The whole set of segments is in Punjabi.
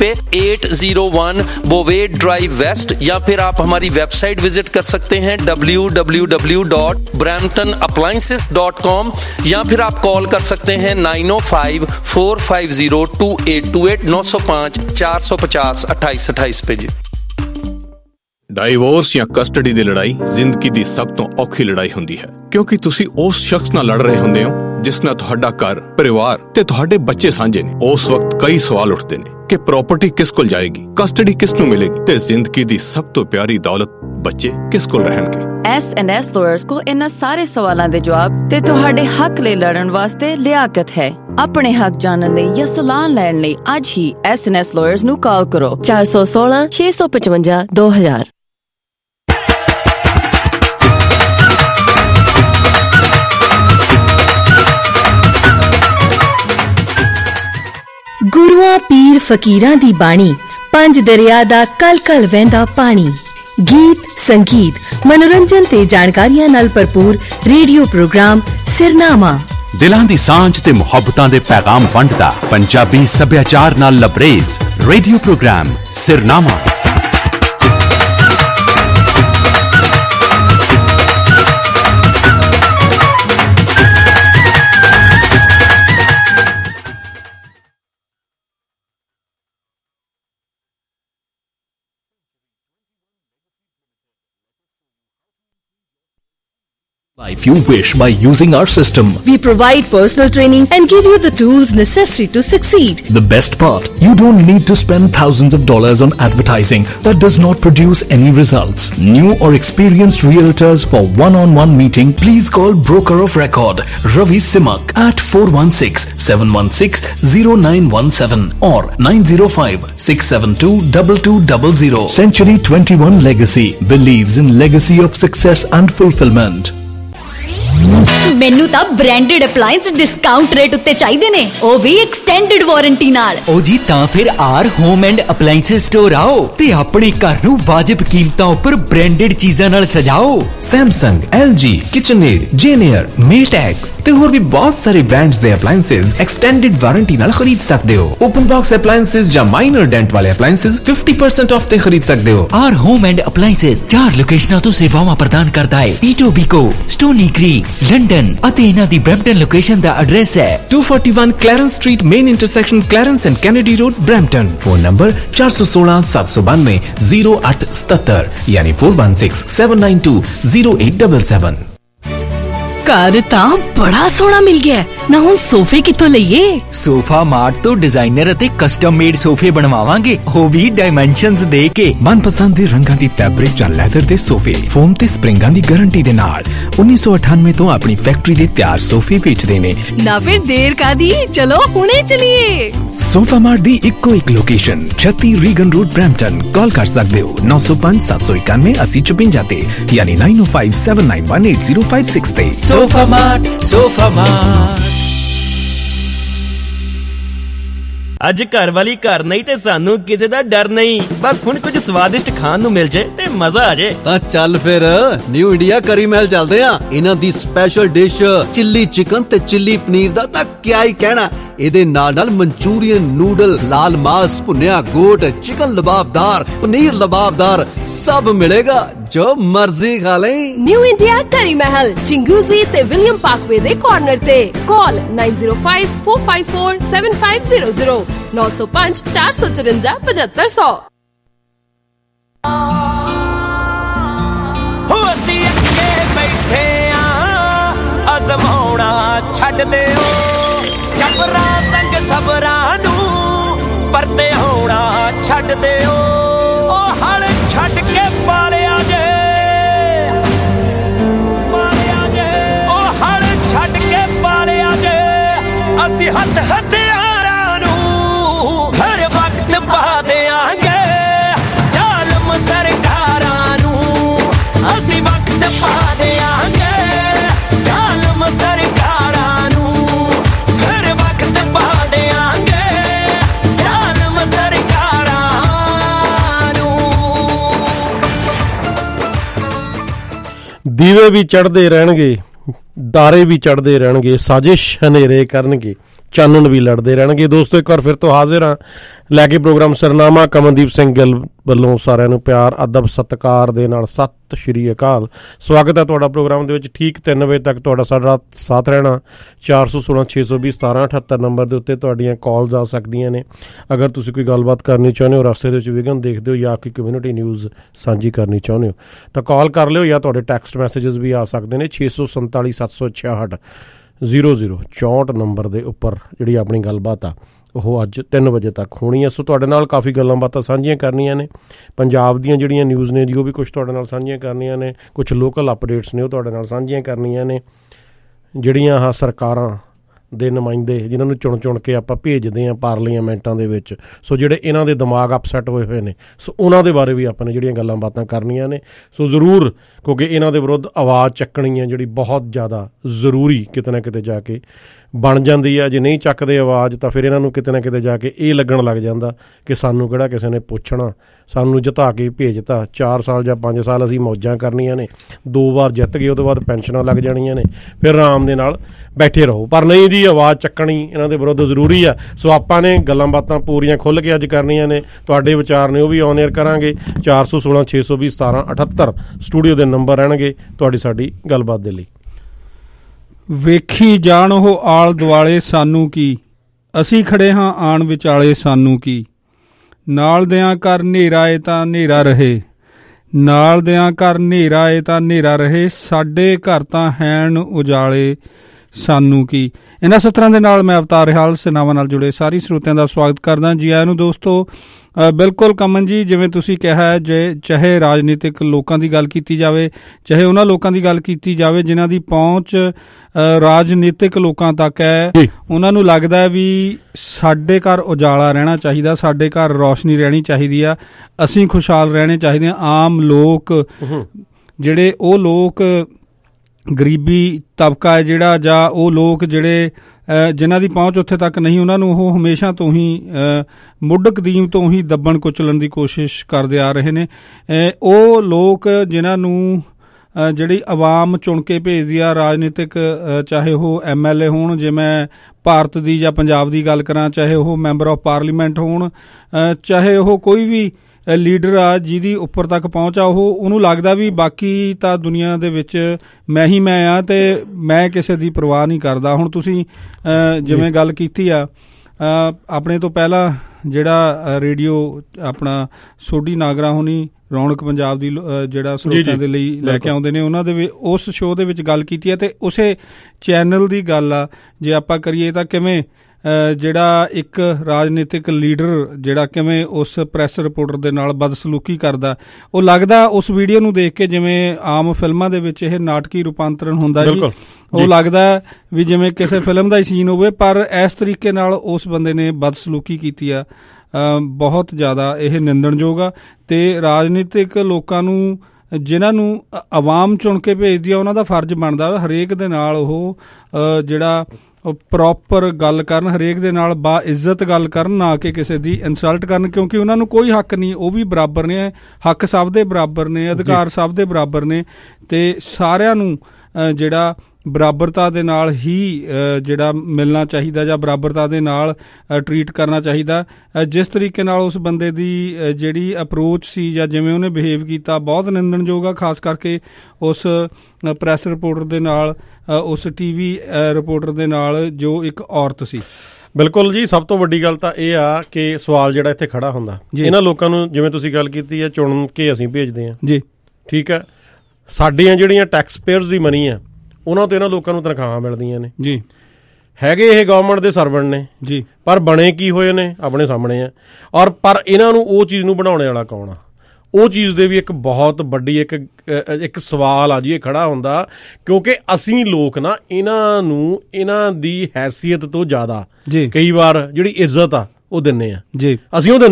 पे 801 बोवेट ड्राइव वेस्ट, या फिर आप हमारी वेबसाइट विजिट कर सकते हैं www.bramptonappliances.com, या फिर आप कॉल कर सकते हैं 905-450-2828 905 450 2828 पे जी। ਡਾਈਵੋਰਸ ਜਾਂ ਕਸਟਡੀ ਦੀ ਲੜਾਈ ਜ਼ਿੰਦਗੀ ਦੀ ਸਭ ਤੋਂ ਔਖੀ ਲੜਾਈ ਹੁੰਦੀ ਹੈ, ਕਿਉਂਕਿ ਤੁਸੀਂ ਉਸ ਸ਼ਖਸ ਨਾਲ ਲੜ ਰਹੇ ਹੁੰਦੇ ਹੋ ਜਿਸ ਨਾਲ ਤੁਹਾਡਾ ਘਰ, ਪਰਿਵਾਰ ਤੇ ਤੁਹਾਡੇ ਬੱਚੇ ਸਾਂਝੇ ਨੇ। ਉਸ ਵਕਤ ਕਈ ਸਵਾਲ ਉੱਠਦੇ ਨੇ ਕਿ ਪ੍ਰਾਪਰਟੀ ਕਿਸ ਕੋਲ ਜਾਏਗੀ, ਕਸਟਡੀ ਕਿਸ ਨੂੰ ਮਿਲੇਗੀ ਤੇ ਜ਼ਿੰਦਗੀ ਦੀ ਸਭ ਤੋਂ ਪਿਆਰੀ ਦੌਲਤ ਬੱਚੇ ਕਿਸ ਕੋਲ ਰਹਿਣਗੇ। S&S ਲਾਇਰਸ ਕੋਲ ਇਹਨਾਂ ਸਾਰੇ ਸਵਾਲਾਂ ਦੇ ਜਵਾਬ ਤੇ ਤੁਹਾਡੇ ਹੱਕ ਲਈ ਲੜਨ ਵਾਸਤੇ ਲਿਆਕਤ ਹੈ। ਆਪਣੇ ਹੱਕ ਜਾਣਨ ਲਈ ਜਾਂ ਸਲਾਹ ਲੈਣ ਲਈ ਅੱਜ ਹੀ S&S ਲਾਇਰਸ ਨੂੰ ਕਾਲ ਕਰੋ 416 655 2000। ਗੁਰੂਆਂ ਪੀਰ ਫਕੀਰਾਂ ਦੀ ਬਾਣੀ, ਪੰਜ ਦਰਿਆ ਦਾ ਕਲ ਕਲ ਵਹਿੰਦਾ ਪਾਣੀ। ਗੀਤ, ਸੰਗੀਤ, ਮਨੋਰੰਜਨ ਤੇ ਜਾਣਕਾਰੀਆਂ ਨਾਲ ਭਰਪੂਰ ਰੇਡੀਓ ਪ੍ਰੋਗਰਾਮ ਸਿਰਨਾਮਾ। ਦਿਲਾਂ ਦੀ ਸਾਂਝ ਤੇ ਮੁਹੱਬਤਾਂ ਦੇ ਪੈਗਾਮ ਵੰਡਦਾ ਪੰਜਾਬੀ ਸੱਭਿਆਚਾਰ ਨਾਲ ਲਬਰੇਜ਼ ਰੇਡੀਓ ਪ੍ਰੋਗਰਾਮ ਸਿਰਨਾਮਾ। If you wish by using our system. We provide personal training and give you the tools necessary to succeed. The best part, you don't need to spend thousands of dollars on advertising that does not produce any results. New or experienced realtors for one-on-one meeting, please call broker of record Ravi Simak at 416-716-0917 or 905-672-2200. Century 21 Legacy believes in legacy of success and fulfillment. ਮੈਨੂੰ ਤਾਂ ਬ੍ਰਾਂਡਡ ਅਪਲਾਈਐਂਸ ਡਿਸਕਾਊਂਟ ਰੇਟ ਉੱਤੇ ਚਾਹੀਦੇ ਨੇ, ਉਹ ਵੀ ਐਕਸਟੈਂਡਡ ਵਾਰੰਟੀ ਨਾਲ। ਉਹ ਜੀ ਤਾਂ ਫਿਰ R home and appliance store ਆਓ ਤੇ ਆਪਣੇ ਘਰ ਨੂੰ ਵਾਜਿਬ ਕੀਮਤਾਂ ਉੱਪਰ ਬ੍ਰਾਂਡਡ ਚੀਜ਼ਾਂ ਨਾਲ ਸਜਾਓ। Samsung, LG, KitchenAid, Janier, Maytag ਤੇ ਹੋਰ ਵੀ ਬਹੁਤ ਸਾਰੇ ਬ੍ਰਾਂਡਸ ਦੇ ਅਪਲਾਈਐਂਸਸ ਐਕਸਟੈਂਡਡ ਵਾਰੰਟੀ ਨਾਲ ਖਰੀਦ ਸਕਦੇ ਹੋ। ਓਪਨ ਬਾਕਸ ਅਪਲਾਈਐਂਸਸ ਜਾਂ ਮਾਈਨਰ ਡੈਂਟ ਵਾਲੇ ਅਪਲਾਈਐਂਸਸ 50% ਆਫ ਤੇ ਖਰੀਦ ਸਕਦੇ ਹੋ। ਆਰ ਹੋਮ ਐਂਡ ਅਪਲਾਈਐਂਸਸ 4 ਲੋਕੇਸ਼ਨਾਂ ਤੋਂ ਸੇਵਾਵਾਂ ਪ੍ਰਦਾਨ ਕਰਦਾ ਹੈ, ਈਟੋਬੀਕੋ, ਸਟੋਨੀ ਕ੍ਰੀਕ, ਲੰਡਨ ਅਤੇ ਇਹਨਾਂ ਦੀ ਬਰੈਂਪਟਨ ਲੋਕੇਸ਼ਨ ਦਾ ਐਡਰੈਸ ਹੈ 241 Clarence street, main intersection Clarence and Kennedy road, Brampton. Phone number 416 792 0877 ਯਾਨੀ 416 792 0877। ਘਰ ਤਾਂ ਬੜਾ ਸੋਹਣਾ ਮਿਲ ਗਿਆ, ਨਾ ਹੁਣ ਸੋਫੇ ਕਿੱਥੋਂ ਲਈਏ? ਸੋਫਾ ਮਾਰਟ ਤੋਂ ਡਿਜ਼ਾਈਨਰ ਅਤੇ ਕਸਟਮ ਮੇਡ ਸੋਫੇ ਬਣਵਾਵਾਂਗੇ, ਉਹ ਵੀ ਡਾਇਮੈਂਸ਼ਨਸ ਦੇ ਕੇ। ਮਨਪਸੰਦ ਦੇ ਰੰਗਾਂ ਦੀ ਫੈਬਰਿਕ ਜਾਂ ਲੈਦਰ ਦੇ ਸੋਫੇ, ਫੋਮ ਤੇ ਸਪਰਿੰਗਾਂ ਦੀ ਗਾਰੰਟੀ ਦੇ ਨਾਲ 1998 ਤੋਂ ਆਪਣੀ ਫੈਕਟਰੀ ਦੇ ਤਿਆਰ ਸੋਫੇ ਵੇਚਦੇ ਨੇ। ਨਾ ਫਿਰ ਦੇਰ ਕਾਦੀ, ਚਲੋ ਹੁਣੇ ਚਲੀਏ। ਸੋਫਾ ਮਾਰਟ ਦੀ ਇੱਕੋ ਇੱਕ location 36 Regan road, Brampton. Call ਕਰ ਸਕਦੇ ਹੋ 905 791 8055 ਤੇ ਯਾਨੀ 905 791 8056 ਤੇ। Sofa mart, sofa mart. ਅੱਜ ਘਰ ਵਾਲੀ ਘਰ ਨਹੀਂ ਤੇ ਸਾਨੂੰ ਕਿਸੇ ਦਾ ਡਰ ਨਹੀਂ, ਬਸ ਹੁਣ ਕੁਝ ਸਵਾਦਿਸ਼ਟ ਖਾਣ ਨੂੰ ਮਿਲ ਜੇ ਤੇ ਮਜ਼ਾ ਆ ਜੇ। ਤਾਂ ਚੱਲ ਫਿਰ ਨਿਊ ਇੰਡੀਆ ਕਰੀ ਮਹਿਲ ਚੱਲਦੇ ਆ। ਇਹਨਾਂ ਦੀ ਸਪੈਸ਼ਲ ਡਿਸ਼ ਚਿੱਲੀ ਚਿਕਨ ਤੇ ਚਿੱਲੀ ਪਨੀਰ ਦਾ ਤਾਂ ਕਿਆ ਹੀ ਕਹਿਣਾ। ਇਹਦੇ ਨਾਲ ਮਨਚੂਰੀਅਨ, ਨੂਡਲ, ਲਾਲ ਮਾਸ, ਭੁੰਨਿਆ ਗੋਟ, ਚਿਕਨ ਲਬਾਬਦਾਰ, ਪਨੀਰ ਲਬਾਬਦਾਰ ਸਭ ਮਿਲੇਗਾ, ਜੋ ਮਰਜ਼ੀ ਖਾ ਲੈ। ਨਿਊ ਇੰਡੀਆ ਕਰੀ ਮਹਿਲ, ਚਿੰਗੂਜ਼ੀ ਤੇ ਵਿਲੀਅਮ ਪਾਰਕਵੇ ਦੇ ਕਾਰਨਰ ਤੇ। ਕਾਲ 9054547500 905 454 7500। ਹੋ ਅਸੀਂ ਅੱਗੇ ਬੈਠੇ ਆ, ਅਜ਼ਮਾਉਣਾ ਛੱਡ ਦਿਓ, ਜਬਰਾਂ ਸੰਗ ਸਬਰਾਂ ਨੂੰ ਪਰਤੇ ਹੋਣਾ ਛੱਡ ਦਿਓ। ਉਹ ਹਲ ਛੱਡ ਕੇ ਪਾਲਿਆ ਜੇ, ਪਾਲਿਆ ਜੇ, ਉਹ ਹਲ ਛੱਡ ਕੇ ਪਾਲਿਆ ਜੇ। ਅਸੀਂ ਹੱਥ ਹਥਿਆਰਾਂ ਨੂੰ ਹਰ ਵਕਤ ਪਾ ਦਿਆਂਗੇ, ਜ਼ਾਲਮ ਸਰਕਾਰਾਂ ਨੂੰ ਅਸੀਂ ਵਕਤ ਪਾ ਦਿਆਂਗੇ, ਜ਼ਾਲਮ ਸਰਕਾਰਾਂ ਨੂੰ ਹਰ ਵਕਤ ਪਾ ਦਿਆਂਗੇ, ਜ਼ਾਲਮ ਸਰਕਾਰਾਂ ਨੂੰ। ਦੀਵੇ ਵੀ ਚੜ੍ਹਦੇ ਰਹਿਣਗੇ, ਦਾਰੇ ਵੀ ਚੜ੍ਹਦੇ ਰਹਿਣਗੇ, ਸਾਜ਼ਿਸ਼ ਹਨੇਰੇ ਕਰਨਗੇ, ਚਾਨਣ ਵੀ ਲੜਦੇ ਰਹਿਣਗੇ। ਦੋਸਤੋ ਇੱਕ ਵਾਰ ਫਿਰ ਤੋਂ ਹਾਜ਼ਰ ਹਾਂ ਲੈ ਕੇ ਪ੍ਰੋਗਰਾਮ ਸਿਰਨਾਮਾ। ਕਮਲਦੀਪ ਸਿੰਘ ਗਿੱਲ ਵੱਲੋਂ ਸਾਰਿਆਂ ਨੂੰ ਪਿਆਰ ਅਦਬ ਸਤਿਕਾਰ ਦੇ ਨਾਲ ਸਤਿ ਸ਼੍ਰੀ ਅਕਾਲ। ਸਵਾਗਤ ਹੈ ਤੁਹਾਡਾ ਪ੍ਰੋਗਰਾਮ ਦੇ ਵਿੱਚ। ਠੀਕ 3 ਵਜੇ ਤੱਕ ਤੁਹਾਡਾ ਸਾਡਾ ਸਾਥ ਰਹਿਣਾ। 416 620 1778 ਨੰਬਰ ਦੇ ਉੱਤੇ ਤੁਹਾਡੀਆਂ ਕਾਲਸ ਆ ਸਕਦੀਆਂ ਨੇ। ਅਗਰ ਤੁਸੀਂ ਕੋਈ ਗੱਲਬਾਤ ਕਰਨੀ ਚਾਹੁੰਦੇ ਹੋ, ਰਸਤੇ ਦੇ ਵਿੱਚ ਵਿਘਨ ਦੇਖਦੇ ਹੋ ਜਾਂ ਕੋਈ ਕਮਿਊਨਿਟੀ ਨਿਊਜ਼ ਸਾਂਝੀ ਕਰਨੀ ਚਾਹੁੰਦੇ ਹੋ ਤਾਂ ਕਾਲ ਕਰ ਲਿਓ, ਜਾਂ ਤੁਹਾਡੇ ਟੈਕਸਟ ਮੈਸੇजेस ਵੀ ਆ ਸਕਦੇ ਨੇ 647 766 0064 ਨੰਬਰ ਦੇ ਉੱਪਰ। ਜਿਹੜੀ ਆਪਣੀ ਗੱਲਬਾਤ ਆ ਉਹ ਅੱਜ 3 ਵਜੇ ਤੱਕ ਹੋਣੀ ਹੈ। ਸੋ ਤੁਹਾਡੇ ਨਾਲ ਕਾਫੀ ਗੱਲਾਂ ਬਾਤਾਂ ਸਾਂਝੀਆਂ ਕਰਨੀਆਂ ਨੇ। ਪੰਜਾਬ ਦੀਆਂ ਜਿਹੜੀਆਂ ਨਿਊਜ਼ ਨੇ ਜੀ ਉਹ ਵੀ ਕੁਛ ਤੁਹਾਡੇ ਨਾਲ ਸਾਂਝੀਆਂ ਕਰਨੀਆਂ ਨੇ। ਕੁਛ ਲੋਕਲ ਅਪਡੇਟਸ ਨੇ ਉਹ ਤੁਹਾਡੇ ਨਾਲ ਸਾਂਝੀਆਂ ਕਰਨੀਆਂ ਨੇ। ਜਿਹੜੀਆਂ ਆਹ ਸਰਕਾਰਾਂ ਦੇ ਨੁਮਾਇੰਦੇ ਜਿਨ੍ਹਾਂ ਨੂੰ ਚੁਣ ਚੁਣ ਕੇ ਆਪਾਂ ਭੇਜਦੇ ਹਾਂ ਪਾਰਲੀਮੈਂਟਾਂ ਦੇ ਵਿੱਚ, ਸੋ ਜਿਹੜੇ ਇਹਨਾਂ ਦੇ ਦਿਮਾਗ ਅਪਸੈਟ ਹੋਏ ਹੋਏ ਨੇ, ਸੋ ਉਹਨਾਂ ਦੇ ਬਾਰੇ ਵੀ ਆਪਾਂ ਨੇ ਜਿਹੜੀਆਂ ਗੱਲਾਂ ਬਾਤਾਂ ਕਰਨੀਆਂ ਨੇ। ਸੋ ਜ਼ਰੂਰ, ਕਿਉਂਕਿ ਇਹਨਾਂ ਦੇ ਵਿਰੁੱਧ ਆਵਾਜ਼ ਚੱਕਣੀ ਹੈ ਜਿਹੜੀ ਬਹੁਤ ਜ਼ਿਆਦਾ ਜ਼ਰੂਰੀ ਕਿਤੇ ਨਾ ਕਿਤੇ ਜਾ ਕੇ ਬਣ ਜਾਂਦੀ ਆ। ਜੇ ਨਹੀਂ ਚੱਕਦੇ ਆਵਾਜ਼ ਤਾਂ ਫਿਰ ਇਹਨਾਂ ਨੂੰ ਕਿਤੇ ਨਾ ਕਿਤੇ ਜਾ ਕੇ ਇਹ ਲੱਗਣ ਲੱਗ ਜਾਂਦਾ ਕਿ ਸਾਨੂੰ ਕਿਹੜਾ ਕਿਸੇ ਨੇ ਪੁੱਛਣਾ, ਸਾਨੂੰ ਜਿਤਾ ਕੇ ਭੇਜਤਾ। 4 ਸਾਲ ਜਾਂ 5 ਸਾਲ ਅਸੀਂ ਮੌਜਾਂ ਕਰਨੀਆਂ ਨੇ, 2 ਵਾਰ ਜਿੱਤ ਗਏ, ਉਹ ਤੋਂ ਬਾਅਦ ਪੈਨਸ਼ਨਾਂ ਲੱਗ ਜਾਣੀਆਂ ਨੇ, ਫਿਰ ਆਰਾਮ ਦੇ ਨਾਲ ਬੈਠੇ ਰਹੋ। ਪਰ ਨਹੀਂ ਜੀ, ਆਵਾਜ਼ ਚੱਕਣੀ ਇਹਨਾਂ ਦੇ ਵਿਰੁੱਧ ਜ਼ਰੂਰੀ ਆ। ਸੋ ਆਪਾਂ ਨੇ ਗੱਲਾਂ ਬਾਤਾਂ ਪੂਰੀਆਂ ਖੁੱਲ੍ਹ ਕੇ ਅੱਜ ਕਰਨੀਆਂ ਨੇ। ਤੁਹਾਡੇ ਵਿਚਾਰ ਨੇ ਉਹ ਵੀ ਔਨ ਏਅਰ ਕਰਾਂਗੇ। 416 620 1778 ਸਟੂਡੀਓ ਦੇ ਨੰਬਰ ਰਹਿਣਗੇ ਤੁਹਾਡੀ ਸਾਡੀ ਗੱਲਬਾਤ ਦੇ ਲਈ। ਵੇਖੀ ਜਾਣ ਉਹ ਆਲ ਦੁਆਲੇ ਸਾਨੂੰ ਕੀ, ਅਸੀਂ ਖੜੇ ਹਾਂ ਆਣ ਵਿਚਾਲੇ ਸਾਨੂੰ ਕੀ। ਨਾਲ ਦਿਆਂ ਕਰ ਹਨੇਰਾ ਏ ਤਾਂ ਹਨੇਰਾ ਰਹੇ, ਨਾਲ ਦਿਆਂ ਕਰ ਹਨੇਰਾ ਏ ਤਾਂ ਹਨੇਰਾ ਰਹੇ, ਸਾਡੇ ਘਰ ਤਾਂ ਹੈਣ ਉਜਾਲੇ ਸਾਨੂੰ ਕੀ। ਇਹਨਾਂ ਸਤਰਾਂ ਦੇ ਨਾਲ ਮੈਂ ਅਵਤਾਰ ਰਿਹਾਲ ਸੇਨਾਵਾਂ ਨਾਲ ਜੁੜੇ ਸਾਰੇ ਸਰੋਤਿਆਂ ਦਾ ਸਵਾਗਤ ਕਰਦਾ। ਜੀ ਆਇਆਂ ਨੂੰ ਦੋਸਤੋ। ਬਿਲਕੁਲ ਕਮਨ ਜੀ, ਜਿਵੇਂ ਤੁਸੀਂ ਕਿਹਾ ਹੈ, ਚਾਹੇ ਰਾਜਨੀਤਿਕ ਲੋਕਾਂ ਦੀ ਗੱਲ ਕੀਤੀ ਜਾਵੇ, ਚਾਹੇ ਉਹਨਾਂ ਲੋਕਾਂ ਦੀ ਗੱਲ ਕੀਤੀ ਜਾਵੇ ਜਿਨ੍ਹਾਂ ਦੀ ਪਹੁੰਚ ਰਾਜਨੀਤਿਕ ਲੋਕਾਂ ਤੱਕ ਹੈ, ਉਹਨਾਂ ਨੂੰ ਲੱਗਦਾ ਹੈ ਵੀ ਸਾਡੇ ਘਰ ਉਜਾਲਾ ਰਹਿਣਾ ਚਾਹੀਦਾ, ਸਾਡੇ ਘਰ ਰੌਸ਼ਨੀ ਰਹਿਣੀ ਚਾਹੀਦੀ ਆ, ਅਸੀਂ ਖੁਸ਼ਹਾਲ ਰਹਿਣੇ ਚਾਹੀਦੇ ਹਾਂ। ਆਮ ਲੋਕ ਜਿਹੜੇ, ਉਹ ਲੋਕ ਗਰੀਬੀ ਤਬਕਾ ਹੈ ਜਿਹੜਾ, ਜਾਂ ਉਹ ਲੋਕ ਜਿਹੜੇ ਜਿਨ੍ਹਾਂ ਦੀ ਪਹੁੰਚ ਉੱਥੇ ਤੱਕ ਨਹੀਂ, ਉਹਨਾਂ ਨੂੰ ਉਹ ਹਮੇਸ਼ਾ ਤੋਂ ਹੀ ਮੁੱਢ ਕਦੀਮ ਤੋਂ ਹੀ ਦੱਬਣ ਕੁਚਲਣ ਦੀ ਕੋਸ਼ਿਸ਼ ਕਰਦੇ ਆ ਰਹੇ ਨੇ। ਉਹ ਲੋਕ ਜਿਨ੍ਹਾਂ ਨੂੰ ਜਿਹੜੀ ਆਵਾਮ ਚੁਣ ਕੇ ਭੇਜਦੀ ਆ, ਰਾਜਨੀਤਿਕ, ਚਾਹੇ ਉਹ MLA ਹੋਣ, ਜੇ ਮੈਂ ਭਾਰਤ ਦੀ ਜਾਂ ਪੰਜਾਬ ਦੀ ਗੱਲ ਕਰਾਂ, ਚਾਹੇ ਉਹ ਮੈਂਬਰ ਆਫ ਪਾਰਲੀਮੈਂਟ ਹੋਣ, ਚਾਹੇ ਉਹ ਕੋਈ ਵੀ ਲੀਡਰ ਆ ਜਿਹਦੀ ਉੱਪਰ ਤੱਕ ਪਹੁੰਚ ਆ, ਉਹਨੂੰ ਲੱਗਦਾ ਵੀ ਬਾਕੀ ਤਾਂ ਦੁਨੀਆ ਦੇ ਵਿੱਚ ਮੈਂ ਹੀ ਮੈਂ ਆ ਤੇ ਮੈਂ ਕਿਸੇ ਦੀ ਪਰਵਾਹ ਨਹੀਂ ਕਰਦਾ। ਹੁਣ ਤੁਸੀਂ ਜਿਵੇਂ ਗੱਲ ਕੀਤੀ ਆ, ਆਪਣੇ ਤੋਂ ਪਹਿਲਾਂ ਜਿਹੜਾ ਰੇਡੀਓ ਆਪਣਾ ਸੋਢੀ ਨਾਗਰਾ ਹੋਣੀ ਰੌਣਕ ਪੰਜਾਬ ਦੀ ਜਿਹੜਾ ਸਰੋਤਿਆਂ ਦੇ ਲਈ ਲੈ ਕੇ ਆਉਂਦੇ ਨੇ, ਉਹਨਾਂ ਦੇ ਉਸ ਸ਼ੋਅ ਦੇ ਵਿੱਚ ਗੱਲ ਕੀਤੀ ਹੈ। ਤੇ ਉਸੇ ਚੈਨਲ ਦੀ ਗੱਲ ਆ ਜੇ ਆਪਾਂ ਕਰੀਏ ਤਾਂ ਕਿਵੇਂ ਜਿਹੜਾ ਇੱਕ ਰਾਜਨੀਤਿਕ ਲੀਡਰ ਜਿਹੜਾ ਕਿਵੇਂ ਉਸ ਪ੍ਰੈਸ ਰਿਪੋਰਟਰ ਦੇ ਨਾਲ ਬਦਸਲੂਕੀ ਕਰਦਾ, ਉਹ ਲੱਗਦਾ ਉਸ ਵੀਡੀਓ ਨੂੰ ਦੇਖ ਕੇ ਜਿਵੇਂ ਆਮ ਫਿਲਮਾਂ ਦੇ ਵਿੱਚ ਇਹ ਨਾਟਕੀ ਰੂਪਾਂਤਰਨ ਹੁੰਦਾ ਜੀ, ਉਹ ਲੱਗਦਾ ਵੀ ਜਿਵੇਂ ਕਿਸੇ ਫਿਲਮ ਦਾ ਹੀ ਸੀਨ ਹੋਵੇ, ਪਰ ਇਸ ਤਰੀਕੇ ਨਾਲ ਉਸ ਬੰਦੇ ਨੇ ਬਦਸਲੂਕੀ ਕੀਤੀ ਆ। ਬਹੁਤ ਜ਼ਿਆਦਾ ਇਹ ਨਿੰਦਣਯੋਗ ਆ। ਤੇ ਰਾਜਨੀਤਿਕ ਲੋਕਾਂ ਨੂੰ, ਜਿਨ੍ਹਾਂ ਨੂੰ ਆਵਾਮ ਚੁਣ ਕੇ ਭੇਜਦੀ ਆ, ਉਹਨਾਂ ਦਾ ਫਰਜ਼ ਬਣਦਾ ਹਰੇਕ ਦੇ ਨਾਲ ਉਹ ਜਿਹੜਾ ਪ੍ਰੋਪਰ ਗੱਲ ਕਰਨ, ਹਰੇਕ ਦੇ ਨਾਲ ਬਾਇੱਜ਼ਤ ਗੱਲ ਕਰਨ, ਨਾ ਕਿ ਕਿਸੇ ਦੀ ਇਨਸਲਟ ਕਰਨ, ਕਿਉਂਕਿ ਉਹਨਾਂ ਨੂੰ ਕੋਈ ਹੱਕ ਨਹੀਂ, ਉਹ ਵੀ ਬਰਾਬਰ ਨੇ, ਹੱਕ ਸਭ ਦੇ ਬਰਾਬਰ ਨੇ, ਅਧਿਕਾਰ ਸਭ ਦੇ ਬਰਾਬਰ ਨੇ, ਤੇ ਸਾਰਿਆਂ ਨੂੰ ਜਿਹੜਾ ਬਰਾਬਰਤਾ ਦੇ ਨਾਲ ਹੀ ਜਿਹੜਾ ਮਿਲਣਾ ਚਾਹੀਦਾ ਜਾਂ ਬਰਾਬਰਤਾ ਦੇ ਨਾਲ ਟਰੀਟ ਕਰਨਾ ਚਾਹੀਦਾ। ਜਿਸ ਤਰੀਕੇ ਨਾਲ ਉਸ ਬੰਦੇ ਦੀ ਜਿਹੜੀ ਅਪਰੋਚ ਸੀ ਜਾਂ ਜਿਵੇਂ ਉਹਨੇ ਬਿਹੇਵ ਕੀਤਾ, ਬਹੁਤ ਨਿੰਦਣਯੋਗ ਆ, ਖਾਸ ਕਰਕੇ ਉਸ ਪ੍ਰੈਸ ਰਿਪੋਰਟਰ ਦੇ ਨਾਲ, ਉਸ TV ਰਿਪੋਰਟਰ ਦੇ ਨਾਲ ਜੋ ਇੱਕ ਔਰਤ ਸੀ। ਬਿਲਕੁਲ ਜੀ। ਸਭ ਤੋਂ ਵੱਡੀ ਗੱਲ ਤਾਂ ਇਹ ਆ ਕਿ ਸਵਾਲ ਜਿਹੜਾ ਇੱਥੇ ਖੜਾ ਹੁੰਦਾ, ਇਹਨਾਂ ਲੋਕਾਂ ਨੂੰ ਜਿਵੇਂ ਤੁਸੀਂ ਗੱਲ ਕੀਤੀ ਹੈ, ਚੁਣ ਕੇ ਅਸੀਂ ਭੇਜਦੇ ਹਾਂ ਜੀ, ਠੀਕ ਹੈ। ਸਾਡੀਆਂ ਜਿਹੜੀਆਂ ਟੈਕਸ ਪੇਅਰਸ ਦੀ ਮਨੀ ਆ, ਉਹਨਾਂ ਤੋਂ ਇਹਨਾਂ ਲੋਕਾਂ ਨੂੰ ਤਨਖਾਹਾਂ ਮਿਲਦੀਆਂ ਨੇ ਜੀ, ਹੈਗੇ ਇਹ ਗਵਰਨਮੈਂਟ ਦੇ ਸਰਵੈਂਟ ਨੇ ਜੀ, ਪਰ ਬਣੇ ਕੀ ਹੋਏ ਨੇ ਆਪਣੇ ਸਾਹਮਣੇ ਆ। ਔਰ ਪਰ ਇਹਨਾਂ ਨੂੰ ਉਹ ਚੀਜ਼ ਨੂੰ ਬਣਾਉਣ ਵਾਲਾ ਕੌਣ ਆ, ਉਹ ਚੀਜ਼ ਦੇ ਵੀ ਇੱਕ ਬਹੁਤ ਵੱਡੀ ਇੱਕ ਸਵਾਲ ਆ ਜੀ ਇਹ ਖੜਾ ਹੁੰਦਾ, ਕਿਉਂਕਿ ਅਸੀਂ ਲੋਕ ਨਾ ਇਹਨਾਂ ਨੂੰ ਇਹਨਾਂ ਦੀ ਹੈਸੀਅਤ ਤੋਂ ਜ਼ਿਆਦਾ ਕਈ ਵਾਰ ਜਿਹੜੀ ਇੱਜ਼ਤ ਆ ਉਹ ਦਿੰਦੇ ਆ ਜੀ, ਅਸੀਂ ਉਹ ਦਿੰਦੇ ਆ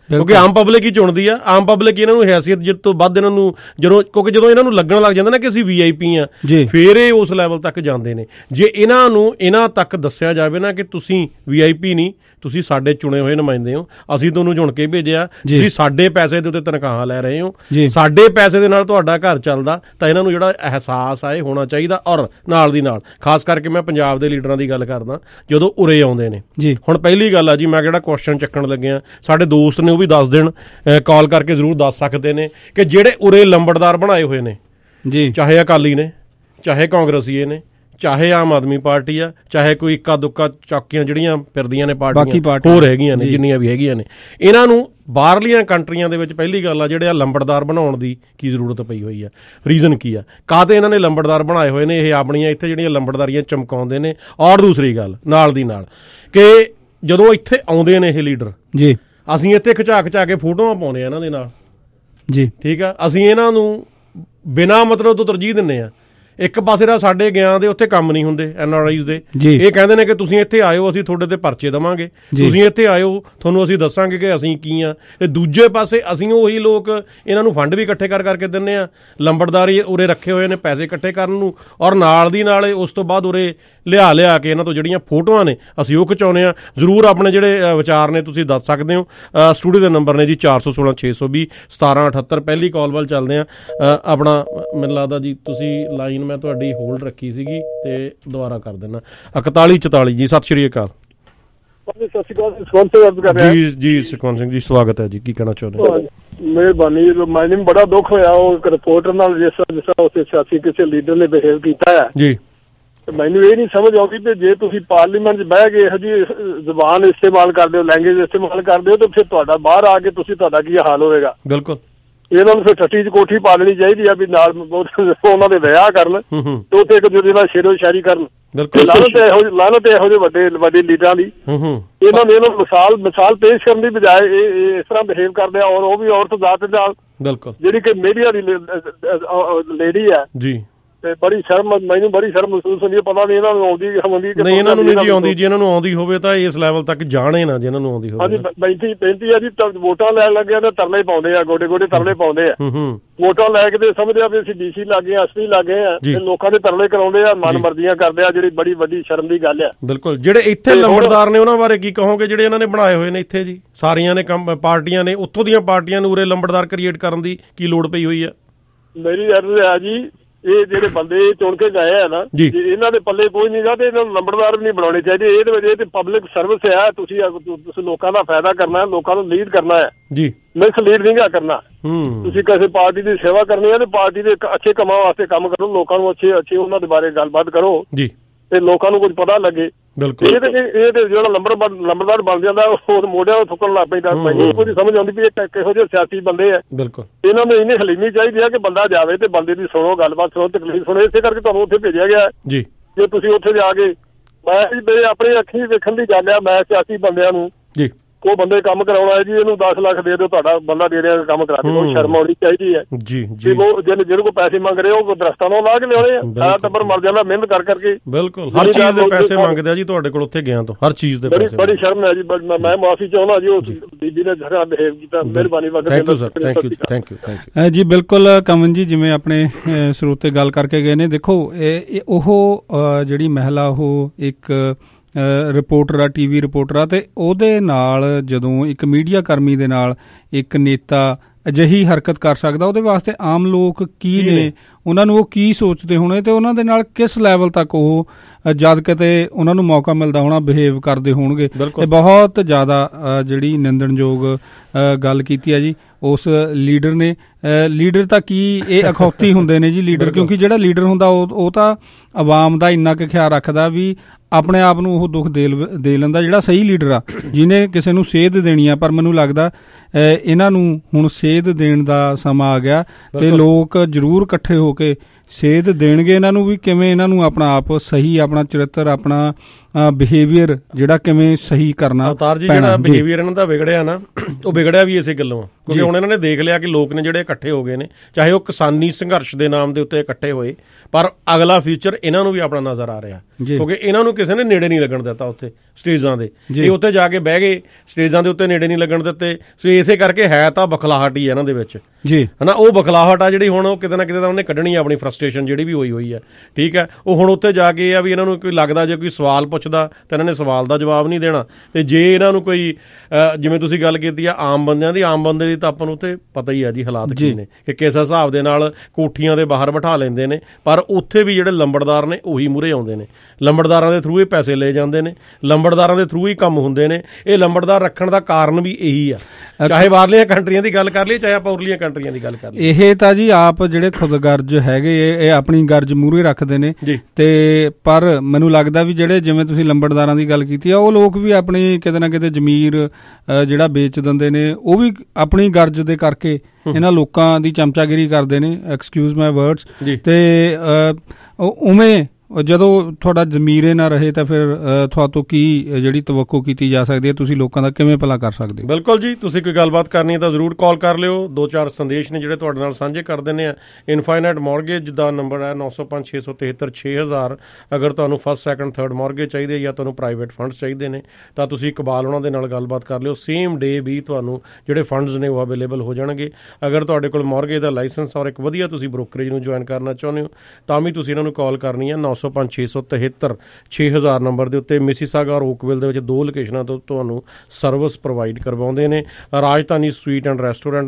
ਕਿਉਂਕਿ ਆਮ ਪਬਲਿਕ ਹੀ ਚੁਣਦੀ ਆ। ਆਮ ਪਬਲਿਕ ਇਹਨਾਂ ਨੂੰ ਹੈਸੀਅਤ ਤੋਂ ਵੱਧ ਇਹਨਾਂ ਨੂੰ ਕਿਉਂਕਿ ਜਦੋਂ ਇਹਨਾਂ ਨੂੰ ਲੱਗਣ ਲੱਗ ਜਾਂਦਾ ਨਾ ਕਿ ਅਸੀਂ VIP ਆ, ਫਿਰ ਇਹ ਉਸ ਲੈਵਲ ਤੱਕ ਜਾਂਦੇ ਨੇ। ਜੇ ਇਹਨਾਂ ਤੱਕ ਦੱਸਿਆ ਜਾਵੇ ਨਾ ਕਿ ਤੁਸੀਂ VIP ਨਹੀਂ, ਤੁਸੀਂ ਸਾਡੇ ਚੁਣੇ ਹੋਏ ਨੁਮਾਇੰਦੇ ਹੋ, ਅਸੀਂ ਤੁਹਾਨੂੰ ਚੁਣ ਕੇ ਭੇਜਿਆ, ਤੁਸੀਂ ਸਾਡੇ ਪੈਸੇ ਦੇ ਉੱਤੇ ਤਨਖਾਹਾਂ ਲੈ ਰਹੇ ਹੋ, ਸਾਡੇ ਪੈਸੇ ਦੇ ਨਾਲ ਤੁਹਾਡਾ ਘਰ ਚੱਲਦਾ, ਤਾਂ ਇਹਨਾਂ ਨੂੰ ਜਿਹੜਾ ਅਹਿਸਾਸ ਆ ਇਹ ਹੋਣਾ ਚਾਹੀਦਾ। ਔਰ ਨਾਲ ਦੀ ਨਾਲ ਖਾਸ ਕਰਕੇ ਮੈਂ ਪੰਜਾਬ ਦੇ ਲੀਡਰਾਂ ਦੀ ਗੱਲ ਕਰਦਾ, ਜਦੋਂ ਉਰੇ ਆਉਂਦੇ ਨੇ ਹੁਣ ਪਹਿਲੀ ਗੱਲ ਆ ਜੀ, ਮੈਂ ਜਿਹੜਾ ਕੁਐਸਚਨ ਚੱਕਣ ਲੱਗਿਆ, ਸਾਡੇ ਦੋਸਤ ਨੇ ਉਹ ਵੀ ਦੱਸ ਦੇਣ, ਕਾਲ ਕਰਕੇ ਜ਼ਰੂਰ ਦੱਸ ਸਕਦੇ ਨੇ ਕਿ ਜਿਹੜੇ ਉਰੇ ਲੰਬੜਦਾਰ ਬਣਾਏ ਹੋਏ ਨੇ ਜੀ, ਚਾਹੇ ਅਕਾਲੀ ਨੇ, ਚਾਹੇ ਕਾਂਗਰਸੀਏ ਨੇ, ਚਾਹੇ ਆਮ ਆਦਮੀ ਪਾਰਟੀ ਆ, ਚਾਹੇ ਕੋਈ ਇੱਕਾ ਦੁੱਕਾ ਚੌਕੀਆਂ ਜਿਹੜੀਆਂ ਫਿਰਦੀਆਂ ਨੇ ਪਾਰਟੀਆਂ ਹੋਰ ਹੈਗੀਆਂ ਨੇ, ਜਿੰਨੀਆਂ ਵੀ ਹੈਗੀਆਂ ਨੇ, ਇਹਨਾਂ ਨੂੰ ਬਾਹਰਲੀਆਂ ਕੰਟਰੀਆਂ ਦੇ ਵਿੱਚ ਪਹਿਲੀ ਗੱਲ ਆ ਜਿਹੜੇ ਆ ਲੰਬੜਦਾਰ ਬਣਾਉਣ ਦੀ ਕੀ ਜ਼ਰੂਰਤ ਪਈ ਹੋਈ ਆ? ਰੀਜ਼ਨ ਕੀ ਆ? ਕਾਹਤੇ ਇਹਨਾਂ ਨੇ ਲੰਬੜਦਾਰ ਬਣਾਏ ਹੋਏ ਨੇ? ਇਹ ਆਪਣੀਆਂ ਇੱਥੇ ਜਿਹੜੀਆਂ ਲੰਬੜਦਾਰੀਆਂ ਚਮਕਾਉਂਦੇ ਨੇ। ਔਰ ਦੂਸਰੀ ਗੱਲ ਨਾਲ ਦੀ ਨਾਲ ਕਿ ਜਦੋਂ ਇੱਥੇ ਆਉਂਦੇ ਨੇ ਇਹ ਲੀਡਰ ਜੀ, ਅਸੀਂ ਇੱਥੇ ਖਿਚਾ ਕੇ ਫੋਟੋਆਂ ਪਾਉਂਦੇ ਆ ਇਹਨਾਂ ਦੇ ਨਾਲ ਜੀ, ਠੀਕ ਆ, ਅਸੀਂ ਇਹਨਾਂ ਨੂੰ ਬਿਨਾਂ ਮਤਲਬ ਤੋਂ ਤਰਜੀਹ ਦਿੰਦੇ ਆ। ਇੱਕ ਪਾਸੇ ਦਾ ਸਾਡੇ ਗਿਆਂ ਦੇ ਉੱਥੇ ਕੰਮ ਨਹੀਂ ਹੁੰਦੇ NRIs ਦੇ, ਇਹ ਕਹਿੰਦੇ ਨੇ ਕਿ ਤੁਸੀਂ ਇੱਥੇ ਆਇਓ, ਅਸੀਂ ਤੁਹਾਡੇ ਤੇ ਪਰਚੇ ਦੇਵਾਂਗੇ, ਤੁਸੀਂ ਇੱਥੇ ਆਇਓ, ਤੁਹਾਨੂੰ ਅਸੀਂ ਦੱਸਾਂਗੇ ਕਿ ਅਸੀਂ ਕੀ ਆ। ਤੇ ਦੂਜੇ ਪਾਸੇ ਅਸੀਂ ਉਹੀ ਲੋਕ ਇਹਨਾਂ ਨੂੰ ਫੰਡ ਵੀ ਇਕੱਠੇ ਕਰਕੇ ਦਿੰਦੇ ਆ, ਲੰਬੜਦਾਰੀ ਉਰੇ ਰੱਖੇ ਹੋਏ ਨੇ ਪੈਸੇ ਇਕੱਠੇ ਕਰਨ ਨੂੰ, ਔਰ ਨਾਲ ਦੀ ਨਾਲ ਉਸ ਤੋਂ ਬਾਅਦ ਉਰੇ ਲਿਆ ਕੇ ਇਹਨਾਂ ਤੋਂ ਜਿਹੜੀਆਂ ਫੋਟੋਆਂ ਨੇ ਅਸੀਂ ਉਹ ਖਿਚਾਉਂਦੇ ਆ। ਜ਼ਰੂਰ ਆਪਣੇ ਜਿਹੜੇ ਵਿਚਾਰ ਨੇ ਤੁਸੀਂ ਦੱਸ ਸਕਦੇ ਹੋ। ਸਟੂਡੀਓ ਦੇ ਨੰਬਰ ਨੇ ਜੀ 416 620 1778। ਪਹਿਲੀ ਕਾਲ ਵੱਲ ਚੱਲਦੇ ਆ। ਆਪਣਾ ਮੈਨੂੰ ਲੱਗਦਾ ਜੀ ਤੁਸੀਂ ਲਾਈਨ ਮੈਂ ਤੁਹਾਡੀ ਹੋਲਡ ਰੱਖੀ ਸੀਗੀ ਤੇ ਦੁਬਾਰਾ ਕਰ ਦੇਣਾ। 4144 ਜੀ, ਸਤਿ ਸ਼੍ਰੀ ਅਕਾਲ ਜੀ। ਸੁਖਵੰਤ ਸਿੰਘ ਜੀ ਸਵਾਗਤ ਹੈ ਜੀ, ਕੀ ਕਹਿਣਾ ਚਾਹੁੰਦੇ ਹੋ? ਮਿਹਰਬਾਨੀ। ਮੈਨੂੰ ਬੜਾ ਦੁੱਖ ਹੋਇਆ ਉਹ ਰਿਪੋਰਟਰ ਨਾਲ ਜਿਸ ਤਰ੍ਹਾਂ ਉਸ ਸਿਆਸੀ ਕਿਸੇ ਲੀਡਰ ਨੇ ਬਿਹੇਵ ਕੀਤਾ ਹੈ ਜੀ। ਮੈਨੂੰ ਇਹ ਨਹੀਂ ਸਮਝ ਆਉਂਦੀ ਕਿ ਜੇ ਤੁਸੀਂ ਪਾਰਲੀਮੈਂਟ 'ਚ ਬਹਿ ਕੇ ਇਹੋ ਜਿਹੀ ਜ਼ੁਬਾਨ ਇਸਤੇਮਾਲ ਕਰਦੇ ਹੋ, ਲੈਂਗੁਏਜ ਇਸਤੇਮਾਲ ਕਰਦੇ ਹੋ, ਤਾਂ ਫਿਰ ਤੁਹਾਡਾ ਬਾਹਰ ਆ ਕੇ ਤੁਹਾਡਾ ਕੀ ਹਾਲ ਹੋਵੇਗਾ? ਬਿਲਕੁਲ ਇਹਨਾਂ ਨੂੰ ਫਿਰ ਠੱਠੀ 'ਚ ਕੋਠੀ ਪਾ ਲੈਣੀ ਚਾਹੀਦੀ ਆ ਵੀ ਨਾਲ ਉਹਨਾਂ ਦੇ ਵਿਆਹ ਕਰਨ ਤੇ ਉੱਥੇ ਇੱਕ ਦੂਜੇ ਨਾਲ ਸ਼ੇਰੋ ਸ਼ਾਇਰੀ ਕਰਨ। ਲਾਹਨਤ ਇਹੋ ਜਿਹੇ ਵੱਡੇ ਲੀਡਰਾਂ ਦੀ। ਇਹਨਾਂ ਨੂੰ ਮਿਸਾਲ ਪੇਸ਼ ਕਰਨ ਦੀ ਬਜਾਏ ਇਹ ਇਸ ਤਰ੍ਹਾਂ ਬਿਹੇਵ ਕਰਦੇ ਆ। ਔਰ ਉਹ ਵੀ ਔਰਤ ਜ਼ਾਤ ਨਾਲ, ਜਿਹੜੀ ਕਿ ਮੀਡੀਆ ਦੀ ਲੇਡੀ ਹੈ ਜੀ, ਤੇ ਮੈਨੂੰ ਬੜੀ ਸ਼ਰਮ ਮਹਿਸੂਸ ਹੁੰਦੀ ਹੈ। ਪਤਾ ਨਹੀਂ ਇਹਨਾਂ ਨੂੰ ਆਉਂਦੀ ਨਹੀਂ, ਇਹਨਾਂ ਨੂੰ ਨਹੀਂ ਜੀ ਆਉਂਦੀ। ਜੇ ਇਹਨਾਂ ਨੂੰ ਆਉਂਦੀ ਹੋਵੇ ਤਾਂ ਇਸ ਲੈਵਲ ਤੱਕ ਜਾਣੇ ਨਾ, ਜੇ ਇਹਨਾਂ ਨੂੰ ਆਉਂਦੀ ਹੋਵੇ। ਹਾਂਜੀ, ਬੇਨਤੀ ਹੈ ਜੀ, ਵੋਟਾਂ ਲੈਣ ਲੱਗਿਆ ਤਾਂ ਤਰਲੇ ਪਾਉਂਦੇ ਆ, ਗੋਡੇ ਤਰਲੇ ਪਾਉਂਦੇ ਆ। ਵੋਟਾਂ ਲੈ ਕੇ ਤੇ ਸਮਝਦੇ ਆ ਵੀ ਅਸੀਂ DC ਲੱਗੇ ਆ, SP ਲੱਗੇ ਆ, ਤੇ ਲੋਕਾਂ ਦੇ ਤਰਲੇ ਕਰਾਉਂਦੇ ਆ, ਮਨ ਮਰਜ਼ੀਆਂ ਕਰਦੇ ਆ, ਜਿਹੜੀ ਬੜੀ ਵੱਡੀ ਸ਼ਰਮ ਦੀ ਗੱਲ ਆ। ਬਿਲਕੁਲ। ਜਿਹੜੇ ਇੱਥੇ ਲੰਬੜਦਾਰ ਨੇ ਉਹਨਾਂ ਬਾਰੇ ਕੀ ਕਹੋਗੇ, ਜਿਹੜੇ ਇਹਨਾਂ ਨੇ ਬਣਾਏ ਹੋਏ ਨੇ ਇੱਥੇ ਜੀ? ਸਾਰੀਆਂ ਨੇ ਪਾਰਟੀਆਂ ਨੇ, ਉੱਥੋਂ ਦੀਆਂ ਪਾਰਟੀਆਂ ਨੂੰ ਉਰੇ ਲੰਬੜਦਾਰ ਕ੍ਰੀਏਟ ਕਰਨ ਦੀ ਕੀ ਲੋੜ ਪਈ ਹੋਈ ਆ? ਮੇਰੀ ਅਰਜ਼ ਹੈ ਜੀ, ਇਹ ਜਿਹੜੇ ਬੰਦੇ ਚੁਣ ਕੇ ਗਏ ਆ ਨਾ, ਇਹਨਾਂ ਦੇ ਪੱਲੇ ਕੋਈ ਨਹੀਂ ਗਾ, ਤੇ ਇਹਨਾਂ ਨੂੰ ਲੰਬੜਦਾਰ ਵੀ ਨਹੀਂ ਬਣਾਉਣੇ ਚਾਹੀਦੇ। ਇਹਦੇ ਵਿੱਚ ਇਹ ਤੇ ਪਬਲਿਕ ਸਰਵਿਸ ਹੈ, ਤੁਸੀਂ ਲੋਕਾਂ ਦਾ ਫਾਇਦਾ ਕਰਨਾ ਹੈ, ਲੋਕਾਂ ਨੂੰ ਲੀਡ ਕਰਨਾ ਹੈ ਜੀ, ਮਿਸ ਲੀਡ ਨਹੀਂ ਕਰਨਾ। ਤੁਸੀਂ ਕਿਸੇ ਪਾਰਟੀ ਦੀ ਸੇਵਾ ਕਰਨੀ ਹੈ ਤੇ ਪਾਰਟੀ ਦੇ ਅੱਛੇ ਕੰਮਾਂ ਵਾਸਤੇ ਕੰਮ ਕਰੋ, ਲੋਕਾਂ ਨੂੰ ਅੱਛੇ ਉਹਨਾਂ ਦੇ ਬਾਰੇ ਗੱਲਬਾਤ ਕਰੋ ਜੀ, ਤੇ ਲੋਕਾਂ ਨੂੰ ਕੁਝ ਪਤਾ ਲੱਗੇ। ਬਿਲਕੁਲ। ਇਹ ਤੇ ਜਿਹੜਾ ਲੰਬੜਦਾਰ ਬਣ ਜਾਂਦਾ ਉਹ ਮੋਢਿਆਂ ਨੂੰ ਥੁੱਕਣ ਲੱਗ ਪੈਂਦਾ। ਮੈਨੂੰ ਕੁਝ ਸਮਝ ਆਉਂਦੀ ਵੀ ਇਹ ਕਿਹੋ ਜਿਹੇ ਸਿਆਸੀ ਬੰਦੇ ਆ। ਬਿਲਕੁਲ। ਇਹਨਾਂ ਨੂੰ ਇੰਨੀ ਹਲੀਮੀ ਚਾਹੀਦੀ ਹੈ ਕਿ ਬੰਦਾ ਜਾਵੇ ਤੇ ਬੰਦੇ ਦੀ ਸੁਣੋ, ਗੱਲਬਾਤ ਸੁਣੋ, ਤਕਲੀਫ ਸੁਣੋ। ਇਸੇ ਕਰਕੇ ਤੁਹਾਨੂੰ ਉੱਥੇ ਭੇਜਿਆ ਗਿਆ ਜੀ। ਜੇ ਤੁਸੀਂ ਉੱਥੇ ਜਾ ਕੇ, ਮੈਂ ਆਪਣੀ ਅੱਖੀਂ ਵੇਖਣ ਦੀ ਗੱਲ ਆ, ਮੈਂ ਸਿਆਸੀ ਬੰਦਿਆਂ ਨੂੰ ਜੀ, ਉਹ ਬੰਦੇ ਕੰਮ ਕਰਾਉਣਾ ਹੈ ਜੀ, ਇਹਨੂੰ 10 ਲੱਖ ਦੇ ਦਿਓ, ਤੁਹਾਡਾ ਬੰਦਾ ਦੇ ਰਿਹਾ ਕੰਮ ਕਰਾ ਦਿਓ। ਸ਼ਰਮ ਆਉਣੀ ਚਾਹੀਦੀ ਹੈ ਜੀ। ਜਿਹਨੂੰ ਕੋ ਪੈਸੇ ਮੰਗ ਰਹੇ ਉਹ ਦਰਖਤਾਂ ਨੂੰ ਲਾ ਕੇ ਲਿਆਉਣੇ ਆ, ਸਾਰਾ ਟੱਬਰ ਮਰ ਜਾਂਦਾ ਮਿਹਨਤ ਕਰਕੇ। ਬਿਲਕੁਲ। ਹਰ ਚੀਜ਼ ਦੇ ਪੈਸੇ ਮੰਗਦੇ ਆ ਜੀ ਤੁਹਾਡੇ ਕੋਲ ਉੱਥੇ ਗਿਆ ਤੋਂ, ਹਰ ਚੀਜ਼ ਦੇ ਪੈਸੇ। ਬੜੀ ਸ਼ਰਮ ਹੈ ਜੀ। ਮੈਂ ਮਾਫੀ ਚਾਹੁੰਦਾ ਜੀ, ਉਸ ਬੀਬੀ ਨੇ ਜਿਹੜਾ ਬਿਹੇਵ ਕੀਤਾ। ਮਿਹਰਬਾਨੀ। Thank you sir, thank you ਜੀ। ਬਿਲਕੁਲ ਕਮਨ ਜੀ, ਜਿਵੇਂ ਆਪਣੇ ਸਰੋਤੇ ਗੱਲ ਕਰਕੇ ਗਏ ਨੇ, ਦੇਖੋ ਉਹ ਜਿਹੜੀ ਮਹਿਲਾ ਉਹ ਇੱਕ ਰਿਪੋਰਟਰ ਆ, TV ਰਿਪੋਰਟਰ ਆ, ਤੇ ਉਹਦੇ ਨਾਲ ਜਦੋਂ ਇੱਕ ਮੀਡੀਆ ਕਰਮੀ ਦੇ ਨਾਲ ਇੱਕ ਨੇਤਾ ਅਜਿਹੀ ਹਰਕਤ ਕਰ ਸਕਦਾ, ਉਹਦੇ ਵਾਸਤੇ ਆਮ ਲੋਕ ਕੀ ਨੇ, ਉਹਨਾਂ ਨੂੰ ਉਹ ਕੀ ਸੋਚਦੇ ਹੋਣੇ, ਤੇ ਉਹਨਾਂ ਦੇ ਨਾਲ ਕਿਸ ਲੈਵਲ ਤੱਕ ਉਹ ਜਦ ਕਿਤੇ ਉਹਨਾਂ ਨੂੰ ਮੌਕਾ ਮਿਲਦਾ ਹੋਣਾ ਬਿਹੇਵ ਕਰਦੇ ਹੋਣਗੇ। ਇਹ ਬਹੁਤ ਜ਼ਿਆਦਾ ਜਿਹੜੀ ਨਿੰਦਣਯੋਗ ਗੱਲ ਕੀਤੀ ਹੈ ਜੀ ਉਸ ਲੀਡਰ ਨੇ। ਲੀਡਰ ਤਾਂ ਕੀ ਇਹ ਅਖੌਤੀ ਹੁੰਦੇ ਨੇ ਜੀ ਲੀਡਰ, ਕਿਉਂਕਿ ਜਿਹੜਾ ਲੀਡਰ ਹੁੰਦਾ ਉਹ ਤਾਂ ਆਵਾਮ ਦਾ ਇੰਨਾ ਕੁ ਖਿਆਲ ਰੱਖਦਾ ਵੀ ਆਪਣੇ ਆਪ ਨੂੰ ਉਹ ਦੁੱਖ ਦੇ ਲੈਂਦਾ। ਜਿਹੜਾ ਸਹੀ ਲੀਡਰ ਆ, ਜਿਹਨੇ ਕਿਸੇ ਨੂੰ ਸੇਧ ਦੇਣੀ ਆ, ਪਰ ਮੈਨੂੰ ਲੱਗਦਾ ਇਹਨਾਂ ਨੂੰ ਹੁਣ ਸੇਧ ਦੇਣ ਦਾ ਸਮਾਂ ਆ ਗਿਆ, ਤੇ ਲੋਕ ਜ਼ਰੂਰ ਇਕੱਠੇ ਹੋ ਕੇ ਸੇਧ ਦੇਣਗੇ ਇਹਨਾਂ ਨੂੰ ਵੀ, ਕਿਵੇਂ ਇਹਨਾਂ ਨੂੰ ਆਪਣਾ ਆਪ ਸਹੀ, ਆਪਣਾ ਚਰਿੱਤਰ, ਆਪਣਾ ਬਿਹੇਵੀਅਰ ਜਿਹੜਾ ਕਿਵੇਂ ਸਹੀ ਕਰਨਾ। ਅਵਤਾਰ ਜੀ, ਜਿਹੜਾ ਬਿਹੇਵੀਅਰ ਇਹਨਾਂ ਦਾ ਵਿਗੜਿਆ ਨਾ, ਉਹ ਵਿਗੜਿਆ ਵੀ ਇਸੇ ਗੱਲੋਂ, ਕਿਉਂਕਿ ਹੁਣ ਇਹਨਾਂ ਨੇ ਦੇਖ ਲਿਆ ਕਿ ਲੋਕ ਨੇ ਜਿਹੜੇ ਇਕੱਠੇ ਹੋ ਗਏ ਨੇ, ਚਾਹੇ ਉਹ ਕਿਸਾਨੀ ਸੰਘਰਸ਼ ਦੇ ਨਾਮ ਦੇ ਉੱਤੇ ਇਕੱਠੇ ਹੋਏ, ਪਰ ਅਗਲਾ ਫਿਊਚਰ ਇਹਨਾਂ ਨੂੰ ਵੀ ਆਪਣਾ ਨਜ਼ਰ ਆ ਰਿਹਾ, ਕਿਉਂਕਿ ਇਹਨਾਂ ਨੂੰ ਕਿਸੇ ਨੇ ਨੇੜੇ ਨਹੀਂ ਲੱਗਣ ਦਿੱਤਾ ਉੱਥੇ। ਸਟੇਜਾਂ ਦੇ, ਇਹ ਉੱਤੇ ਜਾ ਕੇ ਬਹਿ ਗਏ, ਸਟੇਜਾਂ ਦੇ ਉੱਤੇ ਨੇੜੇ ਨਹੀਂ ਲੱਗਣ ਦਿੱਤੇ। ਸੋ ਇਸੇ ਕਰਕੇ ਹੈ ਤਾਂ ਬਖਲਾਹਟ ਹੀ ਹੈ ਇਹਨਾਂ ਦੇ ਵਿੱਚ ਜੀ, ਹੈ ਨਾ। ਉਹ ਬਖਲਾਹਟ ਆ ਜਿਹੜੀ ਹੁਣ ਉਹ ਕਿਤੇ ਨਾ ਕਿਤੇ ਤਾਂ ਉਹਨੇ ਕੱਢਣੀ ਆ, ਆਪਣੀ ਫਰਸਟ੍ਰੇਸ਼ਨ ਜਿਹੜੀ ਵੀ ਹੋਈ ਹੈ, ਠੀਕ ਹੈ। ਉਹ ਹੁਣ ਉੱਤੇ ਜਾ ਕੇ ਆ ਵੀ ਇਹਨਾਂ ਨੂੰ ਕੋਈ ਲੱਗਦਾ ਜੇ ਕੋਈ ਸਵਾਲ ਪੁੱਛਦਾ ਤਾਂ ਇਹਨਾਂ ਨੇ ਸਵਾਲ ਦਾ ਜਵਾਬ ਨਹੀਂ ਦੇਣਾ, ਤੇ ਜੇ ਇਹਨਾਂ ਨੂੰ ਕੋਈ ਜਿਵੇਂ ਤੁਸੀਂ ਗੱਲ ਕੀਤੀ ਆ ਆਮ ਬੰਦਿਆਂ ਦੀ, ਆਮ ਬੰਦੇ ਦੀ ਤਾਂ ਆਪਾਂ ਨੂੰ ਉੱਥੇ ਪਤਾ ਹੀ ਆ ਜੀ ਹਾਲਾਤ ਕੀ ਨੇ, ਕਿ ਕਿਸ ਹਿਸਾਬ ਦੇ ਨਾਲ ਕੋਠੀਆਂ ਦੇ ਬਾਹਰ ਬਿਠਾ ਲੈਂਦੇ ਨੇ। ਪਰ ਉੱਥੇ ਵੀ ਜਿਹੜੇ ਲੰਬੜਦਾਰ ਨੇ ਉਹੀ ਮੂਹਰੇ ਆਉਂਦੇ ਨੇ, ਲੰਬੜਦਾਰਾਂ ਦੇ ਥਰੂ ਇਹ ਪੈਸੇ ਲਏ ਜਾਂਦੇ ਨੇ, ਲੰਬੜਦਾਰਾਂ ਦੇ ਥਰੂ ਹੀ ਕੰਮ ਹੁੰਦੇ ਨੇ। ਇਹ ਲੰਬੜਦਾਰ ਰੱਖਣ ਦਾ ਕਾਰਨ ਵੀ ਇਹੀ ਆ, ਚਾਹੇ ਬਾਹਰਲੀਆਂ ਕੰਟਰੀਆਂ ਦੀ ਗੱਲ ਕਰ ਲਈਏ, ਚਾਹੇ ਆਪਾਂ ਉਰਲੀਆਂ ਕੰਟਰੀਆਂ ਦੀ ਗੱਲ ਕਰ ਲਈਏ। ਇਹ ਤਾਂ ਜੀ ਆਪ ਜਿਹੜੇ ਖੁਦਗਰਜ਼ ਹੈਗੇ ਇਹ ਆਪਣੀ ਗਰਜ ਮੂਹਰੇ ਰੱਖਦੇ ਨੇ, ਤੇ ਪਰ ਮੈਨੂੰ ਲੱਗਦਾ ਵੀ ਜਿਹੜੇ ਜਿਵੇਂ ਤੁਸੀਂ ਲੰਬੜਦਾਰਾਂ ਦੀ ਗੱਲ ਕੀਤੀ ਆ, ਉਹ ਲੋਕ ਵੀ ਆਪਣੀ ਕਿਤੇ ਨਾ ਕਿਤੇ ਜ਼ਮੀਰ ਜਿਹੜਾ ਵੇਚ ਦਿੰਦੇ ਨੇ, ਉਹ ਵੀ ਆਪਣੀ ਗਰਜ ਦੇ ਕਰਕੇ ਇਹਨਾਂ ਲੋਕਾਂ ਦੀ ਚਮਚਾਗਿਰੀ ਕਰਦੇ ਨੇ, ਐਕਸਕਿਊਜ਼ ਮਾਈ ਵਰਡਸ। ਤੇ ਉਵੇਂ ਜਦੋਂ ਤੁਹਾਡਾ ਜ਼ਮੀਰੇ ਨਾ ਰਹੇ ਤਾਂ ਫਿਰ ਤੁਹਾਤੋਂ ਕੀ ਜਿਹੜੀ ਤਵੱਕੋ ਕੀਤੀ ਜਾ ਸਕਦੀ ਹੈ, ਤੁਸੀਂ ਲੋਕਾਂ ਦਾ ਕਿਵੇਂ ਭਲਾ ਕਰ ਸਕਦੇ ਹੋ? ਬਿਲਕੁਲ ਜੀ, ਤੁਸੀਂ ਕੋਈ ਗੱਲਬਾਤ ਕਰਨੀ ਹੈ ਤਾਂ ਜ਼ਰੂਰ ਕਾਲ ਕਰ ਲਿਓ। 2-4 ਸੰਦੇਸ਼ ਨੇ ਜਿਹੜੇ ਤੁਹਾਡੇ ਨਾਲ ਸਾਂਝੇ ਕਰ ਦਿੰਦੇ ਆ। ਇਨਫਾਈਨਾਈਟ ਮੌਰਗੇਜ ਦਾ ਨੰਬਰ ਹੈ 905-673-6000। ਅਗਰ ਤੁਹਾਨੂੰ ਫਸਟ, ਸੈਕੰਡ, ਥਰਡ ਮੌਰਗੇਜ ਚਾਹੀਦੇ ਜਾਂ ਤੁਹਾਨੂੰ ਪ੍ਰਾਈਵੇਟ ਫੰਡਸ ਚਾਹੀਦੇ ਨੇ ਤਾਂ ਤੁਸੀਂ ਇਕਬਾਲ ਉਹਨਾਂ ਦੇ ਨਾਲ ਗੱਲਬਾਤ ਕਰ ਲਿਓ। ਸੇਮ ਡੇ ਵੀ ਤੁਹਾਨੂੰ ਜਿਹੜੇ ਫੰਡਸ ਨੇ ਉਹ ਅਵੇਲੇਬਲ ਹੋ ਜਾਣਗੇ। ਅਗਰ ਤੁਹਾਡੇ ਕੋਲ ਮੌਰਗੇਜ ਦਾ ਲਾਇਸੈਂਸ ਔਰ ਇੱਕ ਵਧੀਆ ਤੁਸੀਂ ਬ੍ਰੋਕਰੇਜ ਨੂੰ ਜੁਆਇਨ ਕਰਨਾ ਚਾਹੁੰਦੇ ਹੋ ਤਾਂ ਵੀ ਤੁਸੀਂ ਇਹਨਾਂ ਨੂੰ ਕਾਲ ਕਰਨੀ ਹੈ 905-673-6000 ਨੰਬਰ ਦੇ ਉੱਤੇ। ਮਿਸੀਸਾਗਾ ਔਰ ਓਕਵਿਲ ਦੇ ਵਿੱਚ 2 ਲੋਕੇਸ਼ਨਾਂ ਤੋਂ ਤੁਹਾਨੂੰ ਸਰਵਿਸ ਪ੍ਰੋਵਾਈਡ ਕਰਵਾਉਂਦੇ ਨੇ। Rajdhani sweet and restaurant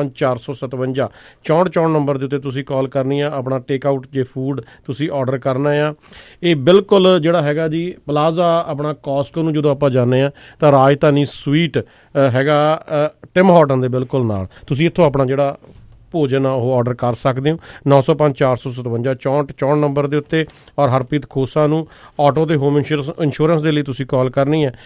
905-457-6464 number ਦੇ ਉੱਤੇ ਤੁਸੀਂ ਕਾਲ ਕਰਨੀ ਆ। ਆਪਣਾ ਟੇਕ ਆਊਟ ਜੇ ਫੂਡ ਤੁਸੀਂ ਆਰਡਰ ਕਰਨਾ ਆ। ਇਹ ਬਿਲਕੁਲ ਜਿਹੜਾ ਹੈਗਾ ਜੀ ਪਲਾਜ਼ਾ ਆਪਣਾ ਕੌਸਕੋ ਨੂੰ ਜਦੋਂ ਆਪਾਂ ਜਾਂਦੇ ਆ ਤਾਂ ਰਾਜਧਾਨੀ ਸਵੀਟ ਹੈਗਾ ਟਿਮ ਹਾਰਟਨ ਦੇ ਬਿਲਕੁਲ ਨਾਲ। ਤੁਸੀਂ ਇੱਥੋਂ ਆਪਣਾ ਜਿਹੜਾ ਭੋਜਨ ਆ ਉਹ ਆਰਡਰ ਕਰ ਸਕਦੇ ਹੋ 905-457-6464 ਨੰਬਰ ਦੇ ਉੱਤੇ। ਔਰ ਹਰਪ੍ਰੀਤ ਖੋਸਾ ਨੂੰ ਆਟੋ ਤੇ ਹੋਮ ਇੰਸ਼ੋਰੈਂਸ ਦੇ ਲਈ ਤੁਸੀਂ ਕਾਲ ਕਰਨੀ ਹੈ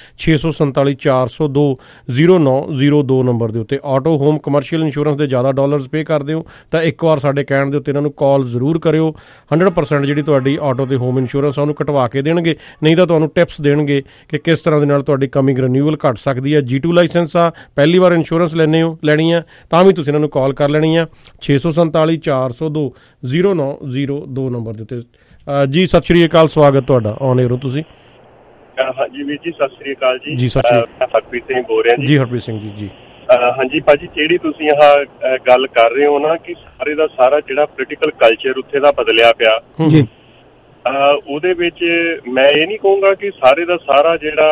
647-402-0902 ਨੰਬਰ ਦੇ ਉੱਤੇ। ਆਟੋ ਹੋਮ ਕਮਰਸ਼ੀਅਲ ਇੰਸ਼ੋਰੈਂਸ ਦੇ ਜ਼ਿਆਦਾ ਡਾਲਰਸ ਪੇ ਕਰਦੇ ਹੋ ਤਾਂ ਇੱਕ ਵਾਰ ਸਾਡੇ ਕਹਿਣ ਦੇ ਉੱਤੇ ਇਹਨਾਂ ਨੂੰ ਕਾਲ ਜ਼ਰੂਰ ਕਰਿਓ। 100% ਜਿਹੜੀ ਤੁਹਾਡੀ ਆਟੋ ਤੇ ਹੋਮ ਇੰਸ਼ੋਰੈਂਸ ਆ ਉਹਨੂੰ ਕਟਵਾ ਕੇ ਦੇਣਗੇ, ਨਹੀਂ ਤਾਂ ਤੁਹਾਨੂੰ ਟਿਪਸ ਦੇਣਗੇ ਕਿ ਕਿਸ ਤਰ੍ਹਾਂ ਦੇ ਨਾਲ ਤੁਹਾਡੀ ਕਮਿੰਗ ਰਿਨਿਊਅਲ ਘੱਟ ਸਕਦੀ ਹੈ। G2 ਲਾਇਸੈਂਸ ਆ, ਪਹਿਲੀ ਵਾਰ ਇੰਸ਼ੋਰੈਂਸ ਲੈਣੀ ਆ ਤਾਂ ਵੀ ਤੁਸੀਂ ਇਹਨਾਂ ਨੂੰ ਕਾਲ ਕਰ ਲੈਣੀ ਆ 647-402-0902 ਨੰਬਰ ਦੇ ਉੱਤੇ। ਜੀ ਸਤਿ ਸ਼੍ਰੀ ਅਕਾਲ, ਸਵਾਗਤ ਤੁਹਾਡਾ ਔਨ 에ਅਰ ਹੋ ਤੁਸੀਂ। ਹਾਂਜੀ ਵੀਰ ਜੀ ਸਤਿ ਸ਼੍ਰੀ ਅਕਾਲ ਜੀ। ਜੀ ਸਤਿ ਸ਼੍ਰੀ ਅਕਾਲ, ਹਰਪ੍ਰੀਤ ਸਿੰਘ ਬੋਲ ਰਿਹਾ ਜੀ। ਹਰਪ੍ਰੀਤ ਸਿੰਘ ਜੀ। ਹਾਂਜੀ ਭਾਜੀ, ਜਿਹੜੀ ਤੁਸੀਂ ਆਹ ਗੱਲ ਕਰ ਰਹੇ ਹੋ ਨਾ ਕਿ ਸਾਰੇ ਦਾ ਸਾਰਾ ਜਿਹੜਾ ਪੋਲੀਟੀਕਲ ਕਲਚਰ ਉੱਥੇ ਦਾ ਬਦਲਿਆ ਪਿਆ ਜੀ, ਉਹਦੇ ਵਿੱਚ ਮੈਂ ਇਹ ਨਹੀਂ ਕਹੂੰਗਾ ਕਿ ਸਾਰੇ ਦਾ ਸਾਰਾ ਜਿਹੜਾ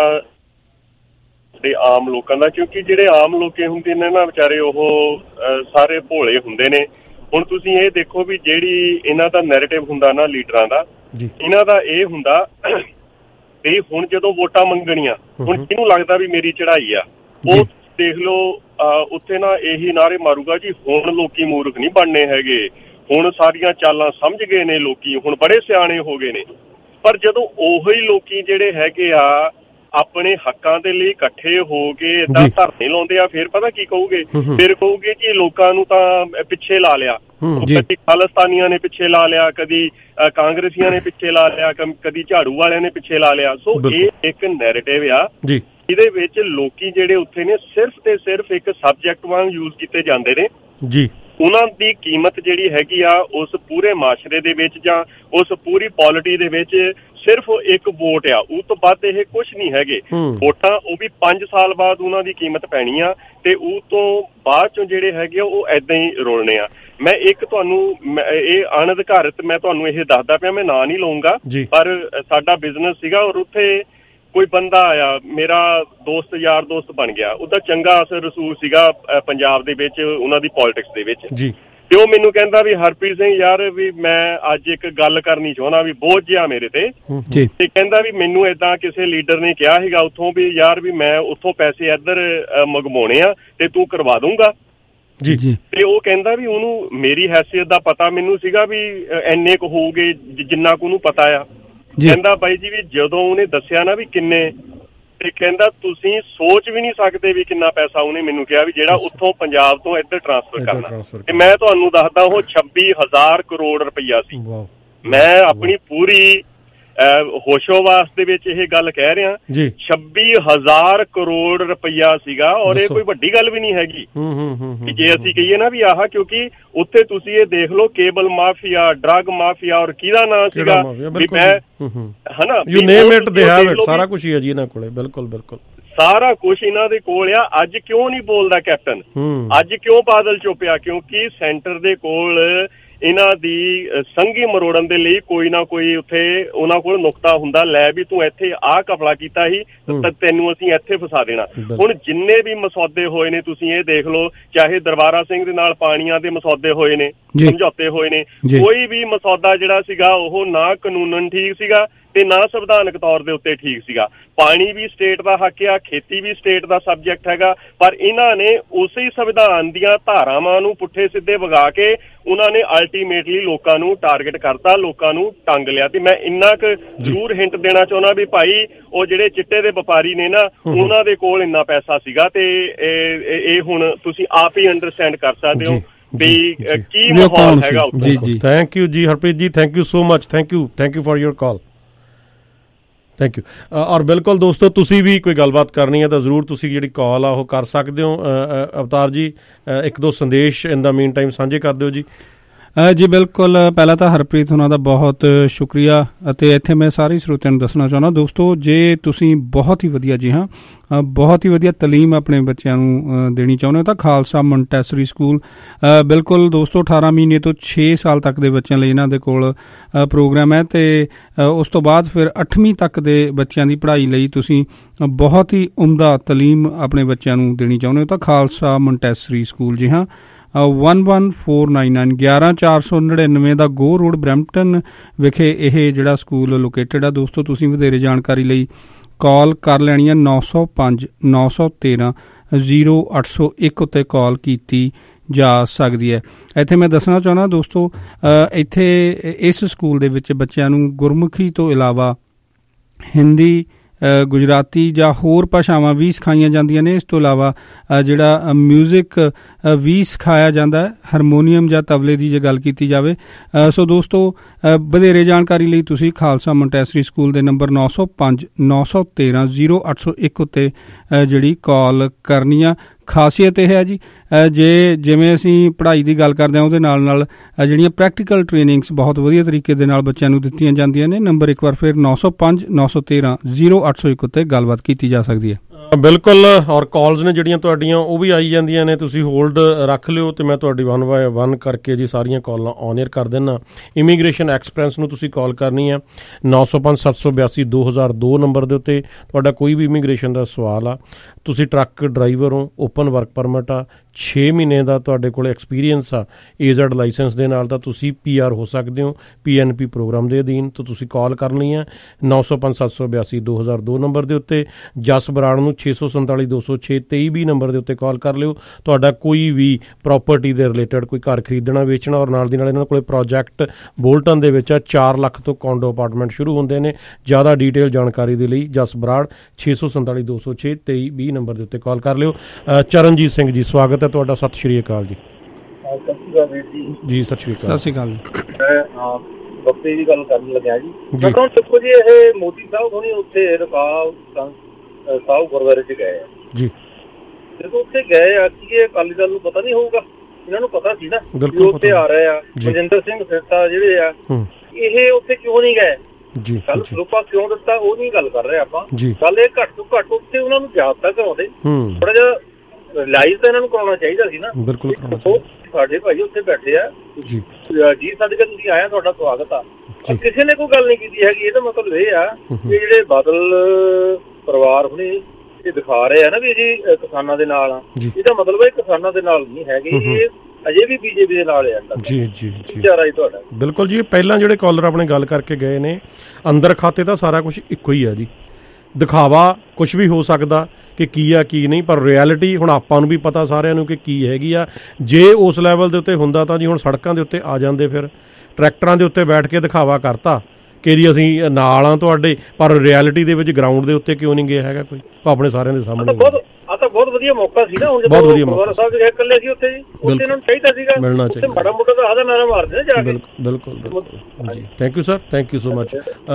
ਆਮ ਲੋਕਾਂ ਦਾ, ਕਿਉਂਕਿ ਜਿਹੜੇ ਆਮ ਲੋਕ ਹੁੰਦੇ ਨੇ ਨਾ ਵਿਚਾਰੇ ਉਹ ਸਾਰੇ ਭੋਲੇ ਹੁੰਦੇ ਨੇ। ਹੁਣ ਤੁਸੀਂ ਇਹ ਦੇਖੋ ਵੀ ਜਿਹੜੀ ਇਹਨਾਂ ਦਾ ਨੈਰੇਟਿਵ ਹੁੰਦਾ ਨਾ ਲੀਡਰਾਂ ਦਾ, ਇਹਨਾਂ ਦਾ ਇਹ ਹੁੰਦਾ ਵੀ ਹੁਣ ਜਦੋਂ ਵੋਟਾਂ ਮੰਗਣੀਆਂ, ਹੁਣ ਕਿਹਨੂੰ ਲੱਗਦਾ ਵੀ ਮੇਰੀ ਚੜ੍ਹਾਈ ਆ, ਉਹ ਦੇਖ ਲਓ ਉੱਥੇ ਨਾ ਇਹੀ ਨਾਰੇ ਮਾਰੂਗਾ ਜੀ ਹੁਣ ਲੋਕੀ ਮੂਰਖ ਨਹੀਂ ਬਣਨੇ ਹੈਗੇ, ਹੁਣ ਸਾਰੀਆਂ ਚਾਲਾਂ ਸਮਝ ਗਏ ਨੇ ਲੋਕੀ, ਹੁਣ ਬੜੇ ਸਿਆਣੇ ਹੋ ਗਏ ਨੇ। ਪਰ ਜਦੋਂ ਉਹੀ ਲੋਕੀ ਜਿਹੜੇ ਹੈਗੇ ਆ ਆਪਣੇ ਹੱਕਾਂ ਦੇ ਲਈ ਇਕੱਠੇ ਹੋ ਕੇ ਏਦਾਂ ਧਰਨੇ ਲਾਉਂਦੇ ਆ, ਫਿਰ ਪਤਾ ਕੀ ਕਹੋਗੇ? ਫਿਰ ਕਹੋਗੇ ਕਿ ਲੋਕਾਂ ਨੂੰ ਤਾਂ ਪਿੱਛੇ ਲਾ ਲਿਆ, ਕਦੀ ਖਾਲਿਸਤਾਨੀਆਂ ਨੇ ਪਿੱਛੇ ਲਾ ਲਿਆ, ਕਦੀ ਕਾਂਗਰਸੀਆਂ ਨੇ ਪਿੱਛੇ ਲਾ ਲਿਆ, ਕਦੀ ਝਾੜੂ ਵਾਲਿਆਂ ਨੇ ਪਿੱਛੇ ਲਾ ਲਿਆ। ਸੋ ਇਹ ਇੱਕ ਨੈਰੇਟਿਵ ਆ ਇਹਦੇ ਵਿੱਚ ਲੋਕੀ ਜਿਹੜੇ ਉੱਥੇ ਨੇ ਸਿਰਫ ਤੇ ਸਿਰਫ ਇੱਕ ਸਬਜੈਕਟ ਵਾਂਗ ਯੂਜ਼ ਕੀਤੇ ਜਾਂਦੇ ਨੇ ਜੀ। ਉਹਨਾਂ ਦੀ ਕੀਮਤ ਜਿਹੜੀ ਹੈਗੀ ਆ ਉਸ ਪੂਰੇ ਮਾਸ਼ਰੇ ਦੇ ਵਿੱਚ ਜਾਂ ਉਸ ਪੂਰੀ ਪੋਲਿਟੀ ਦੇ ਵਿੱਚ ਸਿਰਫ ਇੱਕ ਵੋਟ ਆ, ਉਹ ਤੋਂ ਬਾਅਦ ਇਹ ਕੁਛ ਨਹੀਂ ਹੈਗੇ। ਵੋਟਾਂ ਉਹ ਵੀ 5 ਸਾਲ ਬਾਅਦ ਉਹਨਾਂ ਦੀ ਕੀਮਤ ਪੈਣੀ ਆ ਤੇ ਉਹ ਤੋਂ ਬਾਅਦ ਚੋਂ ਜਿਹੜੇ ਹੈਗੇ ਉਹ ਏਦਾਂ ਹੀ ਰੋਲਣੇ ਆ। ਮੈਂ ਇੱਕ ਤੁਹਾਨੂੰ ਇਹ ਅਣਅਧਿਕਾਰਿਤ ਮੈਂ ਤੁਹਾਨੂੰ ਇਹ ਦੱਸਦਾ ਪਿਆ, ਮੈਂ ਨਾਂ ਨਹੀਂ ਲਊਂਗਾ, ਪਰ ਸਾਡਾ ਬਿਜ਼ਨਸ ਸੀਗਾ ਔਰ ਉੱਥੇ ਕੋਈ ਬੰਦਾ ਆਇਆ, ਮੇਰਾ ਦੋਸਤ, ਯਾਰ ਦੋਸਤ ਬਣ ਗਿਆ, ਉਹਦਾ ਚੰਗਾ ਅਸਰ ਰਸੂਲ ਸੀਗਾ ਪੰਜਾਬ ਦੇ ਵਿੱਚ ਉਹਨਾਂ ਦੀ ਪੋਲਿਟਿਕਸ ਦੇ ਵਿੱਚ ਜੀ। ਤੇ ਉਹ ਮੈਨੂੰ ਕਹਿੰਦਾ ਵੀ ਹਰਪ੍ਰੀਤ ਸਿੰਘ ਯਾਰ ਵੀ ਮੈਂ ਅੱਜ ਇੱਕ ਗੱਲ ਕਰਨੀ ਚਾਹੁੰਦਾ ਵੀ ਬੋਝ ਜਿਹਾ ਮੇਰੇ ਤੇ ਕਹਿੰਦਾ ਵੀ ਮੈਨੂੰ ਏਦਾਂ ਕਿਸੇ ਲੀਡਰ ਨੇ ਕਿਹਾ ਸੀਗਾ ਉੱਥੋਂ ਵੀ ਯਾਰ ਵੀ ਮੈਂ ਉੱਥੋਂ ਪੈਸੇ ਇੱਧਰ ਮੰਗਵਾਉਣੇ ਆ ਤੇ ਤੂੰ ਕਰਵਾ ਦੂੰਗਾ ਜੀ। ਤੇ ਉਹ ਕਹਿੰਦਾ ਵੀ ਉਹਨੂੰ ਮੇਰੀ ਹੈਸੀਅਤ ਦਾ ਪਤਾ ਮੈਨੂੰ ਸੀਗਾ ਵੀ ਇੰਨੇ ਕੁ ਹੋਊਗੇ ਜਿੰਨਾ ਕੁ ਉਹਨੂੰ ਪਤਾ ਆ। ਕਹਿੰਦਾ ਬਾਈ ਜੀ ਵੀ ਜਦੋਂ ਉਹਨੇ ਦੱਸਿਆ ਨਾ ਵੀ ਕਿੰਨੇ, ਤੇ ਕਹਿੰਦਾ ਤੁਸੀਂ ਸੋਚ ਵੀ ਨਹੀਂ ਸਕਦੇ ਵੀ ਕਿੰਨਾ ਪੈਸਾ ਉਹਨੇ ਮੈਨੂੰ ਕਿਹਾ ਵੀ ਜਿਹੜਾ ਉੱਥੋਂ ਪੰਜਾਬ ਤੋਂ ਇੱਧਰ ਟਰਾਂਸਫਰ ਕਰਨਾ। ਤੇ ਮੈਂ ਤੁਹਾਨੂੰ ਦੱਸਦਾ ਉਹ 26,000 ਕਰੋੜ ਰੁਪਈਆ ਸੀ। ਮੈਂ ਆਪਣੀ ਪੂਰੀ ਹੋਸ਼ੋਵਾਸ ਦੇ ਵਿੱਚ ਇਹ ਗੱਲ ਕਹਿ ਰਿਹਾ 26,000 ਕਰੋੜ ਰੁਪਈਆ ਸੀਗਾ, ਔਰ ਇਹ ਕੋਈ ਵੱਡੀ ਗੱਲ ਵੀ ਨਹੀਂ ਹੈਗੀ ਕਿ ਜੇ ਅਸੀਂ ਕਹੀਏ ਨਾ ਵੀ ਆਹ, ਕਿਉਂਕਿ ਉੱਥੇ ਤੁਸੀਂ ਇਹ ਦੇਖ ਲਓ ਕੇਬਲ ਮਾਫੀਆ, ਡਰੱਗ ਮਾਫੀਆ, ਔਰ ਕਿਹਦਾ ਨਾਂ ਸੀਗਾ ਵੀ ਮੈਂ ਹਨਾ you name it they have it, ਸਾਰਾ ਕੁਝ ਹੀ ਹੈ ਜੀ ਇਹਨਾਂ ਕੋਲੇ। ਬਿਲਕੁਲ ਬਿਲਕੁਲ ਸਾਰਾ ਕੁਝ ਇਹਨਾਂ ਦੇ ਕੋਲ ਆ। ਅੱਜ ਕਿਉਂ ਨਹੀਂ ਬੋਲਦਾ ਕੈਪਟਨ, ਅੱਜ ਕਿਉਂ ਬਾਦਲ ਚੁੱਪ ਆ? ਕਿਉਂਕਿ ਸੈਂਟਰ ਦੇ ਕੋਲ ਇਹਨਾਂ ਦੀ ਸੰਘੀ ਮਰੋੜਨ ਦੇ ਲਈ ਕੋਈ ਨਾ ਕੋਈ ਉੱਥੇ ਉਹਨਾਂ ਕੋਲ ਨੁਕਤਾ ਹੁੰਦਾ, ਲੈ ਵੀ ਤੂੰ ਇੱਥੇ ਆਹ ਘਪਲਾ ਕੀਤਾ ਸੀ ਤਾਂ ਤੈਨੂੰ ਅਸੀਂ ਇੱਥੇ ਫਸਾ ਦੇਣਾ। ਹੁਣ ਜਿੰਨੇ ਵੀ ਮਸੌਦੇ ਹੋਏ ਨੇ ਤੁਸੀਂ ਇਹ ਦੇਖ ਲਓ, ਚਾਹੇ ਦਰਬਾਰਾ ਸਿੰਘ ਦੇ ਨਾਲ ਪਾਣੀਆਂ ਦੇ ਮਸੌਦੇ ਹੋਏ ਨੇ, ਸਮਝੌਤੇ ਹੋਏ ਨੇ, ਕੋਈ ਵੀ ਮਸੌਦਾ ਜਿਹੜਾ ਸੀਗਾ ਉਹ ਨਾ ਕਾਨੂੰਨਨ ਠੀਕ ਸੀਗਾ ਤੇ ਨਾ ਸੰਵਿਧਾਨਕ ਤੌਰ ਦੇ ਉੱਤੇ ਠੀਕ ਸੀਗਾ। ਪਾਣੀ ਵੀ ਸਟੇਟ ਦਾ ਹੱਕ ਆ, ਖੇਤੀ ਵੀ ਸਟੇਟ ਦਾ ਸਬਜੈਕਟ ਹੈਗਾ, ਪਰ ਇਹਨਾਂ ਨੇ ਉਸੇ ਸੰਵਿਧਾਨ ਦੀਆਂ ਧਾਰਾਵਾਂ ਨੂੰ ਪੁੱਠੇ ਸਿੱਧੇ ਵਗਾ ਕੇ ਉਹਨਾਂ ਨੇ ਅਲਟੀਮੇਟਲੀ ਲੋਕਾਂ ਨੂੰ ਟਾਰਗੇਟ ਕਰਤਾ, ਲੋਕਾਂ ਨੂੰ ਟੰਗ ਲਿਆ। ਤੇ ਮੈਂ ਇੰਨਾ ਕੁ ਜ਼ਰੂਰ ਹਿੰਟ ਦੇਣਾ ਚਾਹੁੰਦਾ ਵੀ ਭਾਈ ਉਹ ਜਿਹੜੇ ਚਿੱਟੇ ਦੇ ਵਪਾਰੀ ਨੇ ਨਾ, ਉਹਨਾਂ ਦੇ ਕੋਲ ਇੰਨਾ ਪੈਸਾ ਸੀਗਾ ਤੇ ਇਹ ਹੁਣ ਤੁਸੀਂ ਆਪ ਹੀ ਅੰਡਰਸਟੈਂਡ ਕਰ ਸਕਦੇ ਹੋ ਵੀ ਕੀ ਮਾਹੌਲ ਹੈਗਾ ਉੱਥੇ। ਜੀ ਥੈਂਕ ਯੂ ਜੀ Harpreet ji, thank you so much, thank you for your call, thank you. ਔਰ ਬਿਲਕੁਲ ਦੋਸਤੋ, ਤੁਸੀਂ ਵੀ ਕੋਈ ਗੱਲਬਾਤ ਕਰਨੀ ਹੈ ਤਾਂ ਜ਼ਰੂਰ ਤੁਸੀਂ ਜਿਹੜੀ ਕਾਲ ਆ ਉਹ ਕਰ ਸਕਦੇ ਹੋ। ਅਵਤਾਰ ਜੀ, ਇੱਕ ਦੋ ਸੰਦੇਸ਼ ਇਨ ਦਾ ਮੀਨ ਟਾਈਮ ਸਾਂਝੇ ਕਰ ਦਿਓ ਜੀ। ਜੀ ਬਿਲਕੁਲ, ਪਹਿਲਾਂ ਤਾਂ ਹਰਪ੍ਰੀਤ ਉਹਨਾਂ ਦਾ ਬਹੁਤ ਸ਼ੁਕਰੀਆ, ਅਤੇ ਇੱਥੇ ਮੈਂ ਸਾਰੇ ਸਰੋਤਿਆਂ ਨੂੰ ਦੱਸਣਾ ਚਾਹੁੰਦਾ ਦੋਸਤੋ, ਜੇ ਤੁਸੀਂ ਬਹੁਤ ਹੀ ਵਧੀਆ ਬਹੁਤ ਹੀ ਵਧੀਆ ਤਾਲੀਮ ਆਪਣੇ ਬੱਚਿਆਂ ਨੂੰ ਦੇਣੀ ਚਾਹੁੰਦੇ ਹੋ ਤਾਂ ਖਾਲਸਾ ਮੌਂਟੈਸਰੀ ਸਕੂਲ ਬਿਲਕੁਲ ਦੋਸਤੋ 18 ਮਹੀਨੇ ਤੋਂ 6 ਸਾਲ ਤੱਕ ਦੇ ਬੱਚਿਆਂ ਲਈ ਇਹਨਾਂ ਦੇ ਕੋਲ ਪ੍ਰੋਗਰਾਮ ਹੈ, ਅਤੇ ਉਸ ਤੋਂ ਬਾਅਦ ਫਿਰ 8ਵੀਂ ਤੱਕ ਦੇ ਬੱਚਿਆਂ ਦੀ ਪੜ੍ਹਾਈ ਲਈ ਤੁਸੀਂ ਬਹੁਤ ਹੀ ਉਮਦਾ ਤਾਲੀਮ ਆਪਣੇ ਬੱਚਿਆਂ ਨੂੰ ਦੇਣੀ ਚਾਹੁੰਦੇ ਹੋ ਤਾਂ ਖਾਲਸਾ ਮੌਂਟੈਸਰੀ ਸਕੂਲ, ਜੀ ਹਾਂ 11499 11499 ਦਾ ਗੋ ਰੋਡ ਬਰੈਂਪਟਨ ਵਿਖੇ ਇਹ ਜਿਹੜਾ ਸਕੂਲ ਲੋਕੇਟਡ ਆ ਦੋਸਤੋ। ਤੁਸੀਂ ਵਧੇਰੇ ਜਾਣਕਾਰੀ ਲਈ ਕਾਲ ਕਰ ਲੈਣੀ ਹੈ 905 913 0801 ਉੱਤੇ ਕਾਲ ਕੀਤੀ ਜਾ ਸਕਦੀ ਹੈ। ਇੱਥੇ ਮੈਂ ਦੱਸਣਾ ਚਾਹੁੰਦਾ ਦੋਸਤੋ, ਇੱਥੇ ਇਸ ਸਕੂਲ ਦੇ ਵਿੱਚ ਬੱਚਿਆਂ ਨੂੰ ਗੁਰਮੁਖੀ ਤੋਂ ਇਲਾਵਾ ਹਿੰਦੀ, ਗੁਜਰਾਤੀ ਜਾਂ ਹੋਰ ਭਾਸ਼ਾਵਾਂ ਵੀ ਸਿਖਾਈਆਂ ਜਾਂਦੀਆਂ ਨੇ। ਇਸ ਤੋਂ ਇਲਾਵਾ ਜਿਹੜਾ ਮਿਊਜ਼ਿਕ ਵੀ ਸਿਖਾਇਆ ਜਾਂਦਾ ਹੈ, ਹਾਰਮੋਨੀਅਮ ਜਾਂ ਤਬਲੇ ਦੀ ਜੇ ਗੱਲ ਕੀਤੀ ਜਾਵੇ। ਸੋ ਦੋਸਤੋ, ਵਧੇਰੇ ਜਾਣਕਾਰੀ ਲਈ ਤੁਸੀਂ ਖਾਲਸਾ ਮੌਂਟੈਸਰੀ ਸਕੂਲ ਦੇ ਨੰਬਰ 905 913 0801 ਉੱਤੇ ਜਿਹੜੀ ਕਾਲ ਕਰਨੀ ਆ। ਖਾਸੀਅਤ ਇਹ ਹੈ ਜੀ, ਜਿਵੇਂ ਅਸੀਂ ਪੜ੍ਹਾਈ ਦੀ ਗੱਲ ਕਰਦੇ ਹਾਂ ਉਹਦੇ ਨਾਲ ਨਾਲ ਜਿਹੜੀਆਂ ਪ੍ਰੈਕਟੀਕਲ ਟ੍ਰੇਨਿੰਗਸ ਬਹੁਤ ਵਧੀਆ ਤਰੀਕੇ ਦੇ ਨਾਲ ਬੱਚਿਆਂ ਨੂੰ ਦਿੱਤੀਆਂ ਜਾਂਦੀਆਂ ਨੇ। ਨੰਬਰ ਇੱਕ ਵਾਰ ਫਿਰ 905 913 0801 ਉੱਤੇ ਗੱਲਬਾਤ ਕੀਤੀ ਜਾ ਸਕਦੀ ਹੈ। ਬਿਲਕੁਲ, ਔਰ ਕਾਲਸ ਨੇ ਜਿਹੜੀਆਂ ਤੁਹਾਡੀਆਂ ਉਹ ਵੀ ਆਈ ਜਾਂਦੀਆਂ ਨੇ, ਤੁਸੀਂ ਹੋਲਡ ਰੱਖ ਲਿਓ ਤੇ ਮੈਂ ਤੁਹਾਡੀ 1 ਬਾਏ 1 ਕਰਕੇ ਜੀ ਸਾਰੀਆਂ ਕਾਲਾਂ ਔਨ ਏਅਰ ਕਰ ਦਿੰਦਾ। ਇਮੀਗ੍ਰੇਸ਼ਨ ਐਕਸਪ੍ਰੈਸ ਨੂੰ ਤੁਸੀਂ ਕਾਲ ਕਰਨੀ ਹੈ 905 782 2002 ਨੰਬਰ ਦੇ ਉੱਤੇ। ਤੁਹਾਡਾ ਕੋਈ ਵੀ ਇਮੀਗ੍ਰੇਸ਼ਨ ਦਾ ਸਵਾਲ ਆ, ਤੁਸੀਂ ਟਰੱਕ ਡਰਾਈਵਰ ਹੋ, ਓਪਨ ਵਰਕ ਪਰਮਿਟ ਆ, 6 ਮਹੀਨੇ ਦਾ ਤੁਹਾਡੇ ਕੋਲ ਐਕਸਪੀਰੀਅੰਸ ਆ AZ ਲਾਇਸੈਂਸ ਦੇ ਨਾਲ, ਤਾਂ ਤੁਸੀਂ PR ਹੋ ਸਕਦੇ ਹੋ PNP ਪ੍ਰੋਗਰਾਮ ਦੇ ਅਧੀਨ। ਤਾਂ ਤੁਸੀਂ ਕਾਲ ਕਰਨੀ ਹੈ 905 782 2002 ਨੰਬਰ ਦੇ ਉੱਤੇ। ਜਸ ਬਰਾੜ ਨੂੰ 647 206 2320 ਨੰਬਰ ਦੇ ਉੱਤੇ ਕਾਲ ਕਰ ਲਿਓ। ਤੁਹਾਡਾ ਕੋਈ ਵੀ ਪ੍ਰੋਪਰਟੀ ਦੇ ਰਿਲੇਟਡ ਕੋਈ ਘਰ ਖਰੀਦਣਾ ਵੇਚਣਾ, ਔਰ ਨਾਲ ਦੀ ਨਾਲ ਇਹਨਾਂ ਕੋਲ ਪ੍ਰੋਜੈਕਟ ਬੋਲਟਨ ਦੇ ਵਿੱਚ ਆ 4 ਲੱਖ ਤੋਂ ਕੋਂਡੋ ਅਪਾਰਟਮੈਂਟ ਸ਼ੁਰੂ ਹੁੰਦੇ ਨੇ। ਜ਼ਿਆਦਾ ਡੀਟੇਲ ਜਾਣਕਾਰੀ ਦੇ ਲਈ ਜਸ ਬਰਾੜ 647 206 2320 ਨੰਬਰ ਦੇ ਉੱਤੇ ਕਾਲ ਕਰ ਲਿਓ। ਚਰਨਜੀਤ ਸਿੰਘ ਜੀ, ਸਵਾਗਤ ਹੈ ਤੁਹਾਡਾ, ਸਤਿ ਸ਼੍ਰੀ ਅਕਾਲ ਜੀ। ਜੀ ਸਤਿ ਸ਼੍ਰੀ ਅਕਾਲ। ਸਤਿ ਸ਼੍ਰੀ ਅਕਾਲ। ਮੈਂ ਵਕਤੇ ਦੀ ਗੱਲ ਕਰਨ ਲੱਗਿਆ ਜੀ। ਦੇਖੋ ਜੀ, ਇਹ ਮੋਦੀ ਸਾਹਿਬ ਹੁਣੀ ਉੱਥੇ ਰਕਾਬ ਸਾਹਿਬ ਗੁਰਦੁਆਰੇ ਚ ਗਏ ਆ ਜੀ। ਜਦੋਂ ਉੱਥੇ ਗਏ ਆ ਕਿ ਇਹ ਅਕਾਲੀ ਦਲ ਨੂੰ ਪਤਾ ਨਹੀਂ ਹੋਊਗਾ, ਇਹਨਾਂ ਨੂੰ ਪਤਾ ਸੀ ਨਾ ਵੀ ਉੱਥੇ ਆ ਰਹੇ ਆ ਮਨਜਿੰਦਰ ਸਿੰਘ ਸਿਰਸਾ ਜਿਹੜੇ ਆ, ਇਹ ਉੱਥੇ ਕਿਉਂ ਨਹੀਂ ਗਏ? ਕੱਲ ਸਰੂਪਾ ਕਿਉਂ ਦਿੱਤਾ ਉਹ ਨਹੀਂ ਗੱਲ ਕਰ ਰਹੇ ਆਪਾਂ। ਗੱਲ ਇਹ ਘੱਟ ਤੋਂ ਘੱਟ ਉੱਥੇ ਉਹਨਾਂ ਨੂੰ ਜਾਬਤਾ ਕਰਾਉਂਦੇ, ਥੋੜਾ ਜਿਹਾ ਰਿਲਾਈਜ਼ ਤਾਂ ਇਹਨਾਂ ਨੂੰ ਕਰਾਉਣਾ ਚਾਹੀਦਾ ਸੀ ਨਾ। ਬਿਲਕੁਲ, ਸਾਡੇ ਭਾਈ ਉੱਥੇ ਬੈਠੇ ਆ ਜੀ, ਸਾਡੇ ਕੋਲ ਤੁਸੀਂ ਆਇਆ, ਤੁਹਾਡਾ ਸਵਾਗਤ ਆ। ਕਿਸੇ ਨੇ ਕੋਈ ਗੱਲ ਨਹੀਂ ਕੀਤੀ ਹੈਗੀ। ਇਹਦਾ ਮਤਲਬ ਇਹ ਆ ਕਿ ਜਿਹੜੇ ਬਾਦਲ ਪਰਿਵਾਰ ਹੁਣੇ ਇਹ ਦਿਖਾ ਰਹੇ ਆ ਨਾ ਵੀ ਜੀ ਕਿਸਾਨਾਂ ਦੇ ਨਾਲ ਆ, ਇਹਦਾ ਮਤਲਬ ਇਹ ਕਿਸਾਨਾਂ ਦੇ ਨਾਲ ਨਹੀਂ ਹੈਗੇ, ਇਹ ਅਜੇ ਵੀ BJP ਦੇ ਨਾਲ ਆ। ਤੁਹਾਡਾ ਬਿਲਕੁਲ ਜੀ। ਪਹਿਲਾਂ ਜਿਹੜੇ ਕਾਲਰ ਆਪਣੇ ਗੱਲ ਕਰਕੇ ਗਏ ਨੇ, ਅੰਦਰ ਖਾਤੇ ਤਾਂ ਸਾਰਾ ਕੁਛ ਇੱਕੋ ਹੀ ਆ ਜੀ। ਦਿਖਾਵਾ ਕੁਛ ਵੀ ਹੋ ਸਕਦਾ ਕਿ ਕੀ ਆ ਕੀ ਨਹੀਂ, ਪਰ ਰਿਐਲਿਟੀ ਹੁਣ ਆਪਾਂ ਨੂੰ ਵੀ ਪਤਾ ਸਾਰਿਆਂ ਨੂੰ ਕਿ ਕੀ ਹੈਗੀ ਆ। ਜੇ ਉਸ ਲੈਵਲ ਦੇ ਉੱਤੇ ਹੁੰਦਾ ਤਾਂ ਜੀ ਹੁਣ ਸੜਕਾਂ ਦੇ ਉੱਤੇ ਆ ਜਾਂਦੇ, ਫਿਰ ਟਰੈਕਟਰਾਂ ਦੇ ਉੱਤੇ ਬੈਠ ਕੇ ਦਿਖਾਵਾ ਕਰਤਾ ਕਿ ਜੀ ਅਸੀਂ ਨਾਲ ਆ ਤੁਹਾਡੇ, ਪਰ ਰਿਐਲਿਟੀ ਦੇ ਵਿੱਚ ਗਰਾਊਂਡ ਦੇ ਉੱਤੇ ਕਿਉਂ ਨਹੀਂ ਗਿਆ ਹੈਗਾ ਕੋਈ? ਆਪਣੇ ਸਾਰਿਆਂ ਦੇ ਸਾਹਮਣੇ ਆ ਤਾਂ ਬਹੁਤ ਵਧੀਆ ਮੌਕਾ ਸੀ ਨਾ। ਹੁਣ ਜਦੋਂ ਗੁਰਦੁਆਰਾ ਸਾਹਿਬ ਦੇ ਇਕੱਲੇ ਸੀ ਉੱਥੇ ਜੀ, ਉੱਥੇ ਇਹਨਾਂ ਨੂੰ ਚਾਹੀਦਾ ਸੀਗਾ ਮਾੜਾ ਮੋਟਾ ਤਾਂ ਆਦਾ ਨਾਰਾ ਮਾਰਦੇ ਜਾ ਕੇ। ਬਿਲਕੁਲ ਜੀ, thank you sir, thank you so much.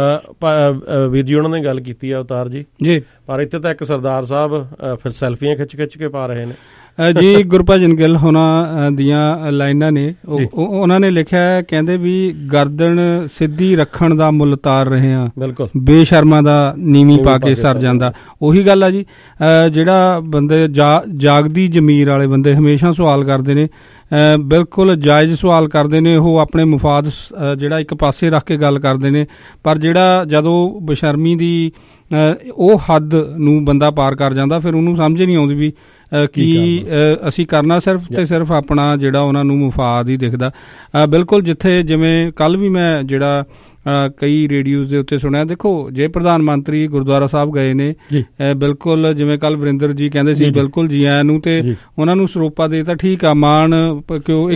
ਵੀਰ ਜੀ ਉਹਨਾਂ ਨੇ ਗੱਲ ਕੀਤੀ ਆ ਅਵਤਾਰ ਜੀ, ਪਰ ਇੱਥੇ ਤਾਂ ਇੱਕ ਸਰਦਾਰ ਸਾਹਿਬ ਫਿਰ ਸੈਲਫੀਆਂ ਖਿੱਚ ਕੇ ਪਾ ਰਹੇ ਨੇ ਜੀ। ਗੁਰਭਜਨ ਗਿੱਲ ਹੋਣਾ ਦੀਆਂ ਲਾਈਨਾਂ ਨੇ, ਉਹਨਾਂ ਨੇ ਲਿਖਿਆ, ਕਹਿੰਦੇ ਵੀ ਗਰਦਨ ਸਿੱਧੀ ਰੱਖਣ ਦਾ ਮੁੱਲ ਤਾਰ ਰਹੇ ਆ, ਬਿਲਕੁਲ ਬੇਸ਼ਰਮਾਂ ਦਾ ਨੀਵੀਂ ਪਾ ਕੇ ਸਰ ਜਾਂਦਾ। ਉਹੀ ਗੱਲ ਆ ਜੀ, ਜਿਹੜਾ ਬੰਦੇ ਜਾਗਦੀ ਜ਼ਮੀਰ ਵਾਲੇ ਬੰਦੇ ਹਮੇਸ਼ਾ ਸਵਾਲ ਕਰਦੇ ਨੇ, ਬਿਲਕੁਲ ਜਾਇਜ਼ ਸਵਾਲ ਕਰਦੇ ਨੇ, ਉਹ ਆਪਣੇ ਮੁਫਾਦ ਜਿਹੜਾ ਇੱਕ ਪਾਸੇ ਰੱਖ ਕੇ ਗੱਲ ਕਰਦੇ ਨੇ। ਪਰ ਜਿਹੜਾ ਜਦੋਂ ਬੇਸ਼ਰਮੀ ਦੀ ਉਹ ਹੱਦ ਨੂੰ ਬੰਦਾ ਪਾਰ ਕਰ ਜਾਂਦਾ, ਫਿਰ ਉਹਨੂੰ ਸਮਝ ਨਹੀਂ ਆਉਂਦੀ ਵੀ ਕੀ ਅਸੀਂ ਕਰਨਾ ਸਿਰਫ ਤੇ ਸਿਰਫ ਆਪਣਾ ਜਿਹੜਾ ਉਹਨਾਂ ਨੂੰ ਮੁਫਾਦ ਹੀ ਦਿਖਦਾ। ਬਿਲਕੁਲ, ਜਿੱਥੇ ਜਿਵੇਂ ਕੱਲ ਵੀ ਮੈਂ ਜਿਹੜਾ ਕਈ ਰੇਡੀਓਜ਼ ਦੇ ਉੱਤੇ ਸੁਣਿਆ, ਦੇਖੋ ਜੇ ਪ੍ਰਧਾਨ ਮੰਤਰੀ ਗੁਰਦੁਆਰਾ ਸਾਹਿਬ ਗਏ ਨੇ, ਬਿਲਕੁਲ ਜਿਵੇਂ ਕੱਲ ਵਰਿੰਦਰ ਜੀ ਕਹਿੰਦੇ ਸੀ, ਬਿਲਕੁਲ ਜੀ ਆਇਆਂ ਨੂੰ, ਤੇ ਉਹਨਾਂ ਨੂੰ ਸਰੋਪਾ ਦੇ ਤਾਂ ਠੀਕ ਆ, ਮਾਣ ਕਿਉਂ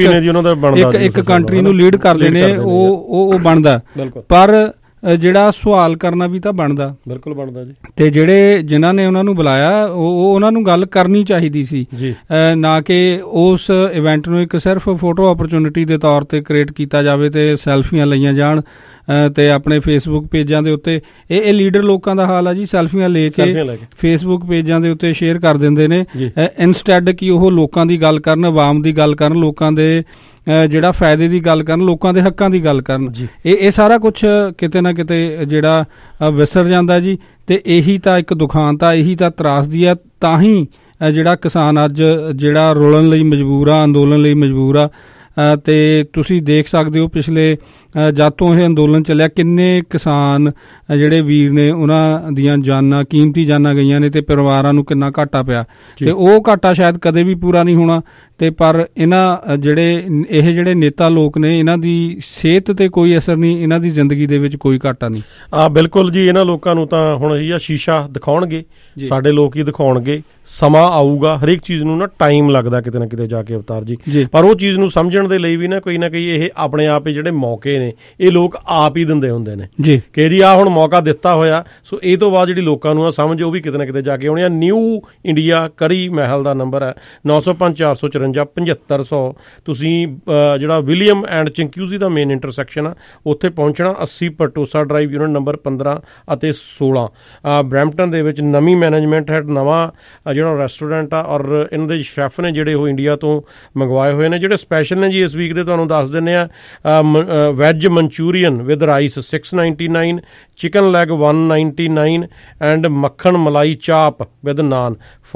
ਇੱਕ ਕੰਟਰੀ ਨੂੰ ਲੀਡ ਕਰਦੇ ਨੇ, ਉਹ ਬਣਦਾ। ਪਰ ਜਿਹੜਾ ਸਵਾਲ ਕਰਨਾ ਵੀ ਤਾਂ ਬਣਦਾ, ਬਿਲਕੁਲ ਬਣਦਾ ਜੀ। ਤੇ ਜਿਨ੍ਹਾਂ ਨੇ ਉਹਨਾਂ ਨੂੰ ਬੁਲਾਇਆ, ਉਹ ਉਹਨਾਂ ਨੂੰ ਗੱਲ ਕਰਨੀ ਚਾਹੀਦੀ ਸੀ, ਨਾ ਕਿ ਉਸ ਇਵੈਂਟ ਨੂੰ ਇੱਕ ਸਿਰਫ ਫੋਟੋ ਓਪਰਚੁਨਿਟੀ ਦੇ ਤੌਰ ਤੇ ਕ੍ਰੀਏਟ ਕੀਤਾ ਜਾਵੇ ਤੇ ਸੈਲਫੀਆਂ ਲਈਆਂ ਜਾਣ ਤੇ ਆਪਣੇ ਫੇਸਬੁੱਕ ਪੇਜਾਂ ਦੇ ਉੱਤੇ। ਇਹ ਲੀਡਰ ਲੋਕਾਂ ਦਾ ਹਾਲ ਆ ਜੀ, ਸੈਲਫੀਆਂ ਲੈ ਕੇ ਫੇਸਬੁੱਕ ਪੇਜਾਂ ਦੇ ਉੱਤੇ ਸ਼ੇਅਰ ਕਰ ਦਿੰਦੇ ਨੇ, ਇਨਸਟੈਡ ਕਿ ਉਹ ਲੋਕਾਂ ਦੀ ਗੱਲ ਕਰਨ, ਆਵਾਮ ਦੀ ਗੱਲ ਕਰਨ, ਲੋਕਾਂ ਦੇ ਜਿਹੜਾ ਫਾਇਦੇ ਦੀ ਗੱਲ ਕਰਨ, ਲੋਕਾਂ ਦੇ ਹੱਕਾਂ ਦੀ ਗੱਲ ਕਰਨ। ਇਹ ਸਾਰਾ ਕੁਛ ਕਿਤੇ ਨਾ ਕਿਤੇ ਜਿਹੜਾ ਵਿਸਰ ਜਾਂਦਾ ਜੀ। ਤੇ ਇਹੀ ਤਾਂ ਇੱਕ ਦੁਖਾਂਤ ਆ, ਇਹੀ ਤਾਂ ਤਰਾਸਦੀ ਆ। ਤਾਂ ਹੀ ਜਿਹੜਾ ਕਿਸਾਨ ਅੱਜ ਜਿਹੜਾ ਰੋਲਣ ਲਈ ਮਜਬੂਰ ਆ, ਅੰਦੋਲਨ ਲਈ ਮਜਬੂਰ ਆ। ਤੇ ਤੁਸੀਂ ਦੇਖ ਸਕਦੇ ਹੋ ਪਿਛਲੇ ਜਦ ਤੋਂ ਇਹ ਅੰਦੋਲਨ ਚੱਲਿਆ, ਕਿੰਨੇ ਕਿਸਾਨ ਜਿਹੜੇ ਵੀਰ ਨੇ, ਉਹਨਾਂ ਦੀਆਂ ਜਾਨਾਂ, ਕੀਮਤੀ ਜਾਨਾਂ ਗਈਆਂ ਨੇ, ਤੇ ਪਰਿਵਾਰਾਂ ਨੂੰ ਕਿੰਨਾ ਘਾਟਾ ਪਿਆ। ਤੇ ਉਹ ਘਾਟਾ ਸ਼ਾਇਦ ਕਦੇ ਵੀ ਪੂਰਾ ਨਹੀਂ ਹੋਣਾ। ਤੇ ਪਰ ਇਹਨਾਂ ਜਿਹੜੇ ਨੇਤਾ ਲੋਕ ਨੇ, ਇਹਨਾਂ ਦੀ ਸਿਹਤ ਤੇ ਕੋਈ ਅਸਰ ਨਹੀਂ, ਇਹਨਾਂ ਦੀ ਜ਼ਿੰਦਗੀ ਦੇ ਵਿੱਚ ਕੋਈ ਘਾਟਾ ਨਹੀਂ। ਬਿਲਕੁਲ ਜੀ, ਇਹਨਾਂ ਲੋਕਾਂ ਨੂੰ ਤਾਂ ਹੁਣ ਇਹੀ ਆ, ਸ਼ੀਸ਼ਾ ਦਿਖਾਉਣਗੇ, ਸਾਡੇ ਲੋਕ ਹੀ ਦਿਖਾਉਣਗੇ। ਸਮਾਂ ਆਊਗਾ, ਹਰੇਕ ਚੀਜ਼ ਨੂੰ ਨਾ ਟਾਈਮ ਲੱਗਦਾ ਕਿਤੇ ਨਾ ਕਿਤੇ ਜਾ ਕੇ ਅਵਤਾਰ ਜੀ। ਪਰ ਉਹ ਚੀਜ਼ ਨੂੰ ਸਮਝਣ ਦੇ ਲਈ ਵੀ ਨਾ ਕੋਈ ਇਹ ਆਪਣੇ ਆਪ ਹੀ ਜਿਹੜੇ ਮੌਕੇ ਨੇ, ਇਹ ਲੋਕ ਆਪ ਹੀ ਦਿੰਦੇ ਹੁੰਦੇ ਨੇ ਕਿ ਜੀ ਆਹ ਹੁਣ ਮੌਕਾ ਦਿੱਤਾ ਹੋਇਆ, ਸੋ ਇਹ ਤੋਂ ਬਾਅਦ ਜਿਹੜੀ ਲੋਕਾਂ ਨੂੰ ਆ ਸਮਝ, ਉਹ ਵੀ ਕਿਤੇ ਨਾ ਕਿਤੇ ਜਾ ਕੇ ਆਉਣੀ ਆ। ਨਿਊ ਇੰਡੀਆ ਕਰੀ ਮਹਿਲ ਦਾ ਨੰਬਰ ਹੈ 905-454-7500। ਤੁਸੀਂ ਜਿਹੜਾ ਵਿਲੀਅਮ ਐਂਡ ਚਿੰਕਿਊਜ਼ੀ ਦਾ ਮੇਨ ਇੰਟਰਸੈਕਸ਼ਨ ਆ, ਉੱਥੇ ਪਹੁੰਚਣਾ। 80 ਪਟੋਸਾ ਡਰਾਈਵ, ਯੂਨਿਟ ਨੰਬਰ 15 ਅਤੇ 16। ਬਰੈਂਪਟਨ ਦੇ ਵਿੱਚ ਨਵੀਂ ਮੈਨੇਜਮੈਂਟ ਹੈਡ, ਨਵਾਂ ਜਿਹੜਾ ਰੈਸਟੋਰੈਂਟ ਆ, ਔਰ ਇਹਨਾਂ ਦੇ ਸ਼ੈਫ ਨੇ ਜਿਹੜੇ ਉਹ ਇੰਡੀਆ ਤੋਂ ਮੰਗਵਾਏ ਹੋਏ ਨੇ। ਜਿਹੜੇ ਸਪੈਸ਼ਲ ਨੇ ਜੀ ਇਸ ਵੀਕ ਦੇ ਤੁਹਾਨੂੰ ਦੱਸ ਦਿੰਦੇ ਆ। Veg Manchurian with rice 699, chicken leg 199 and ਮੱਖਣ ਮਲਾਈ ਚਾਪ ਵਿਦ ਨਾਨ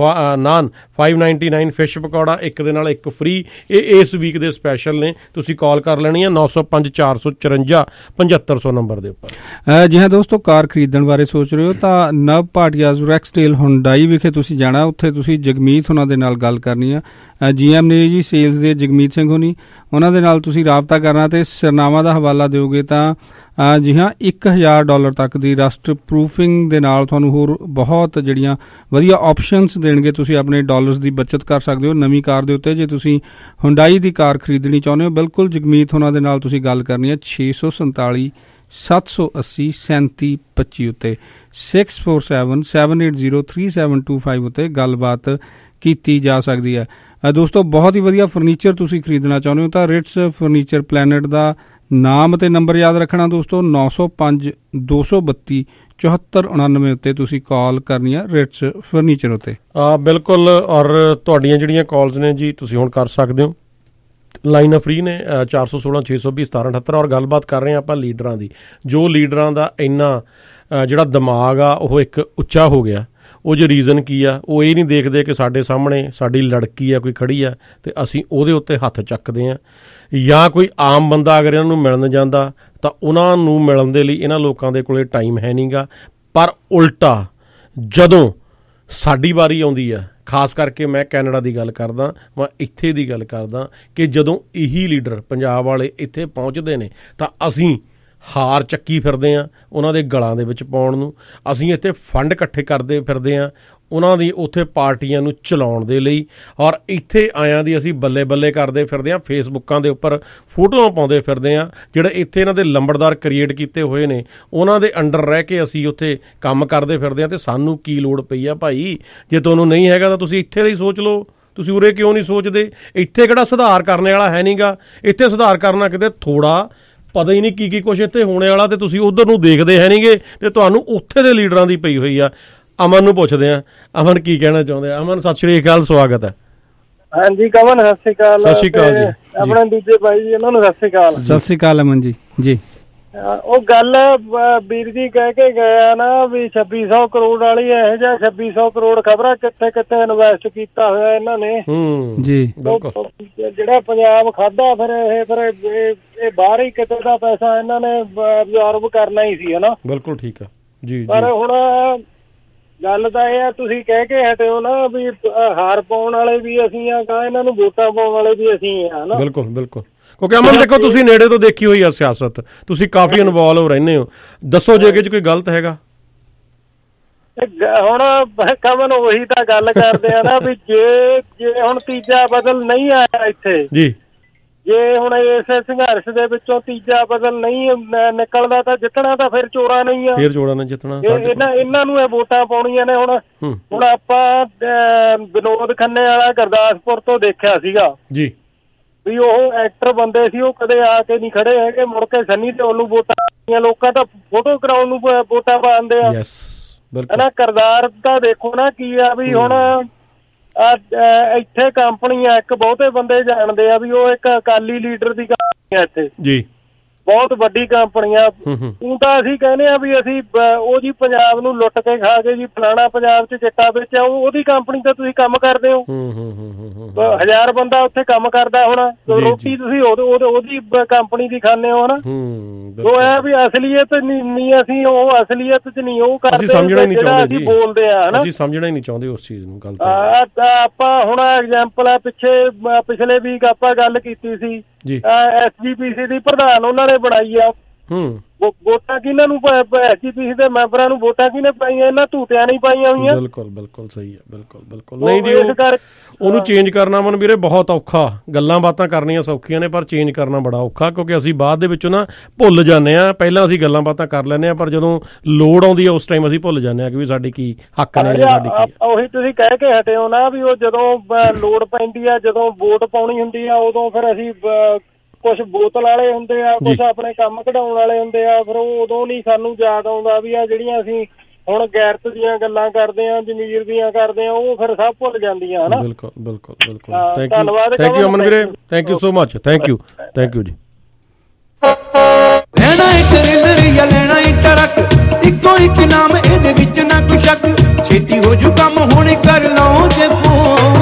599, ਫਿਸ਼ ਪਕੌੜਾ ਇੱਕ ਦੇ ਨਾਲ ਇੱਕ ਫ੍ਰੀ। ਇਹ ਇਸ ਵੀਕ ਦੇ ਸਪੈਸ਼ਲ ਨੇ। ਤੁਸੀਂ ਕਾਲ ਕਰ ਲੈਣੀ ਆ 905-454-7500 ਨੰਬਰ ਦੇ ਉੱਪਰ। ਜੀ ਹਾਂ ਦੋਸਤੋ, ਕਾਰ ਖਰੀਦਣ ਬਾਰੇ ਸੋਚ ਰਹੇ ਹੋ ਤਾਂ ਨਵ ਭਾਟੀਆਜ਼ ਰੈਕਸਡੇਲ ਹੁੰਡਾਈ ਵਿਖੇ ਤੁਸੀਂ ਜਾਣਾ। ਉੱਥੇ ਤੁਸੀਂ ਜਗਮੀਤ ਉਹਨਾਂ ਦੇ ਨਾਲ ਗੱਲ ਕਰਨੀ ਆ। GM ਨੇ ਜੀ ਸੇਲਸ ਦੇ ਜਗਮੀਤ ਸਿੰਘ ਹੋਣੀ, ਉਹਨਾਂ ਦੇ ਨਾਲ ਤੁਸੀਂ ਰਾਬਤਾ ਕਰਨਾ ਤੇ ਸਰਨਾਮਾ ਦਾ ਹਵਾਲਾ ਦਿਓਗੇ ਤਾਂ ਜੀ ਹਾਂ $1000 ਤੱਕ ਦੀ ਰਸਟ ਪ੍ਰੂਫਿੰਗ ਦੇ ਨਾਲ ਤੁਹਾਨੂੰ ਹੋਰ ਬਹੁਤ ਜਿਹੜੀਆਂ ਵਧੀਆ ਆਪਸ਼ਨਸ ਦੇਣਗੇ। ਤੁਸੀਂ ਆਪਣੇ ਡਾਲਰਸ ਦੀ ਬੱਚਤ ਕਰ ਸਕਦੇ ਹੋ ਨਵੀਂ ਕਾਰ ਦੇ ਉੱਤੇ। ਜੇ ਤੁਸੀਂ ਹੁੰਡਾਈ ਦੀ ਕਾਰ ਖਰੀਦਣੀ ਚਾਹੁੰਦੇ ਹੋ, ਬਿਲਕੁਲ ਜਗਮੀਤ ਉਹਨਾਂ ਦੇ ਨਾਲ ਤੁਸੀਂ ਗੱਲ ਕਰਨੀ ਹੈ 647 780 3725 ਉੱਤੇ 647-780-3725 ਉੱਤੇ ਗੱਲਬਾਤ ਕੀਤੀ ਜਾ ਸਕਦੀ ਹੈ। ਦੋਸਤੋ, ਬਹੁਤ ਹੀ ਵਧੀਆ ਫਰਨੀਚਰ ਤੁਸੀਂ ਖਰੀਦਣਾ ਚਾਹੁੰਦੇ ਹੋ ਤਾਂ ਰਿਟਸ ਫਰਨੀਚਰ ਪਲੈਨਟ ਦਾ ਨਾਮ ਅਤੇ ਨੰਬਰ ਯਾਦ ਰੱਖਣਾ ਦੋਸਤੋ, 905-232-7499 ਉੱਤੇ ਤੁਸੀਂ ਕਾਲ ਕਰਨੀ ਹੈ ਰਿਟਸ ਫਰਨੀਚਰ ਉੱਤੇ। ਬਿਲਕੁਲ, ਔਰ ਤੁਹਾਡੀਆਂ ਜਿਹੜੀਆਂ ਕਾਲਸ ਨੇ ਜੀ ਤੁਸੀਂ ਹੁਣ ਕਰ ਸਕਦੇ ਹੋ। ਲਾਈਨਾਂ ਫ੍ਰੀ ਨੇ 416-620-1778। ਔਰ ਗੱਲਬਾਤ ਕਰ ਰਹੇ ਹਾਂ ਆਪਾਂ ਲੀਡਰਾਂ ਦੀ। ਜੋ ਲੀਡਰਾਂ ਦਾ ਇੰਨਾ ਜਿਹੜਾ ਦਿਮਾਗ ਆ ਉਹ ਇੱਕ ਉੱਚਾ ਹੋ ਗਿਆ, ਉਹ ਜੋ ਰੀਜ਼ਨ ਕੀ ਆ, ਉਹ ਇਹ ਨਹੀਂ ਦੇਖਦੇ ਕਿ ਸਾਡੇ ਸਾਹਮਣੇ ਸਾਡੀ ਲੜਕੀ ਆ, ਕੋਈ ਖੜੀ ਆ ਤੇ ਅਸੀਂ ਉਹਦੇ ਉੱਤੇ ਹੱਥ ਚੱਕਦੇ ਹਾਂ, ਜਾਂ ਕੋਈ ਆਮ ਬੰਦਾ ਅਗਰ ਇਹਨਾਂ ਨੂੰ ਮਿਲਣ ਜਾਂਦਾ ਤਾਂ ਉਹਨਾਂ ਨੂੰ ਮਿਲਣ ਦੇ ਲਈ ਇਹਨਾਂ ਲੋਕਾਂ ਦੇ ਕੋਲੇ ਟਾਈਮ ਹੈ ਨਹੀਂ ਗਾ। ਪਰ ਉਲਟਾ ਜਦੋਂ ਸਾਡੀ ਵਾਰੀ ਆਉਂਦੀ ਆ, ਖਾਸ ਕਰਕੇ ਮੈਂ ਕੈਨੇਡਾ ਦੀ ਗੱਲ ਕਰਦਾ, ਮੈਂ ਇੱਥੇ ਦੀ ਗੱਲ ਕਰਦਾ ਕਿ ਜਦੋਂ ਇਹੀ ਲੀਡਰ ਪੰਜਾਬ ਵਾਲੇ ਇੱਥੇ ਪਹੁੰਚਦੇ ਨੇ ਤਾਂ ਅਸੀਂ ਹਾਰ ਚੱਕੀ ਫਿਰਦੇ ਹਾਂ ਉਹਨਾਂ ਦੇ ਗਲਾਂ ਦੇ ਵਿੱਚ ਪਾਉਣ ਨੂੰ। ਅਸੀਂ ਇੱਥੇ ਫੰਡ ਇਕੱਠੇ ਕਰਦੇ ਫਿਰਦੇ ਹਾਂ ਉਹਨਾਂ ਦੀ ਉੱਥੇ ਪਾਰਟੀਆਂ ਨੂੰ ਚਲਾਉਣ ਦੇ ਲਈ, ਔਰ ਇੱਥੇ ਆਇਆਂ ਦੀ ਅਸੀਂ ਬੱਲੇ ਬੱਲੇ ਕਰਦੇ ਫਿਰਦੇ ਹਾਂ, ਫੇਸਬੁੱਕਾਂ ਦੇ ਉੱਪਰ ਫੋਟੋਆਂ ਪਾਉਂਦੇ ਫਿਰਦੇ ਹਾਂ। ਜਿਹੜੇ ਇੱਥੇ ਇਹਨਾਂ ਦੇ ਲੰਬੜਦਾਰ ਕ੍ਰੀਏਟ ਕੀਤੇ ਹੋਏ ਨੇ ਉਹਨਾਂ ਦੇ ਅੰਡਰ ਰਹਿ ਕੇ ਅਸੀਂ ਉੱਥੇ ਕੰਮ ਕਰਦੇ ਫਿਰਦੇ ਹਾਂ। ਅਤੇ ਸਾਨੂੰ ਕੀ ਲੋੜ ਪਈ ਆ ਭਾਈ? ਜੇ ਤੁਹਾਨੂੰ ਨਹੀਂ ਹੈਗਾ ਤਾਂ ਤੁਸੀਂ ਇੱਥੇ ਦਾ ਹੀ ਸੋਚ ਲਓ। ਤੁਸੀਂ ਉਰੇ ਕਿਉਂ ਨਹੀਂ ਸੋਚਦੇ? ਇੱਥੇ ਕਿਹੜਾ ਸੁਧਾਰ ਕਰਨੇ ਵਾਲਾ ਹੈ ਨਹੀਂ ਗਾ। ਇੱਥੇ ਸੁਧਾਰ ਕਰਨਾ ਕਿਤੇ ਥੋੜ੍ਹਾ ਪਤਾ ਹੀ ਨਹੀਂ ਕੀ ਕੁਛ ਇੱਥੇ ਹੋਣੇ ਵਾਲਾ, ਅਤੇ ਤੁਸੀਂ ਉੱਧਰ ਨੂੰ ਦੇਖਦੇ ਹੈ ਨਹੀਂਗੇ ਅਤੇ ਤੁਹਾਨੂੰ ਉੱਥੇ ਦੇ ਲੀਡਰਾਂ ਦੀ ਪਈ ਹੋਈ ਆ। ਅਮਨ ਨੂੰ ਪੁੱਛਦੇ ਆ, ਅਮਨ ਕੀ ਕਹਿਣਾ ਚਾਹੁੰਦੇ ਆ? ਅਮਨ ਸਤਿ ਸ਼੍ਰੀ ਅਕਾਲ, ਸਵਾਗਤ ਹੈ। ਹਾਂਜੀ ਕਮਨ ਸਤਿ ਸ਼੍ਰੀ ਅਕਾਲ। ਸਤਿ ਸ਼੍ਰੀ ਅਕਾਲ ਜੀ। ਆਪਣੇ ਦੂਜੇ ਭਾਈ ਜੀ ਉਹਨਾਂ ਨੂੰ ਸਤਿ ਸ਼੍ਰੀ ਅਕਾਲ। ਸਤਿ ਸ਼੍ਰੀ ਅਕਾਲ ਅਮਨ ਜੀ। ਜੀ ਉਹ ਗੱਲ ਵੀਰ ਜੀ ਕਹਿ ਕੇ ਗਿਆ ਨਾ ਵੀ 2600 ਕਰੋੜ ਵਾਲੀ ਇਹੋ ਜਿਹਾ 2600 ਕਰੋੜ ਖਬਰਾਂ ਕਿੱਥੇ ਕਿੱਥੇ ਇਨਵੈਸਟ ਕੀਤਾ ਹੋਇਆ ਇਹਨਾਂ ਨੇ ਜੀ। ਜਿਹੜਾ ਪੰਜਾਬ ਖਾਦਾ ਫਿਰ ਇਹ ਬਾਹਰ ਹੀ ਕਿਤੇ ਦਾ ਪੈਸਾ ਇਹਨਾਂ ਨੇ ਅਬਜ਼ੌਰਬ ਕਰਨਾ ਹੀ ਸੀ ਹਨਾ। ਬਿਲਕੁਲ ਠੀਕ ਆ ਜੀ। ਪਰ ਹੁਣ ਗੱਲ ਤਾਂ ਇਹ ਆ, ਤੁਸੀਂ ਕਹਿ ਕੇ ਹਟਿਓ ਨਾ ਵੀ ਹਾਰ ਪਾਉਣ ਵਾਲੇ ਵੀ ਅਸੀਂ ਆ, ਇਹਨਾਂ ਨੂੰ ਵੋਟਾਂ ਪਾਉਣ ਵਾਲੇ ਵੀ ਅਸੀਂ ਆ ਹਨਾ। ਬਿਲਕੁਲ ਬਿਲਕੁਲ। ਕਿਉਂਕਿ ਅਮਨ ਦੇਖੋ, ਤੁਸੀਂ ਨੇੜੇ ਤੋਂ ਦੇਖੀ ਹੋਈ ਆ ਸਿਆਸਤ, ਤੁਸੀਂ ਕਾਫੀ ਇਨਵੋਲਵ ਰਹਿੰਦੇ ਹੋ। ਦੱਸੋ ਜੇ ਚ ਕੋਈ ਗਲਤ ਹੈਗਾ। ਹੁਣ ਕਮਨ ਉਹੀ ਤਾਂ ਗੱਲ ਕਰਦੇ ਆ ਨਾ ਵੀ ਜੇ ਹੁਣ ਤੀਜਾ ਬਦਲ ਨਹੀਂ ਆਇਆ ਇੱਥੇ ਜੀ, ਜੇ ਹੁਣ ਇਸ ਸੰਘਰਸ਼ ਦੇ ਵਿੱਚੋਂ ਤੀਜਾ ਬਦਲ ਨਹੀਂ ਨਿਕਲਦਾ ਤਾਂ ਜਿੱਤਣਾ ਤਾਂ ਫਿਰ ਚੋਰਾਂ ਨਹੀਂ ਆ। ਫਿਰ ਚੋਰਾਂ ਨੇ ਜਿੱਤਣਾ। ਇਹਨਾਂ ਨੂੰ ਇਹ ਵੋਟਾਂ ਪਾਉਣੀਆਂ ਨੇ। ਹੁਣ ਆਪਾਂ ਵਿਨੋਦ ਖੰਨੇ ਵਾਲਾ ਗੁਰਦਾਸਪੁਰ ਤੋਂ ਦੇਖਿਆ ਸੀਗਾ ਜੀ ਵੀ ਉਹ ਐਕਟਰ ਬੰਦੇ ਸੀ, ਉਹ ਕਦੇ ਆ ਕੇ ਨਹੀਂ ਖੜੇ ਹੈਗੇ। ਮੁੜ ਕੇ ਸੰਨੀ ਦਿਓਲ ਨੂੰ ਵੋਟਾਂ, ਲੋਕਾਂ ਤਾਂ ਫੋਟੋ ਕਰਾਉਣ ਨੂੰ ਵੋਟਾਂ ਪਾਉਂਦੇ ਆ ਹਨਾ। ਕਰਦਾਰ ਤਾਂ ਦੇਖੋ ਨਾ ਕੀ ਆ ਵੀ ਹੁਣ ਇੱਥੇ ਕੰਪਨੀ ਆ ਇੱਕ, ਬਹੁਤੇ ਬੰਦੇ ਜਾਣਦੇ ਆ ਵੀ ਉਹ ਇੱਕ ਅਕਾਲੀ ਲੀਡਰ ਦੀ ਕੰਪਨੀ ਆ ਇੱਥੇ ਜੀ, ਬਹੁਤ ਵੱਡੀ ਕੰਪਨੀ ਆ। ਤੂੰ ਤਾਂ ਅਸੀਂ ਕਹਿੰਦੇ ਆ ਵੀ ਅਸੀਂ ਉਹ ਜੀ ਪੰਜਾਬ ਨੂੰ ਲੁੱਟ ਕੇ ਖਾ ਕੇ ਜੀ ਫਲਾਣਾ ਪੰਜਾਬ 'ਚ ਚਿੱਟਾ ਵੇਚਿਆ, ਉਹਦੀ ਕੰਪਨੀ ਤੇ ਤੁਸੀਂ ਕੰਮ ਕਰਦੇ ਹੋ। 1000 ਬੰਦਾ ਉੱਥੇ ਕੰਮ ਕਰਦਾ ਹੋਣਾ, ਰੋਟੀ ਤੁਸੀਂ ਉਹਦੀ ਕੰਪਨੀ ਦੀ ਖਾਂਦੇ ਹੋ ਹਨਾ। ਉਹ ਹੈ ਵੀ ਅਸਲੀਅਤ ਨਹੀਂ, ਅਸੀਂ ਉਹ ਅਸਲੀਅਤ 'ਚ ਨਹੀਂ ਉਹ ਕਰਦੇ, ਜਿਹੜਾ ਅਸੀਂ ਬੋਲਦੇ ਆ ਹਨਾ। ਅਸੀਂ ਸਮਝਣਾ ਹੀ ਨਹੀਂ ਚਾਹੁੰਦੇ ਉਸ ਚੀਜ਼ ਨੂੰ। ਗੱਲ ਆਪਾਂ ਹੁਣ ਐਗਜ਼ਾਮਪਲ ਆ, ਪਿਛਲੇ ਵੀਕ ਆਪਾਂ ਗੱਲ ਕੀਤੀ ਸੀ SGPC ਦੀ ਪ੍ਰਧਾਨ ਉਹਨਾਂ ਨੇ ਬਣਾਈ ਆ। ਵੋਟਾਂ ਕਿਹਨਾਂ ਨੂੰ SGPC ਦੇ ਮੈਂਬਰਾਂ ਨੂੰ ਵੋਟਾਂ ਕਿਹਨੇ ਪਾਈਆਂ? ਇਹਨਾਂ ਧੂਤਿਆਂ ਨਹੀਂ ਪਾਈਆਂ ਹੋਈਆਂ। ਬਿਲਕੁਲ ਬਿਲਕੁਲ ਸਹੀ ਹੈ। ਬਿਲਕੁਲ ਬਿਲਕੁਲ ਨਹੀਂ ਜੀ, ਉਹਨੂੰ ਚੇਂਜ ਕਰਨਾ ਮਨ ਵੀਰੇ ਬਹੁਤ ਔਖਾ। ਗੱਲਾਂ ਬਾਤਾਂ ਕਰਨੀਆਂ ਸੌਖੀਆਂ ਨੇ ਪਰ ਚੇਂਜ ਕਰਨਾ ਬੜਾ ਔਖਾ, ਕਿਉਂਕਿ ਅਸੀਂ ਬਾਅਦ ਦੇ ਵਿੱਚੋਂ ਨਾ ਭੁੱਲ ਜਾਂਦੇ ਹਾਂ। ਪਹਿਲਾਂ ਅਸੀਂ ਗੱਲਾਂ ਬਾਤਾਂ ਕਰ ਲੈਂਦੇ ਹਾਂ, ਪਰ ਜਦੋਂ ਲੋੜ ਆਉਂਦੀ ਹੈ ਉਸ ਟਾਈਮ ਅਸੀਂ ਭੁੱਲ ਜਾਂਦੇ ਹਾਂ ਕਿ ਵੀ ਸਾਡੀ ਕੀ ਹੱਕ ਨੇ। ਉਹੀ ਤੁਸੀਂ ਕਹਿ ਕੇ ਹਟੇ ਹੋ ਨਾ ਵੀ ਉਹ ਜਦੋਂ ਲੋੜ ਪੈਂਦੀ ਆ, ਜਦੋਂ ਵੋਟ ਪਾਉਣੀ ਹੁੰਦੀ ਆ, ਉਦੋਂ ਫਿਰ ਅਸੀਂ ਕੁਛ ਬੋਤਲ ਵਾਲੇ ਹੁੰਦੇ ਆ, ਕੁਛ ਆਪਣੇ ਕੰਮ ਕਢਾਉਣ ਵਾਲੇ ਹੁੰਦੇ ਆ। ਫਿਰ ਉਹ ਉਦੋਂ ਨਹੀਂ ਸਾਨੂੰ ਯਾਦ ਆਉਂਦਾ ਵੀ ਆ ਜਿਹੜੀਆਂ ਅਸੀਂ ਹੁਣ ਗੈਰਤ ਦੀਆਂ ਗੱਲਾਂ ਕਰਦੇ ਆ, ਜ਼ਮੀਰ ਦੀਆਂ ਕਰਦੇ ਆ, ਉਹ ਫਿਰ ਸਭ ਭੁੱਲ ਜਾਂਦੀਆਂ ਹਨਾ। ਬਿਲਕੁਲ ਬਿਲਕੁਲ ਬਿਲਕੁਲ। ਥੈਂਕ ਯੂ ਅਮਨ ਵੀਰੇ, thank you so much. Thank you ਜੀ। ਲੈਣਾ ਇੱਕ ਰਿਲਰ ਜਾਂ ਲੈਣਾ ਇੱਕ ਟਰੱਕ, ਇੱਕੋ ਇੱਕ ਨਾਮ ਇਹਦੇ ਵਿੱਚ ਨਾ ਕੋਈ ਸ਼ੱਕ। ਛੇਤੀ ਹੋ ਜੂ ਕੰਮ ਹੁਣ ਕਰ ਲਓ ਜੇ ਫੋਨ।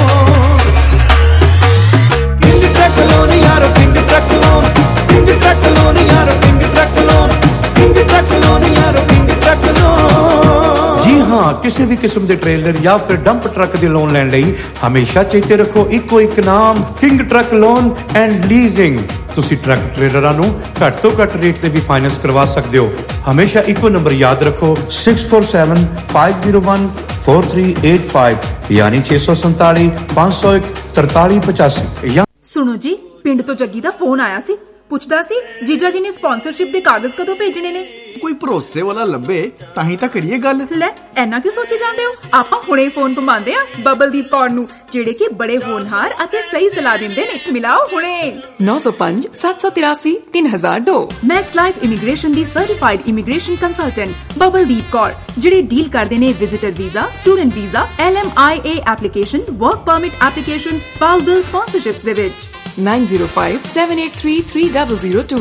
ਕਿੰਗ ਟਰੱਕ ਲੋਨ ਯਾਰ, king truck loan, king truck loan ਯਾਰ, king truck loan, king truck loan ਯਾਰ, ਕਿੰਗ ਟਰੱਕ ਲੋਨ। ਜੀ ਹਾਂ, ਕਿਸੇ ਵੀ ਕਿਸਮ ਦੇ ਟ੍ਰੇਲਰ ਜਾਂ ਫਿਰ ਡੰਪ ਟਰੱਕ ਦੇ ਲੋਨ ਲੈਣ ਲਈ ਹਮੇਸ਼ਾ ਚੇਤੇ ਰੱਖੋ ਇੱਕੋ ਇੱਕ ਨਾਮ, king truck loan and leasing. ਤੁਸੀਂ ਟਰੱਕ ਟ੍ਰੇਲਰਾਂ ਨੂੰ ਘੱਟ ਤੋਂ ਘੱਟ ਰੇਟ ਤੇ ਵੀ ਫਾਈਨੈਂਸ ਕਰਵਾ ਸਕਦੇ ਹੋ। ਹਮੇਸ਼ਾ ਇੱਕੋ ਨੰਬਰ ਯਾਦ ਰੱਖੋ, 6475014385 ਯਾਨੀ 647 501 4385। ਸੁਣੋ ਜੀ, ਪਿੰਡ ਤੋਂ ਜੱਗੀ ਦਾ ਫੋਨ ਆਇਆ ਸੀ, ਪੁੱਛਦਾ ਸੀ ਜੀਜਾ ਜੀ ਨੇ ਸਪਾਂਸਰਸ਼ਿਪ ਦੇ ਕਾਗਜ਼ ਕਦੋਂ ਭੇਜਣੇ ਨੇ। ਕੋਈ ਭਰੋਸੇ ਵਾਲਾ ਲੱਭੇ ਤਾਂ ਹੀ ਤਾਂ ਕਰੀਏ ਗੱਲ। ਲੈ ਐਨਾ ਕਿਉਂ ਸੋਚੀ ਜਾਂਦੇ ਹੋ? ਆਪਾਂ ਹੁਣੇ ਫੋਨ ਘੁਮਾਉਂਦੇ ਆ ਬਬਲਦੀਪ ਕੌਰ ਨੂੰ, ਜਿਹੜੇ ਕਿ ਬੜੇ ਹੋਣਹਾਰ ਅਤੇ ਸਹੀ ਸਲਾਹ ਦਿੰਦੇ ਨੇ। ਮਿਲਾਓ ਹੁਣੇ 905 783 3002। ਮੈਕਸ ਲਾਈਫ ਇਮੀਗ੍ਰੇਸ਼ਨ ਦੀ certified immigration consultant Babaldeep Kaur, ਜਿਹੜੇ ਡੀਲ ਕਰਦੇ ਨੇ visitor visa, student visa, LMIA application, work permit application, spousal sponsorships ਦੇ ਵਿੱਚ। 905 783 3002।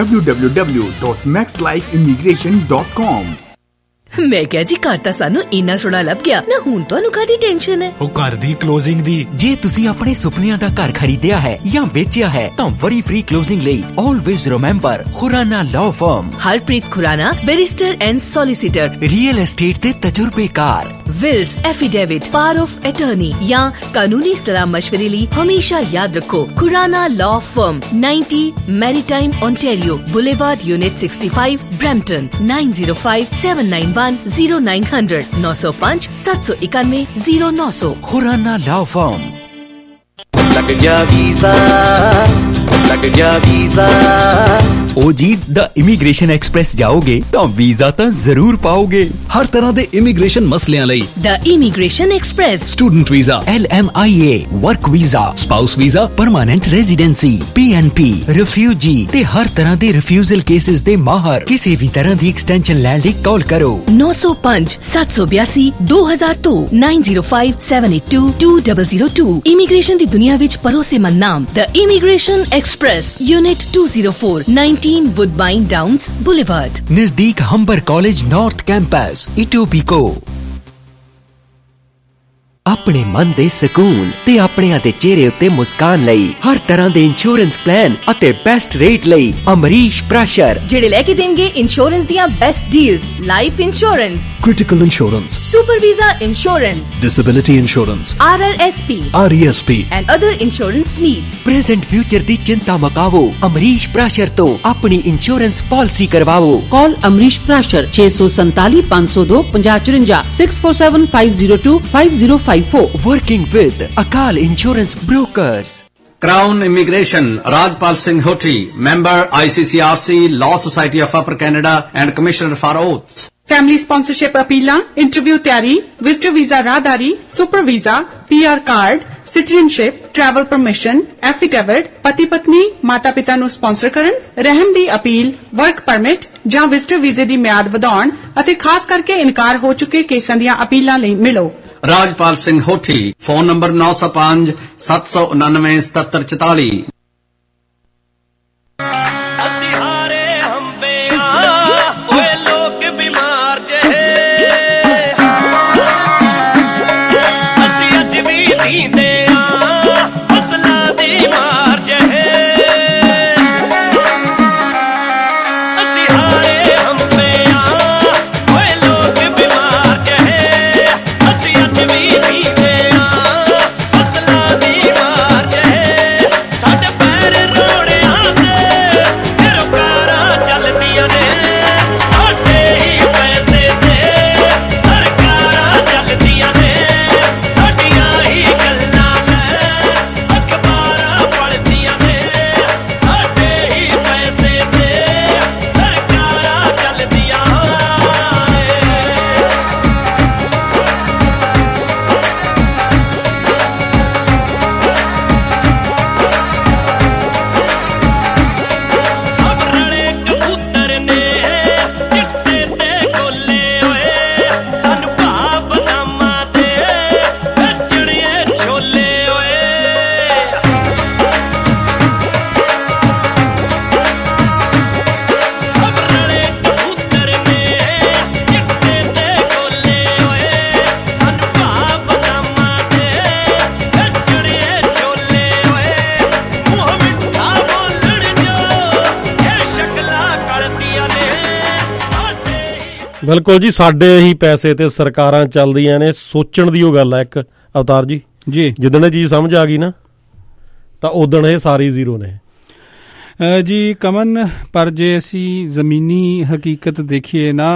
www.maxlifeimmigration.com। ਮੈਂ ਕਿਹਾ ਜੀ ਘਰ ਤਾਂ ਸਾਨੂੰ ਇੰਨਾ ਸੋਹਣਾ ਲੱਭ ਗਿਆ ਨਾ, ਹੁਣ ਤੁਹਾਨੂੰ ਕਾਹਦੀ ਟੈਨਸ਼ਨ ਹੈ? ਉਹ ਘਰ ਦੀ ਕਲੋਜ਼ਿੰਗ ਦੀ। ਜੇ ਤੁਸੀਂ ਆਪਣੇ ਸੁਪਨਿਆਂ ਦਾ ਘਰ ਖਰੀਦਿਆ ਹੈ ਜਾਂ ਵੇਚਿਆ ਹੈ ਤਾਂ ਵਰੀ ਫ੍ਰੀ ਕਲੋਜ਼ਿੰਗ ਲਈ always remember Khurana law firm. Harpreet Khurana, barrister and solicitor, real estate ਦੇ ਤਜਰਬੇਕਾਰ। Wills affidavit, power of attorney या कानूनी सलाह मशवरे लिए हमेशा याद रखो Khurana law firm, 90 maritime Ontario boulevard, unit 65, Brampton. 905791 9010900 905 791 0900। Khurana law firm. लग गया वीजा, लग गया वीजा। ओ जी, द इमीग्रेशन एक्सप्रेस जाओगे तो वीजा तो जरूर पाओगे। हर तरह दे इमीग्रेशन मसलियां लई the immigration express. Student visa, LMIA, work visa, spouse visa, permanent residency, PNP, refugee ते हर तरह दे रिफ्यूजल केसेस दे माहर। किसी भी तरह दी एक्सटेंशन लैण लई कॉल करो 905 782 2002 905 782 2002। इमीग्रेशन दी दुनिया विच भरोसेमंद नाम the immigration express, unit 204 19 Woodbine downs boulevard, नजदीक Humber college north campus, Etobicoke. अपने मन दे सकून ते अपने दे चेहरे उत्ते मुस्कान लई हर तरह दे इंश्योरेंस प्लान अते बेस्ट रेट लई अमरीश प्राशर, जेड़े लेके देंगे इंश्योरेंस दियां best deals, life insurance, critical insurance, super visa insurance, disability insurance, RRSP, RESP and other insurance needs। Present future दी चिंता मकावो, अमरीश प्राशर तो अपनी इंश्योरेंस पॉलिसी करवाओ। Call Amrish Prashar 647 502 5054 647 502 5054। Working with Akal insurance brokers. Crown immigration, Rajpal Singh Hothi, member ICCRC, law society of upper Canada and commissioner for oaths. Family sponsorship अपीलां, इंटरव्यू तैयारी, विजिटर वीजा राहदारी, super visa, PR card, citizenship, travel permission, affidavit, पति पत्नी माता पिता ਨੂੰ स्पॉन्सर ਕਰਨ, ਰਹਿਮ ਦੀ ਅਪੀਲ, ਵਰਕ ਪਰਮਿਟ ਜਾਂ ਵਿਜ਼ਟਰ ਵੀਜ਼ੇ ਦੀ ਮਿਆਦ ਵਧਾਉਣ ਅਤੇ ਖਾਸ ਕਰਕੇ ਇਨਕਾਰ ਹੋ ਚੁੱਕੇ ਕੇਸਾਂ ਦੀਆਂ ਅਪੀਲਾਂ ਲਈ ਮਿਲੋ। Rajpal Singh Hothi, phone number 905 799 7744। ਬਿਲਕੁਲ ਜੀ, ਸਾਡੇ ਹੀ ਪੈਸੇ ਤੇ ਸਰਕਾਰਾਂ ਚੱਲਦੀਆਂ ਨੇ। ਸੋਚਣ ਦੀ ਉਹ ਗੱਲ ਹੈ ਇੱਕ ਅਵਤਾਰ ਜੀ, ਜਿੱਦਣ ਇਹ ਚੀਜ਼ ਸਮਝ ਆ ਗਈ ਨਾ ਤਾਂ ਉਦਣ ਇਹ ਸਾਰੀ ਜ਼ੀਰੋ ਨੇ ਜੀ ਕਮਨ। ਪਰ ਜੇ ਅਸੀਂ ਜ਼ਮੀਨੀ ਹਕੀਕਤ ਦੇਖੀਏ ਨਾ,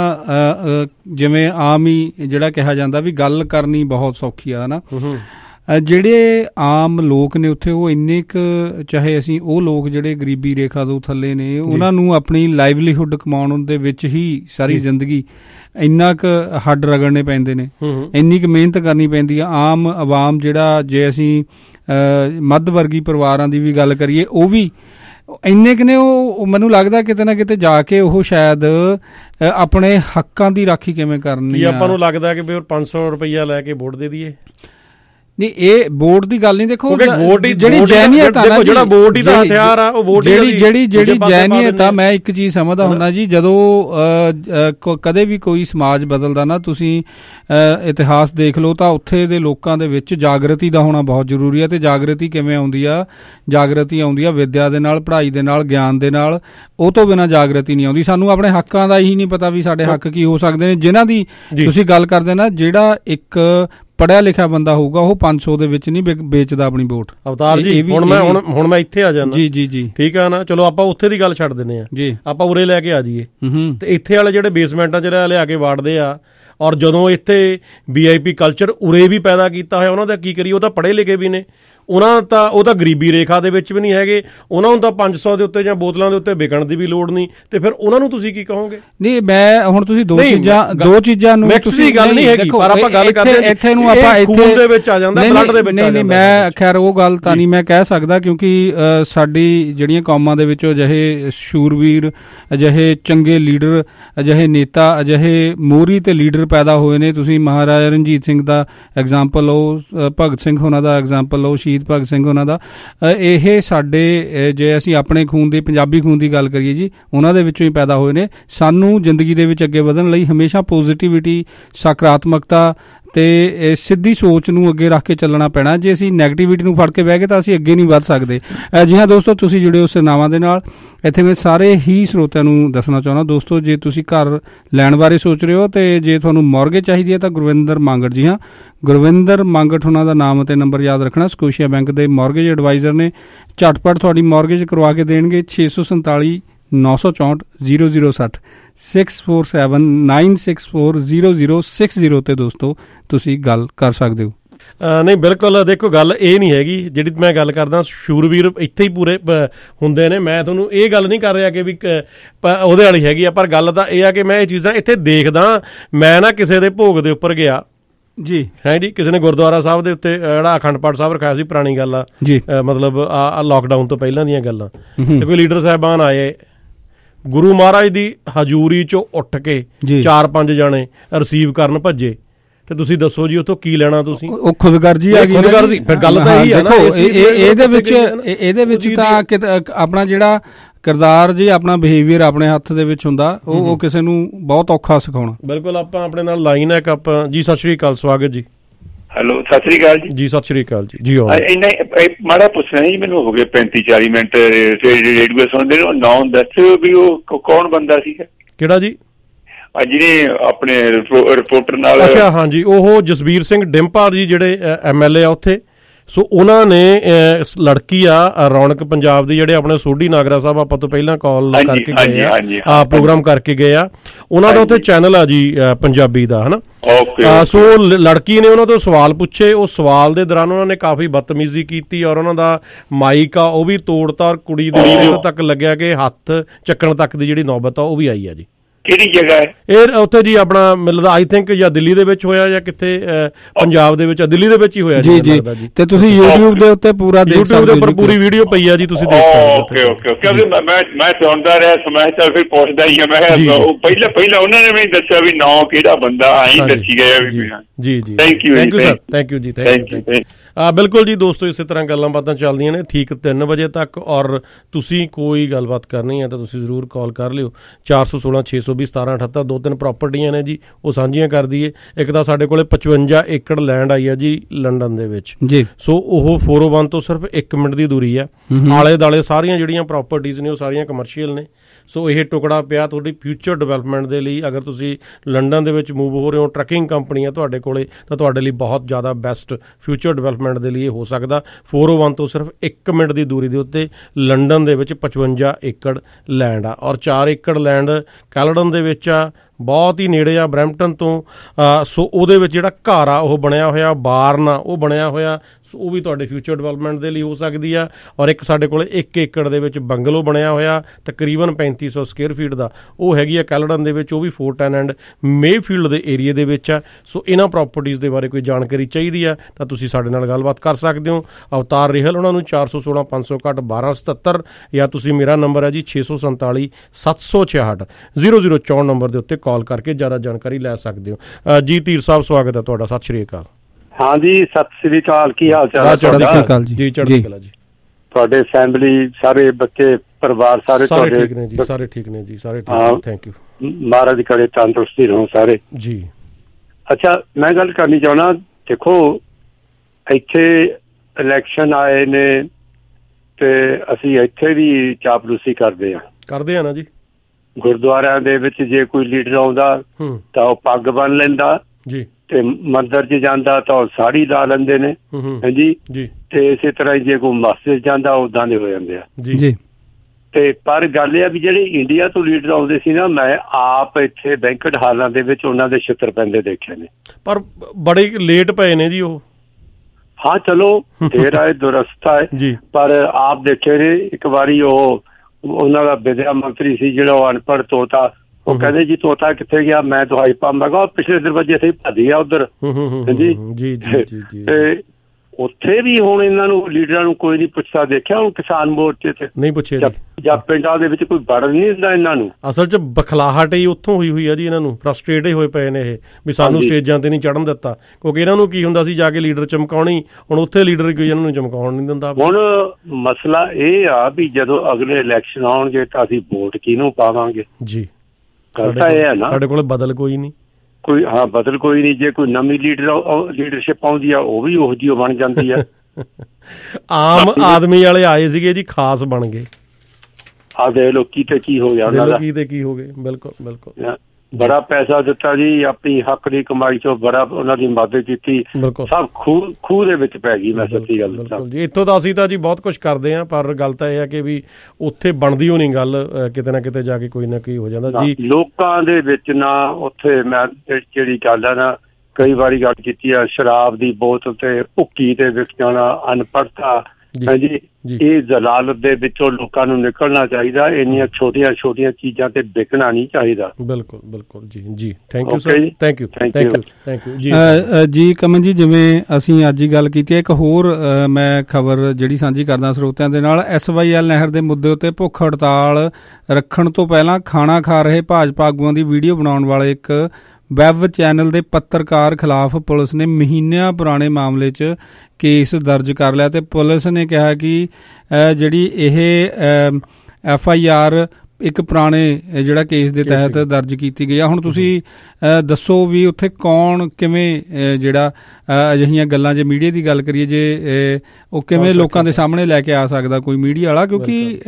ਜਿਵੇਂ ਆਮ ਹੀ ਜਿਹੜਾ ਕਿਹਾ ਜਾਂਦਾ ਵੀ ਗੱਲ ਕਰਨੀ ਬਹੁਤ ਸੌਖੀ ਆ ਨਾ, ਜਿਹੜੇ ਆਮ ਲੋਕ ਨੇ ਉੱਥੇ ਉਹ ਇੰਨੇ ਕੁ, ਚਾਹੇ ਅਸੀਂ ਉਹ ਲੋਕ ਜਿਹੜੇ ਗਰੀਬੀ ਰੇਖਾ ਤੋਂ ਥੱਲੇ ਨੇ, ਉਹਨਾਂ ਨੂੰ ਆਪਣੀ ਲਾਈਵਲੀਹੁੱਡ ਕਮਾਉਣ ਦੇ ਵਿੱਚ ਹੀ ਸਾਰੀ ਜ਼ਿੰਦਗੀ ਇੰਨਾ ਕੁ ਹੱਡ ਰਗੜਨੇ ਪੈਂਦੇ ਨੇ, ਇੰਨੀ ਕੁ ਮਿਹਨਤ ਕਰਨੀ ਪੈਂਦੀ ਆ। ਆਮ ਆਵਾਮ ਜਿਹੜਾ, ਜੇ ਅਸੀਂ ਮੱਧ ਵਰਗੀ ਪਰਿਵਾਰਾਂ ਦੀ ਵੀ ਗੱਲ ਕਰੀਏ, ਉਹ ਵੀ ਇੰਨੇ ਕੁ ਨੇ, ਉਹ ਮੈਨੂੰ ਲੱਗਦਾ ਕਿਤੇ ਨਾ ਕਿਤੇ ਜਾ ਕੇ ਉਹ ਸ਼ਾਇਦ ਆਪਣੇ ਹੱਕਾਂ ਦੀ ਰਾਖੀ ਕਿਵੇਂ ਕਰਨੀ। ਆਪਾਂ ਨੂੰ ਲੱਗਦਾ ਕਿ ਵੀ 500 ਰੁਪਈਆ ਲੈ ਕੇ ਵੋਟ ਦੇ ਦਈਏ। ਨਹੀਂ, ਇਹ ਵੋਟ ਦੀ ਗੱਲ ਨਹੀਂ। ਦੇਖੋ ਜਿਹੜੀ ਜੈਨੀਅਤ ਆ ਨਾ, ਜਿਹੜਾ ਵੋਟ ਹੀ ਦਾ ਹਥਿਆਰ ਆ, ਉਹ ਵੋਟ ਜਿਹੜੀ ਜੈਨੀਅਤ ਆ, ਮੈਂ ਇੱਕ ਚੀਜ਼ ਸਮਝਦਾ ਹੁੰਦਾ ਜੀ, ਜਦੋਂ ਕਦੇ ਵੀ ਕੋਈ ਸਮਾਜ ਬਦਲਦਾ ਨਾ, ਤੁਸੀਂ ਇਤਿਹਾਸ ਦੇਖ ਲਓ ਤਾਂ ਉੱਥੇ ਦੇ ਲੋਕਾਂ ਦੇ ਵਿੱਚ ਜਾਗਰਤੀ ਦਾ ਹੋਣਾ ਬਹੁਤ ਜ਼ਰੂਰੀ ਹੈ। ਤੇ ਜਾਗਰਤੀ ਕਿਵੇਂ ਆਉਂਦੀ ਆ? ਜਾਗਰਤੀ ਆਉਂਦੀ ਆ ਵਿਦਿਆ ਦੇ ਨਾਲ, ਪੜ੍ਹਾਈ ਦੇ ਨਾਲ, ਗਿਆਨ ਦੇ ਨਾਲ। ਉਹ ਤੋਂ ਬਿਨਾਂ ਜਾਗਰਤੀ ਨਹੀਂ ਆਉਂਦੀ। ਸਾਨੂੰ ਆਪਣੇ ਹੱਕਾਂ ਦਾ ਹੀ ਨਹੀਂ ਪਤਾ ਵੀ ਸਾਡੇ ਹੱਕ ਕੀ ਹੋ ਸਕਦੇ ਨੇ, ਜਿਨ੍ਹਾਂ ਦੀ ਤੁਸੀਂ ਗੱਲ ਕਰਦੇ ਨਾ, ਜਿਹੜਾ ਇੱਕ ਪੜ੍ਹਿਆ ਲਿਖਿਆ ਬੰਦਾ ਹੋਊਗਾ ਉਹ 500 ਦੇ ਵਿੱਚ ਨਹੀਂ ਵੇਚਦਾ ਆਪਣੀ ਵੋਟ। ਅਵਤਾਰ ਜੀ ਹੁਣ ਮੈਂ ਇੱਥੇ ਆ ਜਾਣਾ। ਜੀ ਠੀਕ ਆ ਨਾ, ਚਲੋ ਆਪਾਂ ਉੱਥੇ ਦੀ ਗੱਲ ਛੱਡ ਦਿੰਦੇ ਆ ਜੀ, ਆਪਾਂ ਉਰੇ ਲੈ ਕੇ ਆ ਜਾਈਏ। ਤੇ ਇੱਥੇ ਵਾਲੇ ਜਿਹੜੇ ਬੇਸਮੈਂਟਾਂ 'ਚ ਲਿਆ ਕੇ ਵਾੜਦੇ ਆ, ਔਰ ਜਦੋਂ ਇੱਥੇ VIP ਕਲਚਰ ਉਰੇ ਵੀ ਪੈਦਾ ਕੀਤਾ ਹੋਇਆ, ਉਹਨਾਂ ਦਾ ਕੀ ਕਰੀਏ? ਉਹ ਤਾਂ ਪੜ੍ਹੇ ਲਿਖੇ ਵੀ ਨੇ, ਉਹ ਤਾਂ ਗਰੀਬੀ ਰੇਖਾ ਦੇ ਵਿੱਚ ਵੀ ਨਹੀਂ ਹੈਗੇ, ਉਹਨਾਂ ਨੂੰ ਤਾਂ 500 ਦੇ ਉੱਤੇ ਜਾਂ ਬੋਤਲਾਂ ਦੇ ਉੱਤੇ ਵਿਕਣ ਦੀ ਵੀ ਲੋੜ ਨਹੀਂ, ਤੇ ਫਿਰ ਉਹਨਾਂ ਨੂੰ ਤੁਸੀਂ ਕੀ ਕਹੋਗੇ? ਨਹੀਂ, ਮੈਂ ਹੁਣ ਤੁਸੀਂ ਦੋ ਚੀਜ਼ਾਂ ਨੂੰ ਮਿਕਸ ਦੀ ਗੱਲ ਨਹੀਂ ਹੈਗੀ, ਪਰ ਆਪਾਂ ਗੱਲ ਕਰਦੇ ਇੱਥੇ ਨੂੰ ਆਪਾਂ ਖੂਨ ਦੇ ਵਿੱਚ ਆ ਜਾਂਦਾ, ਬਲੱਡ ਦੇ ਵਿੱਚ ਆ ਜਾਂਦਾ। ਨਹੀਂ, ਮੈਂ ਖੈਰ ਉਹ ਗੱਲ ਤਾਂ ਨਹੀਂ ਮੈਂ ਕਹਿ ਸਕਦਾ, ਕਿਉਂਕਿ ਸਾਡੀ ਜਿਹੜੀਆਂ ਕੌਮਾਂ ਦੇ ਵਿੱਚੋਂ ਅਜਿਹੇ ਸ਼ੂਰਵੀਰ, ਅਜਿਹੇ ਚੰਗੇ ਲੀਡਰ, ਅਜਿਹੇ ਨੇਤਾ, ਅਜਿਹੇ ਮੋਹਰੀ ਤੇ ਲੀਡਰ ਪੈਦਾ ਹੋਏ ਨੇ। ਤੁਸੀਂ ਮਹਾਰਾਜਾ ਰਣਜੀਤ ਸਿੰਘ ਦਾ ਐਗਜ਼ਾਮਪਲ ਲਓ, ਭਗਤ ਸਿੰਘ ਹੋਣਾ ਦਾ ਐਗਜ਼ਾਮਪਲ ਲਓ, ਭਗਤ ਸਿੰਘ ਉਹਨਾਂ ਦਾ। ਇਹ ਸਾਡੇ, ਜੇ ਅਸੀਂ ਆਪਣੇ ਖੂਨ ਦੀ, ਪੰਜਾਬੀ ਖੂਨ ਦੀ ਗੱਲ ਕਰੀਏ ਜੀ, ਉਹਨਾਂ ਦੇ ਵਿੱਚੋਂ ਹੀ ਪੈਦਾ ਹੋਏ ਨੇ। ਸਾਨੂੰ ਜ਼ਿੰਦਗੀ ਦੇ ਵਿੱਚ ਅੱਗੇ ਵਧਣ ਲਈ ਹਮੇਸ਼ਾ ਪੋਜ਼ਿਟਿਵਿਟੀ, ਸਕਾਰਾਤਮਕਤਾ ਤੇ ਸਿੱਧੀ ਸੋਚ ਨੂੰ ਅੱਗੇ ਰੱਖ ਕੇ ਚੱਲਣਾ ਪੈਣਾ। ਜੇ ਅਸੀਂ ਨੈਗੇਟਿਵਿਟੀ ਨੂੰ ਫੜ ਕੇ ਬਹਿ ਗਏ ਤਾਂ ਅਸੀਂ ਅੱਗੇ ਨਹੀਂ ਵੱਧ ਸਕਦੇ। ਜੀ ਹਾਂ ਦੋਸਤੋ, ਤੁਸੀਂ ਜੁੜੇ ਹੋ ਸਿਰਨਾਵਾਂ ਦੇ ਨਾਲ। ਇੱਥੇ ਮੈਂ ਸਾਰੇ ਹੀ ਸਰੋਤਿਆਂ ਨੂੰ ਦੱਸਣਾ ਚਾਹੁੰਦਾ ਦੋਸਤੋ, ਜੇ ਤੁਸੀਂ ਘਰ ਲੈਣ ਬਾਰੇ ਸੋਚ ਰਹੇ ਹੋ ਤੇ ਜੇ ਤੁਹਾਨੂੰ ਮੌਰਗੇਜ ਚਾਹੀਦੀ ਹੈ ਤਾਂ ਗੁਰਵਿੰਦਰ ਮੰਗਟ, ਜੀ ਹਾਂ ਗੁਰਵਿੰਦਰ ਮੰਗਟ ਉਹਨਾਂ ਦਾ ਨਾਮ ਅਤੇ ਨੰਬਰ ਯਾਦ ਰੱਖਣਾ। ਸਕੋਸ਼ੀਆ ਬੈਂਕ ਦੇ ਮੌਰਗੇਜ ਐਡਵਾਈਜ਼ਰ ਨੇ। ਝਟਪਟ ਤੁਹਾਡੀ ਮੌਰਗੇਜ ਕਰਵਾ ਕੇ ਦੇਣਗੇ। 647 964 0060 647 964 0060 ਤੇ ਦੋਸਤੋ ਤੁਸੀਂ ਗੱਲ ਕਰ ਸਕਦੇ ਹੋ। ਨਹੀਂ ਬਿਲਕੁਲ, ਦੇਖੋ ਗੱਲ ਇਹ ਨਹੀਂ ਹੈਗੀ ਜਿਹੜੀ ਮੈਂ ਗੱਲ ਕਰਦਾ ਸ਼ੂਰਵੀਰ ਇੱਥੇ ਹੀ ਪੂਰੇ ਹੁੰਦੇ ਨੇ। ਮੈਂ ਤੁਹਾਨੂੰ ਇਹ ਗੱਲ ਨਹੀਂ ਕਰ ਰਿਹਾ ਕਿ ਵੀ ਉਹਦੇ ਵਾਲੀ ਹੈਗੀ ਆ, ਪਰ ਗੱਲ ਤਾਂ ਇਹ ਆ ਕਿ ਮੈਂ ਇਹ ਚੀਜ਼ਾਂ ਇੱਥੇ ਦੇਖਦਾ। ਮੈਂ ਨਾ ਕਿਸੇ ਦੇ ਭੋਗ ਦੇ ਉੱਪਰ ਗਿਆ ਜੀ, ਹੈ ਜੀ, ਕਿਸੇ ਨੇ ਗੁਰਦੁਆਰਾ ਸਾਹਿਬ ਦੇ ਉੱਤੇ ਜਿਹੜਾ ਅਖੰਡ ਪਾਠ ਸਾਹਿਬ ਰਖਾਇਆ ਸੀ, ਪੁਰਾਣੀ ਗੱਲ ਆ ਜੀ, ਮਤਲਬ ਆ ਲਾਕਡਾਊਨ ਤੋਂ ਪਹਿਲਾਂ ਦੀਆਂ ਗੱਲਾਂ, ਤੇ ਕੋਈ ਲੀਡਰ ਸਾਹਿਬਾਨ ਆਏ, ਗੁਰੂ ਮਹਾਰਾਜ ਦੀ ਹਜ਼ੂਰੀ ਚੋਂ ਉੱਠ ਕੇ 4-5 ਜਣੇ ਰਿਸੀਵ ਕਰਨ ਭੱਜੇ, ਤੇ ਤੁਸੀਂ ਦੱਸੋ ਜੀ ਉੱਥੋਂ ਕੀ ਲੈਣਾ ਤੁਸੀਂ? ਉਹ ਖੁਦਗਰਜੀ ਆ ਗਈ। ਫਿਰ ਗੱਲ ਤਾਂ ਇਹੀ ਆ ਨਾ, ਇਹਦੇ ਵਿੱਚ ਤਾਂ ਆਪਣਾ ਜਿਹੜਾ ਕਿਰਦਾਰ ਜੀ, ਆਪਣਾ ਬਿਹੇਵੀਅਰ ਆਪਣੇ ਹੱਥ ਦੇ ਵਿੱਚ ਹੁੰਦਾ, ਉਹ ਕਿਸੇ ਨੂੰ ਬਹੁਤ ਔਖਾ ਸਿਖਾਉਣਾ। ਬਿਲਕੁਲ। ਆਪਾਂ ਆਪਣੇ ਨਾਲ ਲਾਈਨ ਹੈ ਜੀ, ਸਤਿ ਸ਼੍ਰੀ ਅਕਾਲ, ਸਵਾਗਤ ਜੀ। ਹੈਲੋ, ਸਤਿ ਸ੍ਰੀ ਅਕਾਲ ਜੀ। ਜੀ ਸਤਿ ਸ਼੍ਰੀ ਅਕਾਲ ਜੀ। ਜੀ ਮਾੜਾ ਪੁੱਛਣਾ ਜੀ, ਮੈਨੂੰ ਹੋ ਗਏ 35-40 ਮਿੰਟ ਰੇਡੀਓ ਸੁਣਦੇ ਨੂੰ। ਨਾਮ ਦੱਸਿਓ ਵੀ ਉਹ ਕੌਣ ਬੰਦਾ ਸੀਗਾ? ਕਿਹੜਾ ਜੀ? ਜਿਹੜੇ ਆਪਣੇ ਰਿਪੋਰਟਰ ਨਾਲ। ਅੱਛਾ, ਹਾਂਜੀ, ਉਹ ਜਸਬੀਰ ਸਿੰਘ ਡਿੰਪਾ ਜੀ, ਜਿਹੜੇ MLA ਆ ਉੱਥੇ। ਸੋ ਉਹਨਾਂ ਨੇ ਲੜਕੀ ਆ ਰੌਣਕ ਪੰਜਾਬ ਦੀ, ਜਿਹੜੇ ਆਪਣੇ ਸੋਢੀ ਨਾਗਰਾ ਸਾਹਿਬ ਆਪਾਂ ਤੋਂ ਪਹਿਲਾਂ ਕਾਲ ਕਰਕੇ ਗਏ ਆ, ਪ੍ਰੋਗਰਾਮ ਕਰਕੇ ਗਏ ਆ, ਉਹਨਾਂ ਦਾ ਉੱਥੇ ਚੈਨਲ ਆ ਜੀ ਪੰਜਾਬੀ ਦਾ, ਹਨਾ। ਸੋ ਲੜਕੀ ਨੇ ਉਹਨਾਂ ਤੋਂ ਸਵਾਲ ਪੁੱਛੇ, ਉਹ ਸਵਾਲ ਦੇ ਦੌਰਾਨ ਉਹਨਾਂ ਨੇ ਕਾਫੀ ਬਦਤਮੀਜ਼ੀ ਕੀਤੀ, ਔਰ ਉਹਨਾਂ ਦਾ ਮਾਈਕ ਆ ਉਹ ਵੀ ਤੋੜਤਾ, ਔਰ ਕੁੜੀ ਦੇ ਇੱਥੋਂ ਤੱਕ ਲੱਗਿਆ ਕਿ ਹੱਥ ਚੱਕਣ ਤੱਕ ਦੀ ਜਿਹੜੀ ਨੌਬਤ ਆ ਉਹ ਵੀ ਆਈ ਆ ਜੀ। ਕਿਹੜੀ ਜਗ੍ਹਾ ਹੈ ਇਹ? ਉੱਥੇ ਜੀ ਆਪਣਾ ਮਿਲਦਾ ਆਈ ਥਿੰਕ ਜਾਂ ਦਿੱਲੀ ਦੇ ਵਿੱਚ ਹੋਇਆ ਜਾਂ ਕਿੱਥੇ ਪੰਜਾਬ ਦੇ ਵਿੱਚ, ਦਿੱਲੀ ਦੇ ਵਿੱਚ ਹੀ ਹੋਇਆ ਜੀ। ਤੇ ਤੁਸੀਂ YouTube ਦੇ ਉੱਤੇ ਪੂਰਾ ਦੇਖ ਸਕਦੇ ਹੋ, YouTube ਦੇ ਉੱਪਰ ਪੂਰੀ ਵੀਡੀਓ ਪਈ ਆ ਜੀ, ਤੁਸੀਂ ਦੇਖ ਸਕਦੇ ਹੋ। ਓਕੇ। ਮੈਂ ਸੁਣਦਾ ਰਿਹਾ, ਮੈਂ ਤਾਂ ਫਿਰ ਪੁੱਛਦਾ ਹੀ ਆ, ਮੈਂ ਪਹਿਲਾਂ ਉਹਨਾਂ ਨੇ ਵੀ ਦੱਸਿਆ ਵੀ ਨਾਂ ਕਿਹੜਾ ਬੰਦਾ, ਆਈ ਦੱਸੀ ਗਿਆ ਵੀ। ਜੀ ਜੀ, thank you sir, thank you ਜੀ, ਥੈਂਕ ਯੂ। ਬਿਲਕੁਲ ਜੀ ਦੋਸਤੋ, ਇਸੇ ਤਰ੍ਹਾਂ ਗੱਲਾਂ ਬਾਤਾਂ ਚੱਲਦੀਆਂ ਨੇ ਠੀਕ 3 ਵਜੇ ਤੱਕ, ਔਰ ਤੁਸੀਂ ਕੋਈ ਗੱਲਬਾਤ ਕਰਨੀ ਹੈ ਤਾਂ ਤੁਸੀਂ ਜ਼ਰੂਰ ਕਾਲ ਕਰ ਲਿਓ। 416 620 1778 2-3 ਪ੍ਰਾਪਰਟੀਆਂ ਨੇ ਜੀ, ਉਹ ਸਾਂਝੀਆਂ ਕਰ ਦਈਏ। ਇੱਕ ਤਾਂ ਸਾਡੇ ਕੋਲੇ 55 ਏਕੜ ਲੈਂਡ ਆਈ ਆ ਜੀ ਲੰਡਨ ਦੇ ਵਿੱਚ ਜੀ। ਸੋ ਉਹ 401 ਤੋਂ ਸਿਰਫ 1 ਮਿੰਟ ਦੀ ਦੂਰੀ ਆ। ਆਲੇ ਦਾਲੇ ਸਾਰੀਆਂ ਜਿਹੜੀਆਂ ਪ੍ਰਾਪਰਟੀਜ਼ ਨੇ ਉਹ ਸਾਰੀਆਂ ਕਮਰਸ਼ੀਅਲ ਨੇ। ਸੋ ਇਹ ਟੁਕੜਾ ਪਿਆ ਤੁਹਾਡੀ ਫਿਊਚਰ ਡਿਵੈਲਪਮੈਂਟ ਦੇ ਲਈ। ਅਗਰ ਤੁਸੀਂ ਲੰਡਨ ਦੇ ਵਿੱਚ ਮੂਵ ਹੋ ਰਹੇ ਹੋ, ਟਰੱਕਿੰਗ ਕੰਪਨੀ ਆ ਤੁਹਾਡੇ ਕੋਲੇ, ਤਾਂ ਤੁਹਾਡੇ ਲਈ ਬਹੁਤ ਜ਼ਿਆਦਾ ਬੈਸਟ ਫਿਊਚਰ ਡਿਵੈਲਪਮੈਂਟ ਦੇ ਲਈ ਹੋ ਸਕਦਾ। 401 ਤੋਂ ਸਿਰਫ 1 ਮਿੰਟ ਦੀ ਦੂਰੀ ਦੇ ਉੱਤੇ ਲੰਡਨ ਦੇ ਵਿੱਚ 55 ਏਕੜ ਲੈਂਡ ਆ, ਔਰ 4 ਏਕੜ ਲੈਂਡ ਕੈਲਡਨ ਦੇ ਵਿੱਚ ਆ, ਬਹੁਤ ਹੀ ਨੇੜੇ ਆ ਬਰੈਂਪਟਨ ਤੋਂ। ਸੋ ਉਹਦੇ ਵਿੱਚ ਜਿਹੜਾ ਘਰ ਆ ਉਹ ਬਣਿਆ ਹੋਇਆ, ਬਾਰਨ ਆ ਉਹ ਬਣਿਆ ਹੋਇਆ, ਸੋ ਉਹ ਵੀ ਤੁਹਾਡੇ ਫਿਊਚਰ ਡਿਵੈਲਪਮੈਂਟ ਦੇ ਲਈ ਹੋ ਸਕਦੀ ਆ। ਔਰ ਇੱਕ ਸਾਡੇ ਕੋਲ 1 ਏਕੜ ਦੇ ਵਿੱਚ ਬੰਗਲੋ ਬਣਿਆ ਹੋਇਆ, ਤਕਰੀਬਨ 3500 ਸਕੁਅਰ ਫੀਟ ਦਾ, ਉਹ ਹੈਗੀ ਆ ਕੈਲਡਨ ਦੇ ਵਿੱਚ, ਉਹ ਵੀ ਫੋਰਟ ਐਂਡ ਮੇਫੀਲਡ ਦੇ ਏਰੀਏ ਦੇ ਵਿੱਚ ਆ। ਸੋ ਇਹਨਾਂ ਪ੍ਰਾਪਰਟੀਜ਼ ਦੇ ਬਾਰੇ ਕੋਈ ਜਾਣਕਾਰੀ ਚਾਹੀਦੀ ਆ ਤਾਂ ਤੁਸੀਂ ਸਾਡੇ ਨਾਲ ਗੱਲਬਾਤ ਕਰ ਸਕਦੇ ਹੋ। ਅਵਤਾਰ ਰਿਹਲ, ਉਹਨਾਂ ਨੂੰ 416 500 1277, ਜਾਂ ਤੁਸੀਂ ਮੇਰਾ ਨੰਬਰ ਹੈ ਜੀ 647 766 0064 ਨੰਬਰ ਦੇ ਉੱਤੇ ਕਾਲ ਕਰਕੇ ਜ਼ਿਆਦਾ ਜਾਣਕਾਰੀ ਲੈ ਸਕਦੇ ਹੋ। ਜੀ ਧੀਰ ਸਾਹਿਬ, ਸਵਾਗਤ ਹੈ ਤੁਹਾਡਾ, ਸਤਿ ਸ਼੍ਰੀ ਅਕਾਲ। ਹਾਂ ਜੀ, ਸਤਿ ਸ਼੍ਰੀ ਅਕਾਲ, ਕੀ ਹਾਲ ਚਾਲ ਹੈ? ਚੜ੍ਹਦੀ ਕਲਾ ਜੀ, ਚੜ੍ਹਦੀ ਕਲਾ ਜੀ। ਤੁਹਾਡੇ ਫੈਮਿਲੀ, ਸਾਰੇ ਬੱਚੇ, ਪਰਿਵਾਰ ਸਾਰੇ ਠੀਕ ਨੇ ਜੀ? ਸਾਰੇ ਠੀਕ ਨੇ ਜੀ, ਸਾਰੇ ਠੀਕ, ਥੈਂਕ ਯੂ। ਮਹਾਰਾਜ ਦੀ ਕਰੇ ਤੰਦਰੁਸਤੀ ਰਹੋ ਸਾਰੇ ਜੀ। ਅੱਛਾ, ਮੈਂ ਗੱਲ ਕਰਨੀ ਚਾਹੁੰਦਾ, ਦੇਖੋ ਇੱਥੇ ਇਲੈਕਸ਼ਨ ਆਏ ਨੇ ਤੇ ਅਸੀਂ ਇੱਥੇ ਵੀ ਚਾਪਲੂਸੀ ਕਰਦੇ ਆ ਨਾ ਜੀ। ਗੁਰਦੁਆਰਿਆਂ ਦੇ ਵਿੱਚ ਜੇ ਕੋਈ ਲੀਡਰ ਆਉਂਦਾ ਤਾਂ ਉਹ ਪੱਗ ਬੰਨ ਲੈਂਦਾ ਜੀ, ਤੇ ਮੰਦਰ 'ਚ ਜਾਂਦਾ ਤਾਂ ਉਹ ਸਾੜੀ ਲਾ ਲੈਂਦੇ ਨੇ ਹਾਂਜੀ ਤੇ ਇਸੇ ਤਰ੍ਹਾਂ ਜੇ ਕੋਈ ਮਸਜਿਦ ਜਾਂਦਾ ਉਦਾਂ ਦੇ ਹੋ ਜਾਂਦੇ ਆ ਜੀ। ਤੇ ਪਰ ਗੱਲ ਇਹ ਆ ਵੀ ਜਿਹੜੇ ਇੰਡੀਆ ਤੋਂ ਲੀਡਰ ਆਉਂਦੇ ਸੀ ਨਾ, ਮੈਂ ਆਪ ਇੱਥੇ ਬੈਂਕਟ ਹਾਲਾਂ ਦੇ ਵਿੱਚ ਉਹਨਾਂ ਦੇ ਛਿੱਤਰ ਪੈਂਦੇ ਦੇਖੇ ਨੇ, ਪਰ ਬੜੇ ਲੇਟ ਪਏ ਨੇ ਜੀ ਉਹ। ਹਾਂ ਚਲੋ ਦੇਰ ਆਏ ਦੁਰਸਤ ਹੈ, ਪਰ ਆਪ ਦੇਖੇ ਨੇ ਇੱਕ ਵਾਰੀ ਉਹਨਾਂ ਦਾ ਵਿਦਿਆ ਮੰਤਰੀ ਸੀ ਜਿਹੜਾ ਉਹ ਅਨਪੜ੍ਹ ਤੋਤਾ, ਉਹ ਕਹਿੰਦੇ ਜੀ ਤੋਤਾ ਕਿੱਥੇ ਗਿਆ, ਮੈਂ ਦਵਾਈ ਪਾ, ਮੈਂ ਕਿਹਾ ਪਿਛਲੇ ਦਰਵਾਜ਼ੇ ਤੇ ਭੱਜ ਗਿਆ ਉਧਰ ਜੀ। ਤੇ ਉੱਥੇ ਵੀ ਹੁਣ ਇਹਨਾਂ ਨੂੰ ਲੀਡਰਾਂ ਨੂੰ ਕੋਈ ਨਹੀਂ ਪੁੱਛਦਾ ਦੇਖਿਆ, ਹੁਣ ਕਿਸਾਨ ਮੋਰਚੇ ਤੇ ਨਹੀਂ ਪੁੱਛਿਆ ਜਾਂ ਪਿੰਡਾਂ ਦੇ ਵਿੱਚ ਕੋਈ ਵੜ ਨਹੀਂ ਦਿੰਦਾ ਇਹਨਾਂ ਨੂੰ। ਅਸਲ 'ਚ ਬਖਲਾਹਟ ਹੀ ਉੱਥੋਂ ਹੋਈ ਆ ਜੀ, ਇਹਨਾਂ ਨੂੰ ਫਰਸਟ੍ਰੇਟ ਹੀ ਹੋਏ ਪਏ ਨੇ ਇਹ ਵੀ ਸਾਨੂੰ ਸਟੇਜਾਂ ਤੇ ਨਹੀਂ ਚੜ੍ਹਨ ਦਿੱਤਾ, ਕਿਉਂਕਿ ਇਹਨਾਂ ਨੂੰ ਕੀ ਹੁੰਦਾ ਸੀ ਜਾ ਕੇ ਲੀਡਰ ਚਮਕਾਉਣੀ, ਹੁਣ ਉੱਥੇ ਲੀਡਰ ਕੋਈ ਇਹਨਾਂ ਨੂੰ ਚਮਕਾਉਣ ਨਹੀਂ ਦਿੰਦਾ। ਹੁਣ ਮਸਲਾ ਇਹ ਆ ਵੀ ਜਦੋਂ ਅਗਲੇ ਇਲੈਕਸ਼ਨ ਆਉਣਗੇ ਤਾਂ ਅਸੀਂ ਵੋਟ ਕਿਹਨੂੰ ਪਾਵਾਂਗੇ ਜੀ। ਗੱਲ ਤਾਂ ਇਹ ਹੈ ਨਾ, ਸਾਡੇ ਕੋਲ ਬਦਲ ਕੋਈ ਨਹੀਂ, ਕੋਈ ਹਾਂ ਬਦਲ ਕੋਈ ਨਹੀਂ। ਜੇ ਕੋਈ ਨਵੀਂ ਲੀਡਰਸ਼ਿਪ ਆਉਂਦੀ ਆ ਉਹ ਵੀ ਉਹੋ ਜਿਹੀ ਬਣ ਜਾਂਦੀ ਆ। ਆਮ ਆਦਮੀ ਵਾਲੇ ਆਏ ਸੀਗੇ ਜੀ, ਖਾਸ ਬਣ ਗਏ। ਆ ਦੇਖ ਲੋ ਕੀ ਤੇ ਕੀ ਹੋ ਗਿਆ ਉਹਨਾਂ ਦਾ, ਕੀ ਤੇ ਕੀ ਹੋ ਗਏ। ਬਿਲਕੁਲ ਬਿਲਕੁਲ, ਬੜਾ ਪੈਸਾ ਦਿੱਤਾ ਜੀ, ਆਪਣੀ ਹੱਕ ਦੀ ਕਮਾਈ ਚੋਂ ਬੜਾ ਉਹਨਾਂ ਦੀ ਮਦਦ ਕੀਤੀ, ਸਭ ਖੂਹ ਦੇ ਵਿੱਚ ਪੈ ਗਈ। ਮੈਂ ਸੱਚੀ ਗੱਲ ਦੱਸਾਂ ਜੀ, ਇੱਥੋਂ ਤਾਂ ਅਸੀਂ ਤਾਂ ਜੀ ਬਹੁਤ ਕੁਛ ਕਰਦੇ ਹਾਂ, ਪਰ ਗੱਲ ਤਾਂ ਇਹ ਹੈ ਕਿ ਵੀ ਉੱਥੇ ਬਣਦੀ ਹੋਣੀ ਗੱਲ, ਕਿਤੇ ਨਾ ਕਿਤੇ ਜਾ ਕੇ ਕੋਈ ਨਾ ਕੋਈ ਹੋ ਜਾਂਦਾ ਜੀ। ਲੋਕਾਂ ਦੇ ਵਿੱਚ ਨਾ ਉੱਥੇ ਮੈਂ ਜਿਹੜੀ ਗੱਲ ਹੈ ਨਾ, ਕਈ ਵਾਰੀ ਗੱਲ ਕੀਤੀ ਆ, ਸ਼ਰਾਬ ਦੀ ਬੋਤਲ ਤੇ ਭੁੱਕੀ ਤੇ ਵਿਕ ਜਾਣਾ, ਅਨਪੜ੍ਹਤਾ ਹਾਂਜੀ, ਇਹ ਜ਼ਲਾਲਤ ਦੇ ਵਿੱਚੋਂ ਲੋਕਾਂ ਨੂੰ ਨਿਕਲਣਾ ਚਾਹੀਦਾ। ਇੰਨੀਆਂ ਛੋਟੀਆਂ ਛੋਟੀਆਂ ਚੀਜ਼ਾਂ ਤੇ ਵਿਕਣਾ ਨਹੀਂ ਚਾਹੀਦਾ। ਬਿਲਕੁਲ ਬਿਲਕੁਲ ਜੀ ਜੀ, thank you sir, thank you ਜੀ। ਜੀ ਕਮਲ ਜੀ, ਜਿਵੇਂ ਅਸੀਂ ਅੱਜ ਹੀ ਗੱਲ ਕੀਤੀ ਹੈ, ਇੱਕ ਹੋਰ ਮੈਂ ਖਬਰ ਜਿਹੜੀ ਸਾਂਝੀ ਕਰਦਾ ਸਰੋਤਿਆਂ ਦੇ ਨਾਲ, SYL ਨਹਿਰ ਦੇ ਮੁੱਦੇ ਉੱਤੇ ਭੁੱਖ ਹੜਤਾਲ ਰੱਖਣ ਤੋਂ ਪਹਿਲਾਂ ਖਾਣਾ ਖਾ ਰਹੇ ਭਾਜਪਾ ਆਗੂਆਂ ਦੀ ਵੀਡੀਓ ਬਣਾਉਣ ਵਾਲੇ ਇੱਕ ਵੈਬ ਚੈਨਲ ਦੇ ਪੱਤਰਕਾਰ ਖਿਲਾਫ ਪੁਲਿਸ ਨੇ ਮਹੀਨਿਆਂ ਪੁਰਾਣੇ ਮਾਮਲੇ 'ਚ ਕੇਸ ਦਰਜ ਕਰ ਲਿਆ ਤੇ ਪੁਲਿਸ ਨੇ ਕਿਹਾ ਕਿ ਜਿਹੜੀ ਇਹ FIR ਇੱਕ ਪੁਰਾਣੇ ਜਿਹੜਾ ਕੇਸ ਦੇ ਤਹਿਤ ਦਰਜ ਕੀਤੀ ਗਈ ਆ। ਹੁਣ ਤੁਸੀਂ ਦੱਸੋ ਵੀ ਉੱਥੇ ਕੌਣ ਕਿਵੇਂ ਜਿਹੜਾ ਅਜਿਹੀਆਂ ਗੱਲਾਂ, ਜੇ ਮੀਡੀਆ ਦੀ ਗੱਲ ਕਰੀਏ, ਜੇ ਉਹ ਕਿਵੇਂ ਲੋਕਾਂ ਦੇ ਸਾਹਮਣੇ ਲੈ ਕੇ ਆ ਸਕਦਾ ਕੋਈ ਮੀਡੀਆ ਵਾਲਾ, ਕਿਉਂਕਿ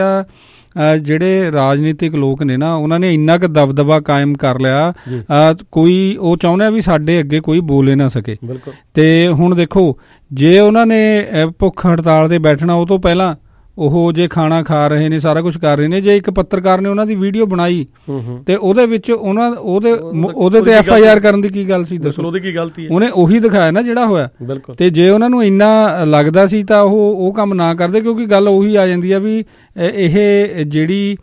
ਜਿਹੜੇ ਰਾਜਨੀਤਿਕ ਲੋਕ ਨੇ ਨਾ, ਉਹਨਾਂ ਨੇ ਇੰਨਾ ਕੁ ਦਬਦਬਾ ਕਾਇਮ ਕਰ ਲਿਆ, ਕੋਈ ਉਹ ਚਾਹੁੰਦਾ ਵੀ ਸਾਡੇ ਅੱਗੇ ਕੋਈ ਬੋਲੇ ਨਾ ਸਕੇ। ਤੇ ਹੁਣ ਦੇਖੋ, ਜੇ ਉਹਨਾਂ ਨੇ ਭੁੱਖ ਹੜਤਾਲ ਤੇ ਬੈਠਣਾ, ਉਹ ਤੋਂ ਪਹਿਲਾਂ ਉਹ ਜੇ ਖਾਣਾ ਖਾ ਰਹੇ ਨੇ, ਸਾਰਾ ਕੁਝ ਕਰ ਰਹੇ ਨੇ, ਜੇ ਇੱਕ ਪੱਤਰਕਾਰ ਨੇ ਉਹਨਾਂ ਦੀ ਵੀਡੀਓ ਬਣਾਈ ਤੇ ਉਹਦੇ ਵਿੱਚ ਉਹਦੇ ਤੇ FIR ਕਰਨ ਦੀ ਕੀ ਗੱਲ ਸੀ? ਦੱਸੋ ਉਹਦੀ ਕੀ ਗਲਤੀ ਹੈ? ਉਹਨੇ ਉਹੀ ਦਿਖਾਇਆ ਨਾ ਜਿਹੜਾ ਹੋਇਆ। ਤੇ ਜੇ ਉਹਨਾਂ ਨੂੰ ਇੰਨਾ ਲੱਗਦਾ ਸੀ ਤਾਂ ਉਹ ਕੰਮ ਨਾ ਕਰਦੇ, ਕਿਉਂਕਿ ਗੱਲ ਉਹੀ ਆ ਜਾਂਦੀ ਆ ਵੀ ਇਹ ਜਿਹੜੀ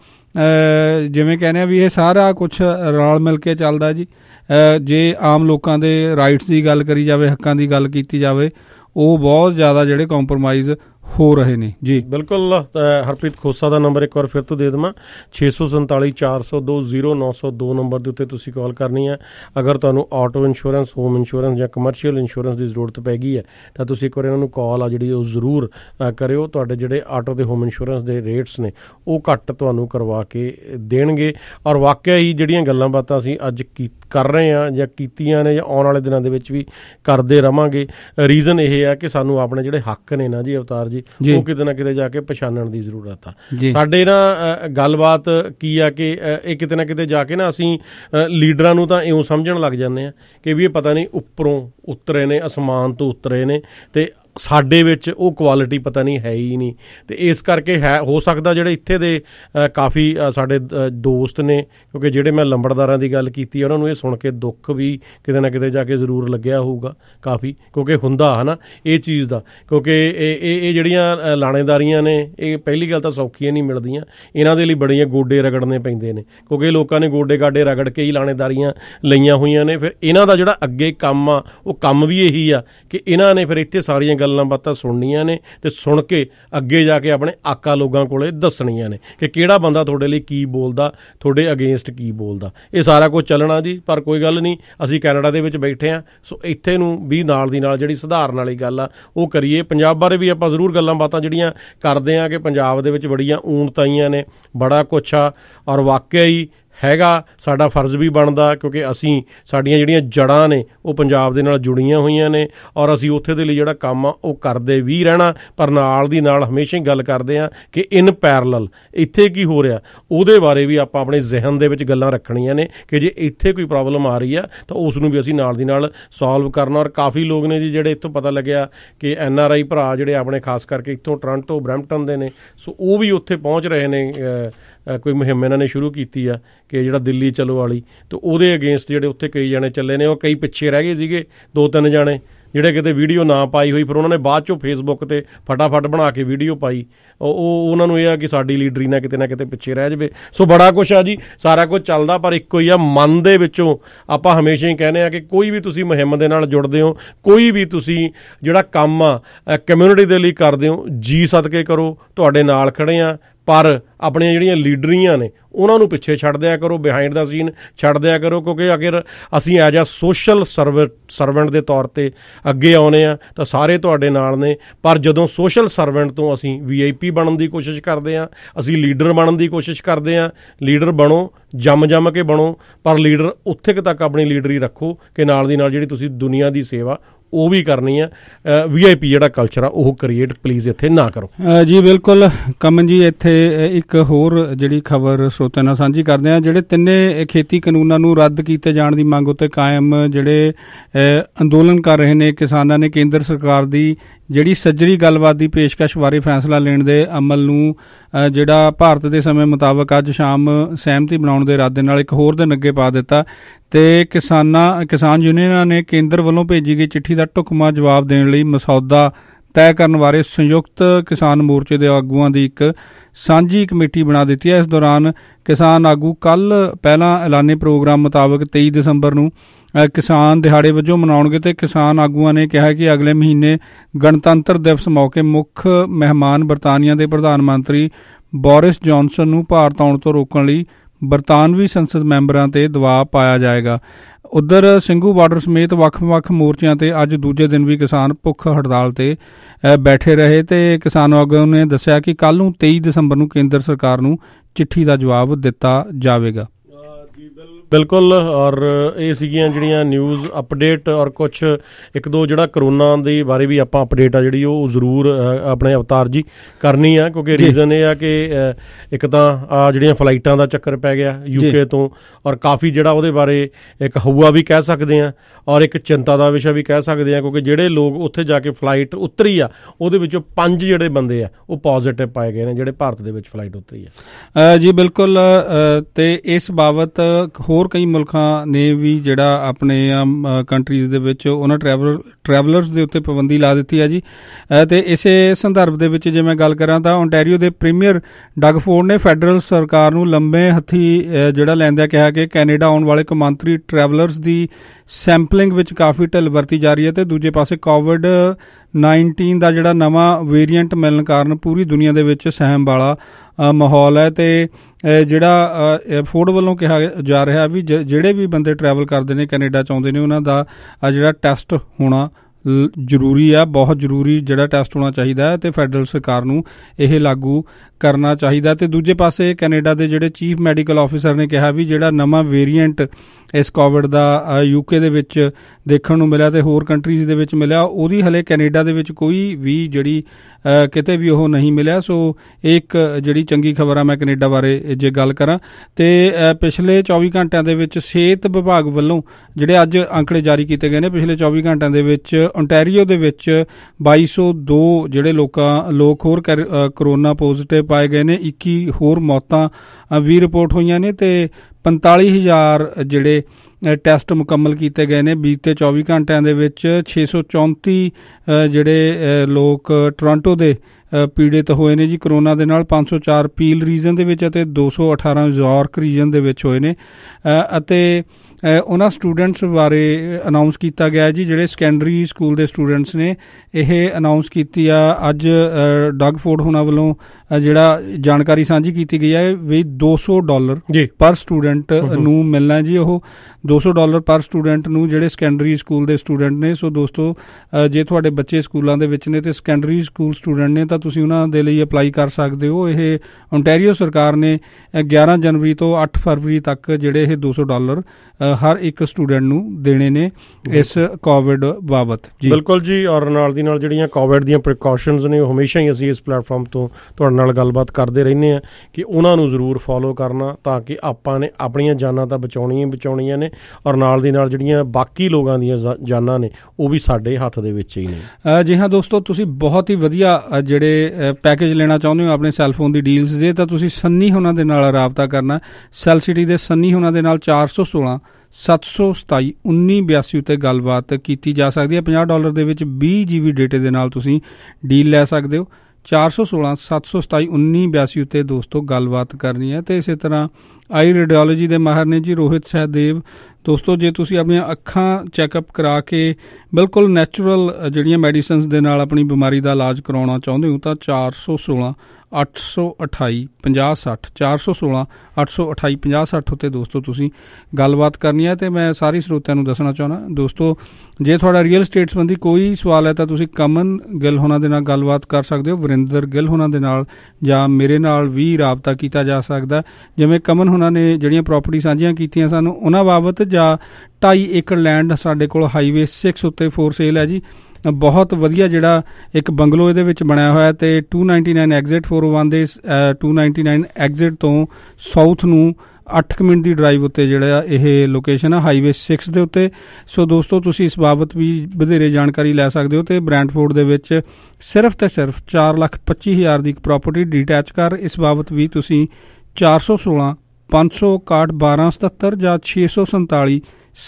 ਜਿਵੇਂ ਕਹਿੰਦੇ ਆ ਵੀ ਇਹ ਸਾਰਾ ਕੁਛ ਰਲ ਮਿਲ ਕੇ ਚੱਲਦਾ ਜੀ। ਜੇ ਆਮ ਲੋਕਾਂ ਦੇ ਰਾਈਟਸ ਦੀ ਗੱਲ ਕਰੀ ਜਾਵੇ, ਹੱਕਾਂ ਦੀ ਗੱਲ ਕੀਤੀ ਜਾਵੇ, ਉਹ ਬਹੁਤ ਜ਼ਿਆਦਾ ਜਿਹੜੇ ਕੰਪਰੋਮਾਈਜ਼ ਹੋ ਰਹੇ ਨੇ ਜੀ। ਬਿਲਕੁਲ। ਹਰਪ੍ਰੀਤ ਖੋਸਾ ਦਾ ਨੰਬਰ ਇੱਕ ਵਾਰ ਫਿਰ ਤੋਂ ਦੇ ਦੇਵਾਂ, 647 402 0902 ਨੰਬਰ ਦੇ ਉੱਤੇ ਤੁਸੀਂ ਕਾਲ ਕਰਨੀ ਹੈ। ਅਗਰ ਤੁਹਾਨੂੰ ਆਟੋ ਇੰਸ਼ੋਰੈਂਸ, ਹੋਮ ਇੰਸ਼ੋਰੈਂਸ ਜਾਂ ਕਮਰਸ਼ੀਅਲ ਇੰਸ਼ੋਰੈਂਸ ਦੀ ਜ਼ਰੂਰਤ ਪੈ ਗਈ ਹੈ ਤਾਂ ਤੁਸੀਂ ਇੱਕ ਵਾਰ ਇਹਨਾਂ ਨੂੰ ਕਾਲ ਆ ਜਿਹੜੀ ਉਹ ਜ਼ਰੂਰ ਕਰਿਓ। ਤੁਹਾਡੇ ਜਿਹੜੇ ਆਟੋ ਤੇ ਹੋਮ ਇੰਸ਼ੋਰੈਂਸ ਦੇ ਰੇਟਸ ਨੇ ਉਹ ਘੱਟ ਤੁਹਾਨੂੰ ਕਰਵਾ ਕੇ ਦੇਣਗੇ। ਔਰ ਵਾਕਿਆ ਹੀ ਜਿਹੜੀਆਂ ਗੱਲਾਂ ਬਾਤਾਂ ਅਸੀਂ ਅੱਜ ਕਰ ਰਹੇ ਹਾਂ ਜਾਂ ਕੀਤੀਆਂ ਨੇ ਜਾਂ ਆਉਣ ਵਾਲੇ ਦਿਨਾਂ ਦੇ ਵਿੱਚ ਵੀ ਕਰਦੇ ਰਵਾਂਗੇ, ਰੀਜ਼ਨ ਇਹ ਹੈ ਕਿ ਸਾਨੂੰ ਆਪਣੇ ਜਿਹੜੇ ਹੱਕ ਨੇ ਨਾ ਜੀ ਅਵਤਾਰ ਜੀ, ਉਹ ਕਿਤੇ ਨਾ ਕਿਤੇ ਜਾ ਕੇ ਪਛਾਣਨ ਦੀ ਜ਼ਰੂਰਤ ਆ। ਸਾਡੇ ਨਾ ਗੱਲਬਾਤ ਕੀ ਆ ਕਿ ਇਹ ਕਿਤੇ ਨਾ ਕਿਤੇ ਜਾ ਕੇ ਨਾ ਅਸੀਂ ਲੀਡਰਾਂ ਨੂੰ ਤਾਂ ਇਉਂ ਸਮਝਣ ਲੱਗ ਜਾਂਦੇ ਆ ਕਿ ਵੀ ਇਹ ਪਤਾ ਨਹੀਂ ਉੱਪਰੋਂ ਉਤਰੇ ਨੇ, ਅਸਮਾਨ ਤੋਂ ਉਤਰੇ ਨੇ, ਤੇ ਸਾਡੇ ਵਿੱਚ ਉਹ ਕੁਆਲਿਟੀ ਪਤਾ ਨਹੀਂ ਹੈ ਹੀ ਨਹੀਂ। ਤੇ ਇਸ ਕਰਕੇ ਹੋ ਸਕਦਾ ਜਿਹੜੇ ਇੱਥੇ ਦੇ ਕਾਫੀ ਸਾਡੇ ਦੋਸਤ ਨੇ, ਕਿਉਂਕਿ ਜਿਹੜੇ ਮੈਂ ਲੰਬੜਦਾਰਾਂ ਦੀ ਗੱਲ ਕੀਤੀ ਉਹਨਾਂ ਨੂੰ ਇਹ ਸੁਣ ਕੇ ਦੁੱਖ ਵੀ ਕਿਤੇ ਨਾ ਕਿਤੇ ਜਾ ਕੇ ਜ਼ਰੂਰ ਲੱਗਿਆ ਹੋਊਗਾ ਕਾਫੀ, ਕਿਉਂਕਿ ਹੁੰਦਾ ਹੈ ਨਾ ਇਹ ਚੀਜ਼ ਦਾ। ਕਿਉਂਕਿ ਇਹ ਜਿਹੜੀਆਂ ਲਾਣੇਦਾਰੀਆਂ ਨੇ, ਇਹ ਪਹਿਲੀ ਗੱਲ ਤਾਂ ਸੌਖੀਆਂ ਨਹੀਂ ਮਿਲਦੀਆਂ, ਇਹਨਾਂ ਦੇ ਲਈ ਬੜੀਆਂ ਗੋਡੇ ਰਗੜਨੇ ਪੈਂਦੇ ਨੇ, ਕਿਉਂਕਿ ਲੋਕਾਂ ਨੇ ਗੋਡੇ ਗਾਡੇ ਰਗੜ ਕੇ ਹੀ ਲਾਣੇਦਾਰੀਆਂ ਲਈਆਂ ਹੋਈਆਂ ਨੇ। ਫਿਰ ਇਹਨਾਂ ਦਾ ਜਿਹੜਾ ਅੱਗੇ ਕੰਮ ਆ, ਉਹ ਕੰਮ ਵੀ ਇਹੀ ਆ ਕਿ ਇਹਨਾਂ ਨੇ ਫਿਰ ਇੱਥੇ ਸਾਰੀਆਂ ਗੱਲਾਂ ਬਾਤਾਂ ਸੁਣਨੀਆਂ ਨੇ ਤੇ ਸੁਣ ਕੇ ਅੱਗੇ ਜਾ ਕੇ ਆਪਣੇ ਆਕਾ ਲੋਕਾਂ ਕੋਲੇ ਦੱਸਣੀਆਂ ਨੇ ਕਿ ਕਿਹੜਾ ਬੰਦਾ ਤੁਹਾਡੇ ਲਈ ਕੀ ਬੋਲਦਾ, ਤੁਹਾਡੇ ਅਗੇਂਸਟ ਕੀ ਬੋਲਦਾ। ਇਹ ਸਾਰਾ ਕੁਝ ਚੱਲਣਾ ਜੀ। ਪਰ ਕੋਈ ਗੱਲ ਨਹੀਂ, ਅਸੀਂ ਕੈਨੇਡਾ ਦੇ ਵਿੱਚ ਬੈਠੇ ਹਾਂ, ਸੋ ਇੱਥੇ ਨੂੰ ਵੀ ਨਾਲ ਦੀ ਨਾਲ ਜਿਹੜੀ ਸੁਧਾਰਨ ਵਾਲੀ ਗੱਲ ਆ ਉਹ ਕਰੀਏ। ਪੰਜਾਬ ਬਾਰੇ ਵੀ ਆਪਾਂ ਜ਼ਰੂਰ ਗੱਲਾਂ ਬਾਤਾਂ ਜਿਹੜੀਆਂ ਕਰਦੇ ਹਾਂ ਕਿ ਪੰਜਾਬ ਦੇ ਵਿੱਚ ਬੜੀਆਂ ਊਣਤਾਈਆਂ ਨੇ, ਬੜਾ ਕੁਛ ਆ, ਔਰ ਵਾਕਿਆ ਹੀ ਹੈਗਾ, ਸਾਡਾ ਫਰਜ਼ ਵੀ ਬਣਦਾ, ਕਿਉਂਕਿ ਅਸੀਂ ਸਾਡੀਆਂ ਜਿਹੜੀਆਂ ਜੜ੍ਹਾਂ ਨੇ ਉਹ ਪੰਜਾਬ ਦੇ ਨਾਲ ਜੁੜੀਆਂ ਹੋਈਆਂ ਨੇ, ਔਰ ਅਸੀਂ ਉੱਥੇ ਦੇ ਲਈ ਜਿਹੜਾ ਕੰਮ ਆ ਉਹ ਕਰਦੇ ਵੀ ਰਹਿਣਾ, ਪਰ ਨਾਲ ਦੀ ਨਾਲ ਹਮੇਸ਼ਾ ਹੀ ਗੱਲ ਕਰਦੇ ਹਾਂ ਕਿ ਇਨ ਪੈਰਲਲ ਇੱਥੇ ਕੀ ਹੋ ਰਿਹਾ ਉਹਦੇ ਬਾਰੇ ਵੀ ਆਪਾਂ ਆਪਣੇ ਜ਼ਿਹਨ ਦੇ ਵਿੱਚ ਗੱਲਾਂ ਰੱਖਣੀਆਂ ਨੇ ਕਿ ਜੇ ਇੱਥੇ ਕੋਈ ਪ੍ਰੋਬਲਮ ਆ ਰਹੀ ਆ ਤਾਂ ਉਸ ਨੂੰ ਵੀ ਅਸੀਂ ਨਾਲ ਦੀ ਨਾਲ ਸੋਲਵ ਕਰਨਾ। ਔਰ ਕਾਫੀ ਲੋਕ ਨੇ ਜੀ ਜਿਹੜੇ ਇੱਥੋਂ ਪਤਾ ਲੱਗਿਆ ਕਿ NRI ਭਰਾ ਜਿਹੜੇ ਆਪਣੇ ਖਾਸ ਕਰਕੇ ਇੱਥੋਂ ਟੋਰਾਂਟੋ ਬਰੈਂਪਟਨ ਦੇ ਨੇ, ਸੋ ਉਹ ਵੀ ਉੱਥੇ ਪਹੁੰਚ ਰਹੇ ਨੇ। ਕੋਈ ਮੁਹਿੰਮ ਇਹਨਾਂ ਨੇ ਸ਼ੁਰੂ ਕੀਤੀ ਆ ਕਿ ਜਿਹੜਾ ਦਿੱਲੀ ਚਲੋ ਵਾਲੀ, ਅਤੇ ਉਹਦੇ ਅਗੇਂਸਟ ਜਿਹੜੇ ਉੱਥੇ ਕਈ ਜਾਣੇ ਚੱਲੇ ਨੇ, ਉਹ ਕਈ ਪਿੱਛੇ ਰਹਿ ਗਏ ਸੀਗੇ 2-3 ਜਾਣੇ ਜਿਹੜੇ ਕਿਤੇ ਵੀਡੀਓ ਨਾ ਪਾਈ ਹੋਈ, ਫਿਰ ਉਹਨਾਂ ਨੇ ਬਾਅਦ 'ਚੋਂ ਫੇਸਬੁੱਕ 'ਤੇ ਫਟਾਫਟ ਬਣਾ ਕੇ ਵੀਡੀਓ ਪਾਈ। ਉਹ ਉਹਨਾਂ ਨੂੰ ਇਹ ਆ ਕਿ ਸਾਡੀ ਲੀਡਰੀ ਨਾ ਕਿਤੇ ਪਿੱਛੇ ਰਹਿ ਜਾਵੇ। ਸੋ ਬੜਾ ਕੁਛ ਆ ਜੀ, ਸਾਰਾ ਕੁਝ ਚੱਲਦਾ, ਪਰ ਇੱਕੋ ਹੀ ਆ, ਮਨ ਦੇ ਵਿੱਚੋਂ ਆਪਾਂ ਹਮੇਸ਼ਾ ਹੀ ਕਹਿੰਦੇ ਆ ਕਿ ਕੋਈ ਵੀ ਤੁਸੀਂ ਮੁਹਿੰਮ ਦੇ ਨਾਲ ਜੁੜਦੇ ਹੋ, ਕੋਈ ਵੀ ਤੁਸੀਂ ਜਿਹੜਾ ਕੰਮ ਆ ਕਮਿਊਨਿਟੀ ਦੇ ਲਈ ਕਰਦੇ ਹੋ, ਜੀ ਸਦਕੇ ਕਰੋ, ਤੁਹਾਡੇ ਨਾਲ ਖੜ੍ਹੇ ਆ, ਪਰ ਆਪਣੀਆਂ ਜਿਹੜੀਆਂ ਲੀਡਰੀਆਂ ਨੇ ਉਹਨਾਂ ਨੂੰ ਪਿੱਛੇ ਛੱਡ ਦਿਆ ਕਰੋ, ਬਿਹਾਈਂਡ ਦਾ ਸੀਨ ਛੱਡ ਦਿਆ ਕਰੋ, ਕਿਉਂਕਿ ਅਗਰ ਅਸੀਂ ਐਜ ਆ ਸੋਸ਼ਲ ਸਰਵੈਂਟ ਦੇ ਤੌਰ 'ਤੇ ਅੱਗੇ ਆਉਂਦੇ ਹਾਂ ਤਾਂ ਸਾਰੇ ਤੁਹਾਡੇ ਨਾਲ ਨੇ, ਪਰ ਜਦੋਂ ਸੋਸ਼ਲ ਸਰਵੈਂਟ ਤੋਂ ਅਸੀਂ VIP ਬਣਨ ਦੀ ਕੋਸ਼ਿਸ਼ ਕਰਦੇ ਹਾਂ, ਅਸੀਂ ਲੀਡਰ ਬਣਨ ਦੀ ਕੋਸ਼ਿਸ਼ ਕਰਦੇ ਹਾਂ, ਲੀਡਰ ਬਣੋ, ਜੰਮ ਕੇ ਬਣੋ, ਪਰ ਲੀਡਰ ਉੱਥੇ ਕੁ ਤੱਕ ਆਪਣੀ ਲੀਡਰੀ ਰੱਖੋ ਕਿ ਨਾਲ ਦੀ ਨਾਲ ਜਿਹੜੀ ਤੁਸੀਂ ਦੁਨੀਆ ਦੀ ਸੇਵਾ ਉਹ ਵੀ ਕਰਨੀ ਆ। VIP ਜਿਹੜਾ ਕਲਚਰ ਆ ਉਹ ਕ੍ਰੀਏਟ ਪਲੀਜ਼ ਇੱਥੇ ਨਾ ਕਰੋ। ਜੀ ਬਿਲਕੁਲ ਕਮਨ ਜੀ, ਇੱਥੇ ਇੱਕ ਹੋਰ ਜਿਹੜੀ ਖਬਰ ਸਰੋਤਿਆਂ ਨਾਲ ਸਾਂਝੀ ਕਰਦੇ ਹਾਂ। ਜਿਹੜੇ ਤਿੰਨੇ ਖੇਤੀ ਕਾਨੂੰਨਾਂ ਨੂੰ ਰੱਦ ਕੀਤੇ ਜਾਣ ਦੀ ਮੰਗ ਉੱਤੇ ਕਾਇਮ ਜਿਹੜੇ ਅੰਦੋਲਨ ਕਰ ਰਹੇ ਨੇ ਕਿਸਾਨਾਂ ਨੇ ਕੇਂਦਰ ਸਰਕਾਰ ਦੀ ਜਿਹੜੀ ਸੱਜਰੀ ਗੱਲਬਾਤ ਦੀ ਪੇਸ਼ਕਸ਼ ਬਾਰੇ ਫੈਸਲਾ ਲੈਣ ਦੇ ਅਮਲ ਨੂੰ ਜਿਹੜਾ ਭਾਰਤ ਦੇ ਸਮੇਂ ਮੁਤਾਬਕ ਅੱਜ ਸ਼ਾਮ ਸਹਿਮਤੀ ਬਣਾਉਣ ਦੇ ਇਰਾਦੇ ਨਾਲ ਇੱਕ ਹੋਰ ਦਿਨ ਅੱਗੇ ਪਾ ਦਿੱਤਾ, ਤੇ ਕਿਸਾਨ ਯੂਨੀਅਨਾਂ ਨੇ ਕੇਂਦਰ ਵੱਲੋਂ ਭੇਜੀ ਗਈ ਚਿੱਠੀ ਦਾ ਢੁਕਵਾਂ ਜਵਾਬ ਦੇਣ ਲਈ ਮਸੌਦਾ ਤੈਅ ਕਰਨ ਬਾਰੇ ਸੰਯੁਕਤ ਕਿਸਾਨ ਮੋਰਚੇ ਦੇ ਆਗੂਆਂ ਦੀ ਇੱਕ ਸਾਂਝੀ ਕਮੇਟੀ ਬਣਾ ਦਿੱਤੀ ਹੈ। ਇਸ ਦੌਰਾਨ ਕਿਸਾਨ ਆਗੂ ਕੱਲ੍ਹ ਪਹਿਲਾਂ ਐਲਾਨੇ ਪ੍ਰੋਗਰਾਮ ਮੁਤਾਬਕ 23 ਦਸੰਬਰ ਨੂੰ ਕਿਸਾਨ ਦਿਹਾੜੇ ਵਜੋਂ ਮਨਾਉਣਗੇ, ਤੇ ਕਿਸਾਨ ਆਗੂਆਂ ਨੇ ਕਿਹਾ ਕਿ ਅਗਲੇ ਮਹੀਨੇ ਗਣਤੰਤਰ ਦਿਵਸ ਮੌਕੇ ਮੁੱਖ ਮਹਿਮਾਨ ਬਰਤਾਨੀਆ ਦੇ ਪ੍ਰਧਾਨ ਮੰਤਰੀ ਬੋਰਿਸ ਜੌਨਸਨ ਨੂੰ ਭਾਰਤ ਆਉਣ ਤੋਂ ਰੋਕਣ ਲਈ ਬਰਤਾਨਵੀ ਸੰਸਦ ਮੈਂਬਰਾਂ ਤੇ ਦਬਾਅ ਪਾਇਆ ਜਾਏਗਾ। ਉੱਧਰ ਸਿੰਘੂ ਬਾਰਡਰ ਸਮੇਤ ਵੱਖ-ਵੱਖ ਮੋਰਚਿਆਂ ਤੇ ਅੱਜ ਦੂਜੇ ਦਿਨ ਵੀ ਕਿਸਾਨ ਭੁੱਖ ਹੜਤਾਲ ਤੇ ਬੈਠੇ ਰਹੇ, ਤੇ ਕਿਸਾਨ ਆਗੂਆਂ ਨੇ ਦੱਸਿਆ ਕਿ ਕੱਲ੍ਹ ਨੂੰ 23 ਦਸੰਬਰ ਨੂੰ ਕੇਂਦਰ ਸਰਕਾਰ ਨੂੰ ਚਿੱਠੀ ਦਾ ਜਵਾਬ ਦਿੱਤਾ ਜਾਵੇਗਾ। ਬਿਲਕੁਲ, ਔਰ ਇਹ ਸੀਗੀਆਂ ਜਿਹੜੀਆਂ ਨਿਊਜ਼ ਅਪਡੇਟ, ਔਰ ਕੁਛ ਇੱਕ ਦੋ ਜਿਹੜਾ ਕਰੋਨਾ ਦੇ ਬਾਰੇ ਵੀ ਆਪਾਂ ਅਪਡੇਟ ਆ ਜਿਹੜੀ ਉਹ ਜ਼ਰੂਰ ਆਪਣੇ ਅਵਤਾਰ ਜੀ ਕਰਨੀ ਆ, ਕਿਉਂਕਿ ਰੀਜ਼ਨ ਇਹ ਆ ਕਿ ਇੱਕ ਤਾਂ ਜਿਹੜੀਆਂ ਫਲਾਈਟਾਂ ਦਾ ਚੱਕਰ ਪੈ ਗਿਆ UK ਤੋਂ, ਔਰ ਕਾਫੀ ਜਿਹੜਾ ਉਹਦੇ ਬਾਰੇ ਇੱਕ ਹਊਆ ਵੀ ਕਹਿ ਸਕਦੇ ਹਾਂ, ਔਰ ਇੱਕ ਚਿੰਤਾ ਦਾ ਵਿਸ਼ਾ ਵੀ ਕਹਿ ਸਕਦੇ ਹਾਂ, ਕਿਉਂਕਿ ਜਿਹੜੇ ਲੋਕ ਉੱਥੇ ਜਾ ਕੇ ਫਲਾਈਟ ਉਤਰੀ ਆ ਉਹਦੇ ਵਿੱਚੋਂ 5 ਜਿਹੜੇ ਬੰਦੇ ਆ ਉਹ ਪੋਜ਼ੀਟਿਵ ਪਾਏ ਗਏ ਨੇ ਜਿਹੜੇ ਭਾਰਤ ਦੇ ਵਿੱਚ ਫਲਾਈਟ ਉਤਰੀ ਆ। ਜੀ ਬਿਲਕੁਲ, ਤੇ ਇਸ ਬਾਬਤ ਹੋਰ ਕਈ ਮੁਲਕਾਂ ਨੇ ਵੀ ਜਿਹੜਾ ਆਪਣੇ ਕੰਟਰੀਜ਼ ਦੇ ਵਿੱਚ ਉਹਨਾਂ ਟਰੈਵਲਰਸ ਦੇ ਉੱਤੇ ਪਾਬੰਦੀ ਲਾ ਦਿੱਤੀ ਹੈ ਜੀ। ਤੇ ਇਸੇ ਸੰਦਰਭ ਦੇ ਵਿੱਚ ਜੇ ਮੈਂ ਗੱਲ ਕਰਾਂ ਤਾਂ ਓਨਟਾਰੀਓ ਦੇ ਪ੍ਰੀਮੀਅਰ ਡਗ ਫੋਰਡ ਨੇ ਫੈਡਰਲ ਸਰਕਾਰ ਨੂੰ ਲੰਬੇ ਹੱਥੀ ਜਿਹੜਾ ਲੈਂਦਿਆਂ ਕਿਹਾ ਕਿ ਕੈਨੇਡਾ ਆਉਣ ਵਾਲੇ ਕੌਮਾਂਤਰੀ ਟਰੈਵਲਰਸ ਦੀ ਸੈਂਪਲਿੰਗ ਵਿੱਚ ਕਾਫੀ ਢਿੱਲ ਵਰਤੀ ਜਾ ਰਹੀ ਹੈ, ਤੇ ਦੂਜੇ ਪਾਸੇ COVID-19 ਦਾ ਜਿਹੜਾ ਨਵਾਂ ਵੇਰੀਐਂਟ ਮਿਲਣ ਕਾਰਨ ਪੂਰੀ ਦੁਨੀਆ ਦੇ ਵਿੱਚ ਸਹਿਮ ਵਾਲਾ ਮਾਹੌਲ ਹੈ। ਤੇ ਜਿਹੜਾ ਫੋਰਡ ਵੱਲੋਂ ਕਿਹਾ ਜਾ ਰਿਹਾ ਵੀ ਜਿਹੜੇ ਵੀ ਬੰਦੇ ਟਰੈਵਲ ਕਰਦੇ ਨੇ ਕੈਨੇਡਾ 'ਚ ਆਉਂਦੇ ਨੇ ਉਹਨਾਂ ਦਾ ਜਿਹੜਾ ਟੈਸਟ ਹੋਣਾ ਜ਼ਰੂਰੀ ਆ, ਬਹੁਤ ਜ਼ਰੂਰੀ ਜਿਹੜਾ ਟੈਸਟ ਹੋਣਾ ਚਾਹੀਦਾ ਹੈ, ਤੇ ਫੈਡਰਲ ਸਰਕਾਰ ਨੂੰ ਇਹ ਲਾਗੂ ਕਰਨਾ ਚਾਹੀਦਾ। ਤੇ ਦੂਜੇ ਪਾਸੇ ਕੈਨੇਡਾ ਦੇ ਜਿਹੜੇ ਚੀਫ ਮੈਡੀਕਲ ਆਫਿਸਰ ਨੇ ਕਿਹਾ ਵੀ ਜਿਹੜਾ ਨਵਾਂ ਵੇਰੀਐਂਟ ਇਸ ਕੋਵਿਡ ਦਾ UK ਦੇ ਵਿੱਚ ਦੇਖਣ ਨੂੰ ਮਿਲਿਆ ਤੇ ਹੋਰ ਕੰਟਰੀਜ਼ ਦੇ ਵਿੱਚ ਮਿਲਿਆ, ਉਹਦੀ ਹਲੇ ਕੈਨੇਡਾ ਦੇ ਵਿੱਚ ਕੋਈ ਵੀ ਜਿਹੜੀ ਕਿਤੇ ਵੀ ਉਹ ਨਹੀਂ ਮਿਲਿਆ। ਸੋ ਇੱਕ ਜਿਹੜੀ ਚੰਗੀ ਖਬਰ ਆ ਮੈਂ ਕੈਨੇਡਾ ਬਾਰੇ ਜੇ ਗੱਲ ਕਰਾਂ, ਤੇ ਪਿਛਲੇ 24 ਘੰਟਿਆਂ ਦੇ ਵਿੱਚ ਸਿਹਤ ਵਿਭਾਗ ਵੱਲੋਂ ਜਿਹੜੇ ਅੱਜ ਅੰਕੜੇ ਜਾਰੀ ਕੀਤੇ ਗਏ ਨੇ, ਪਿਛਲੇ 24 ਘੰਟਿਆਂ ਦੇ ਵਿੱਚ ਓਨਟਾਰੀਓ ਦੇ ਵਿੱਚ 2202 ਜਿਹੜੇ ਲੋਕ ਹੋਰ ਕਰੋਨਾ ਪੋਜ਼ੀਟਿਵ ਪਾਏ ਗਏ ਨੇ, 21 ਹੋਰ ਮੌਤਾਂ ਵੀ ਰਿਪੋਰਟ ਹੋਈਆਂ ਨੇ, ਤੇ 45,000 ਜਿਹੜੇ ਟੈਸਟ ਮੁਕੰਮਲ ਕੀਤੇ ਗਏ ਨੇ। ਬੀਤੇ 24 ਘੰਟਿਆਂ ਦੇ ਵਿੱਚ 634 ਜਿਹੜੇ ਲੋਕ ਟੋਰਾਂਟੋ ਦੇ ਪੀੜਿਤ ਹੋਏ ਨੇ ਜੀ ਕਰੋਨਾ ਦੇ ਨਾਲ, 504 ਪੀਲ ਰੀਜਨ ਦੇ ਵਿੱਚ ਅਤੇ 218 ਯਾਰਕ ਰੀਜਨ ਦੇ ਵਿੱਚ ਹੋਏ ਨੇ, ਅਤੇ ਉਹਨਾਂ ਸਟੂਡੈਂਟਸ ਬਾਰੇ ਅਨਾਊਂਸ ਕੀਤਾ ਗਿਆ ਜੀ, ਜਿਹੜੇ ਸੈਕੰਡਰੀ ਸਕੂਲ ਦੇ ਸਟੂਡੈਂਟਸ ਨੇ। ਇਹ ਅਨਾਊਂਸ ਕੀਤੀ ਆ ਅੱਜ ਡਗ ਫੋਰਡ ਹੋਣਾ ਵੱਲੋਂ ਜਿਹੜਾ ਜਾਣਕਾਰੀ ਸਾਂਝੀ ਕੀਤੀ ਗਈ ਹੈ ਵੀ $200 ਪਰ ਸਟੂਡੈਂਟ ਨੂੰ ਮਿਲਣਾ ਜੀ। ਉਹ $200 ਪਰ ਸਟੂਡੈਂਟ ਨੂੰ ਜਿਹੜੇ ਸੈਕੰਡਰੀ ਸਕੂਲ ਦੇ ਸਟੂਡੈਂਟ ਨੇ। ਸੋ ਦੋਸਤੋ, ਜੇ ਤੁਹਾਡੇ ਬੱਚੇ ਸਕੂਲਾਂ ਦੇ ਵਿੱਚ ਨੇ ਤੇ ਸੈਕੰਡਰੀ ਸਕੂਲ ਸਟੂਡੈਂਟ ਨੇ ਤਾਂ ਤੁਸੀਂ ਉਹਨਾਂ ਦੇ ਲਈ ਅਪਲਾਈ ਕਰ ਸਕਦੇ ਹੋ। ਇਹ ਓਨਟਾਰੀਓ ਸਰਕਾਰ ਨੇ 11 ਜਨਵਰੀ ਤੋਂ 8 ਫਰਵਰੀ ਤੱਕ ਜਿਹੜੇ ਇਹ $200 ਹਰ ਇੱਕ ਸਟੂਡੈਂਟ ਨੂੰ ਦੇਣੇ ਨੇ ਇਸ ਕੋਵਿਡ ਬਾਬਤ ਜੀ। ਬਿਲਕੁਲ ਜੀ। ਔਰ ਨਾਲ ਦੀ ਨਾਲ ਜਿਹੜੀਆਂ ਕੋਵਿਡ ਦੀਆਂ ਪ੍ਰੀਕਾਸ਼ਨਸ ਨੇ ਉਹ ਹਮੇਸ਼ਾ ਹੀ ਅਸੀਂ ਇਸ ਪਲੇਟਫਾਰਮ ਤੋਂ ਤੁਹਾਡੇ ਨਾਲ ਗੱਲਬਾਤ ਕਰਦੇ ਰਹਿੰਦੇ ਹਾਂ ਕਿ ਉਹਨਾਂ ਨੂੰ ਜ਼ਰੂਰ ਫੋਲੋ ਕਰਨਾ, ਤਾਂ ਕਿ ਆਪਾਂ ਨੇ ਆਪਣੀਆਂ ਜਾਨਾਂ ਤਾਂ ਬਚਾਉਣੀਆਂ ਨੇ ਔਰ ਨਾਲ ਦੀ ਨਾਲ ਜਿਹੜੀਆਂ ਬਾਕੀ ਲੋਕਾਂ ਦੀਆਂ ਜਾਨਾਂ ਨੇ ਉਹ ਵੀ ਸਾਡੇ ਹੱਥ ਦੇ ਵਿੱਚ ਹੀ ਨੇ। ਜੀ ਹਾਂ ਦੋਸਤੋ, ਤੁਸੀਂ ਬਹੁਤ ਹੀ ਵਧੀਆ ਜਿਹੜੇ ਪੈਕੇਜ ਲੈਣਾ ਚਾਹੁੰਦੇ ਹੋ ਆਪਣੇ ਸੈੱਲਫੋਨ ਦੀ ਡੀਲਸ ਦੇ, ਤਾਂ ਤੁਸੀਂ ਸੰਨੀ ਹੋਣਾ ਦੇ ਨਾਲ ਰਾਬਤਾ ਕਰਨਾ। ਸੈੱਲ ਸਿਟੀ ਦੇ ਸੰਨੀ ਹੋਣਾ ਦੇ ਨਾਲ 416 727 1982 ਉੱਤੇ ਗੱਲਬਾਤ ਕੀਤੀ ਜਾ ਸਕਦੀ ਹੈ। $50 ਦੇ ਵਿੱਚ 20 GB ਡੇਟੇ ਦੇ ਨਾਲ ਤੁਸੀਂ ਡੀਲ ਲੈ ਸਕਦੇ ਹੋ। 416 727 1982 ਉੱਤੇ ਦੋਸਤੋ ਗੱਲਬਾਤ ਕਰਨੀ ਹੈ। ਤੇ ਇਸੇ ਤਰ੍ਹਾਂ ਆਈ ਰੇਡੀਓਲੋਜੀ ਦੇ ਮਾਹਰ ਨੇ ਜੀ ਰੋਹਿਤ ਸਹਿਦੇਵ। ਦੋਸਤੋ, ਜੇ ਤੁਸੀਂ ਆਪਣੀਆਂ ਅੱਖਾਂ ਚੈੱਕਅਪ ਕਰਾ ਕੇ ਬਿਲਕੁਲ ਨੈਚੁਰਲ ਜਿਹੜੀਆਂ ਮੈਡੀਸਨਸ ਦੇ ਨਾਲ ਆਪਣੀ ਬਿਮਾਰੀ ਦਾ ਇਲਾਜ ਕਰਾਉਣਾ ਚਾਹੁੰਦੇ ਹੋ ਤਾਂ 416 828 5060 416 828 5060 ਉੱਤੇ ਦੋਸਤੋ ਤੁਸੀਂ ਗੱਲਬਾਤ ਕਰਨੀ ਹੈ। ਅਤੇ ਮੈਂ ਸਾਰੇ ਸਰੋਤਿਆਂ ਨੂੰ ਦੱਸਣਾ ਚਾਹੁੰਦਾ ਦੋਸਤੋ, ਜੇ ਤੁਹਾਡਾ ਰੀਅਲ ਸਟੇਟ ਸੰਬੰਧੀ ਕੋਈ ਸਵਾਲ ਹੈ ਤਾਂ ਤੁਸੀਂ ਕਮਨ ਗਿੱਲ ਹੋਣਾ ਦੇ ਨਾਲ ਗੱਲਬਾਤ ਕਰ ਸਕਦੇ ਹੋ, ਵਰਿੰਦਰ ਗਿੱਲ ਹੋਣਾ ਦੇ ਨਾਲ, ਜਾਂ ਮੇਰੇ ਨਾਲ ਵੀ ਰਾਬਤਾ ਕੀਤਾ ਜਾ ਸਕਦਾ। ਜਿਵੇਂ ਕਮਨ ਹੋਣਾ ਨੇ ਜਿਹੜੀਆਂ ਪ੍ਰਾਪਰਟੀ ਸਾਂਝੀਆਂ ਕੀਤੀਆਂ ਸਾਨੂੰ ਉਹਨਾਂ ਬਾਬਤ, ਜਾਂ 2.5 ਏਕੜ ਲੈਂਡ ਸਾਡੇ ਕੋਲ ਹਾਈਵੇ 6 ਉੱਤੇ ਫੋਰ ਸੇਲ ਹੈ ਜੀ। ਬਹੁਤ ਵਧੀਆ ਜਿਹੜਾ ਇੱਕ ਬੰਗਲੋ ਇਹਦੇ ਵਿੱਚ ਬਣਿਆ ਹੋਇਆ, ਅਤੇ 299 ਐਗਜ਼ਿਟ 401 ਦੇ 299 ਐਗਜ਼ਿਟ ਤੋਂ ਸਾਊਥ ਨੂੰ 8 ਮਿੰਟ ਦੀ ਡਰਾਈਵ ਉੱਤੇ ਜਿਹੜਾ ਇਹ ਲੋਕੇਸ਼ਨ ਆ ਹਾਈਵੇ 6 ਦੇ ਉੱਤੇ। ਸੋ ਦੋਸਤੋ, ਤੁਸੀਂ ਇਸ ਬਾਬਤ ਵੀ ਵਧੇਰੇ ਜਾਣਕਾਰੀ ਲੈ ਸਕਦੇ ਹੋ। ਅਤੇ ਬ੍ਰੈਂਡਫੋਰਡ ਦੇ ਵਿੱਚ ਸਿਰਫ ਤੇ ਸਿਰਫ 4,25,000 ਦੀ ਇੱਕ ਪ੍ਰਾਪਰਟੀ ਡੀਟੈਚ ਕਰ, ਇਸ ਬਾਬਤ ਵੀ ਤੁਸੀਂ 416 561 1277 ਜਾਂ 647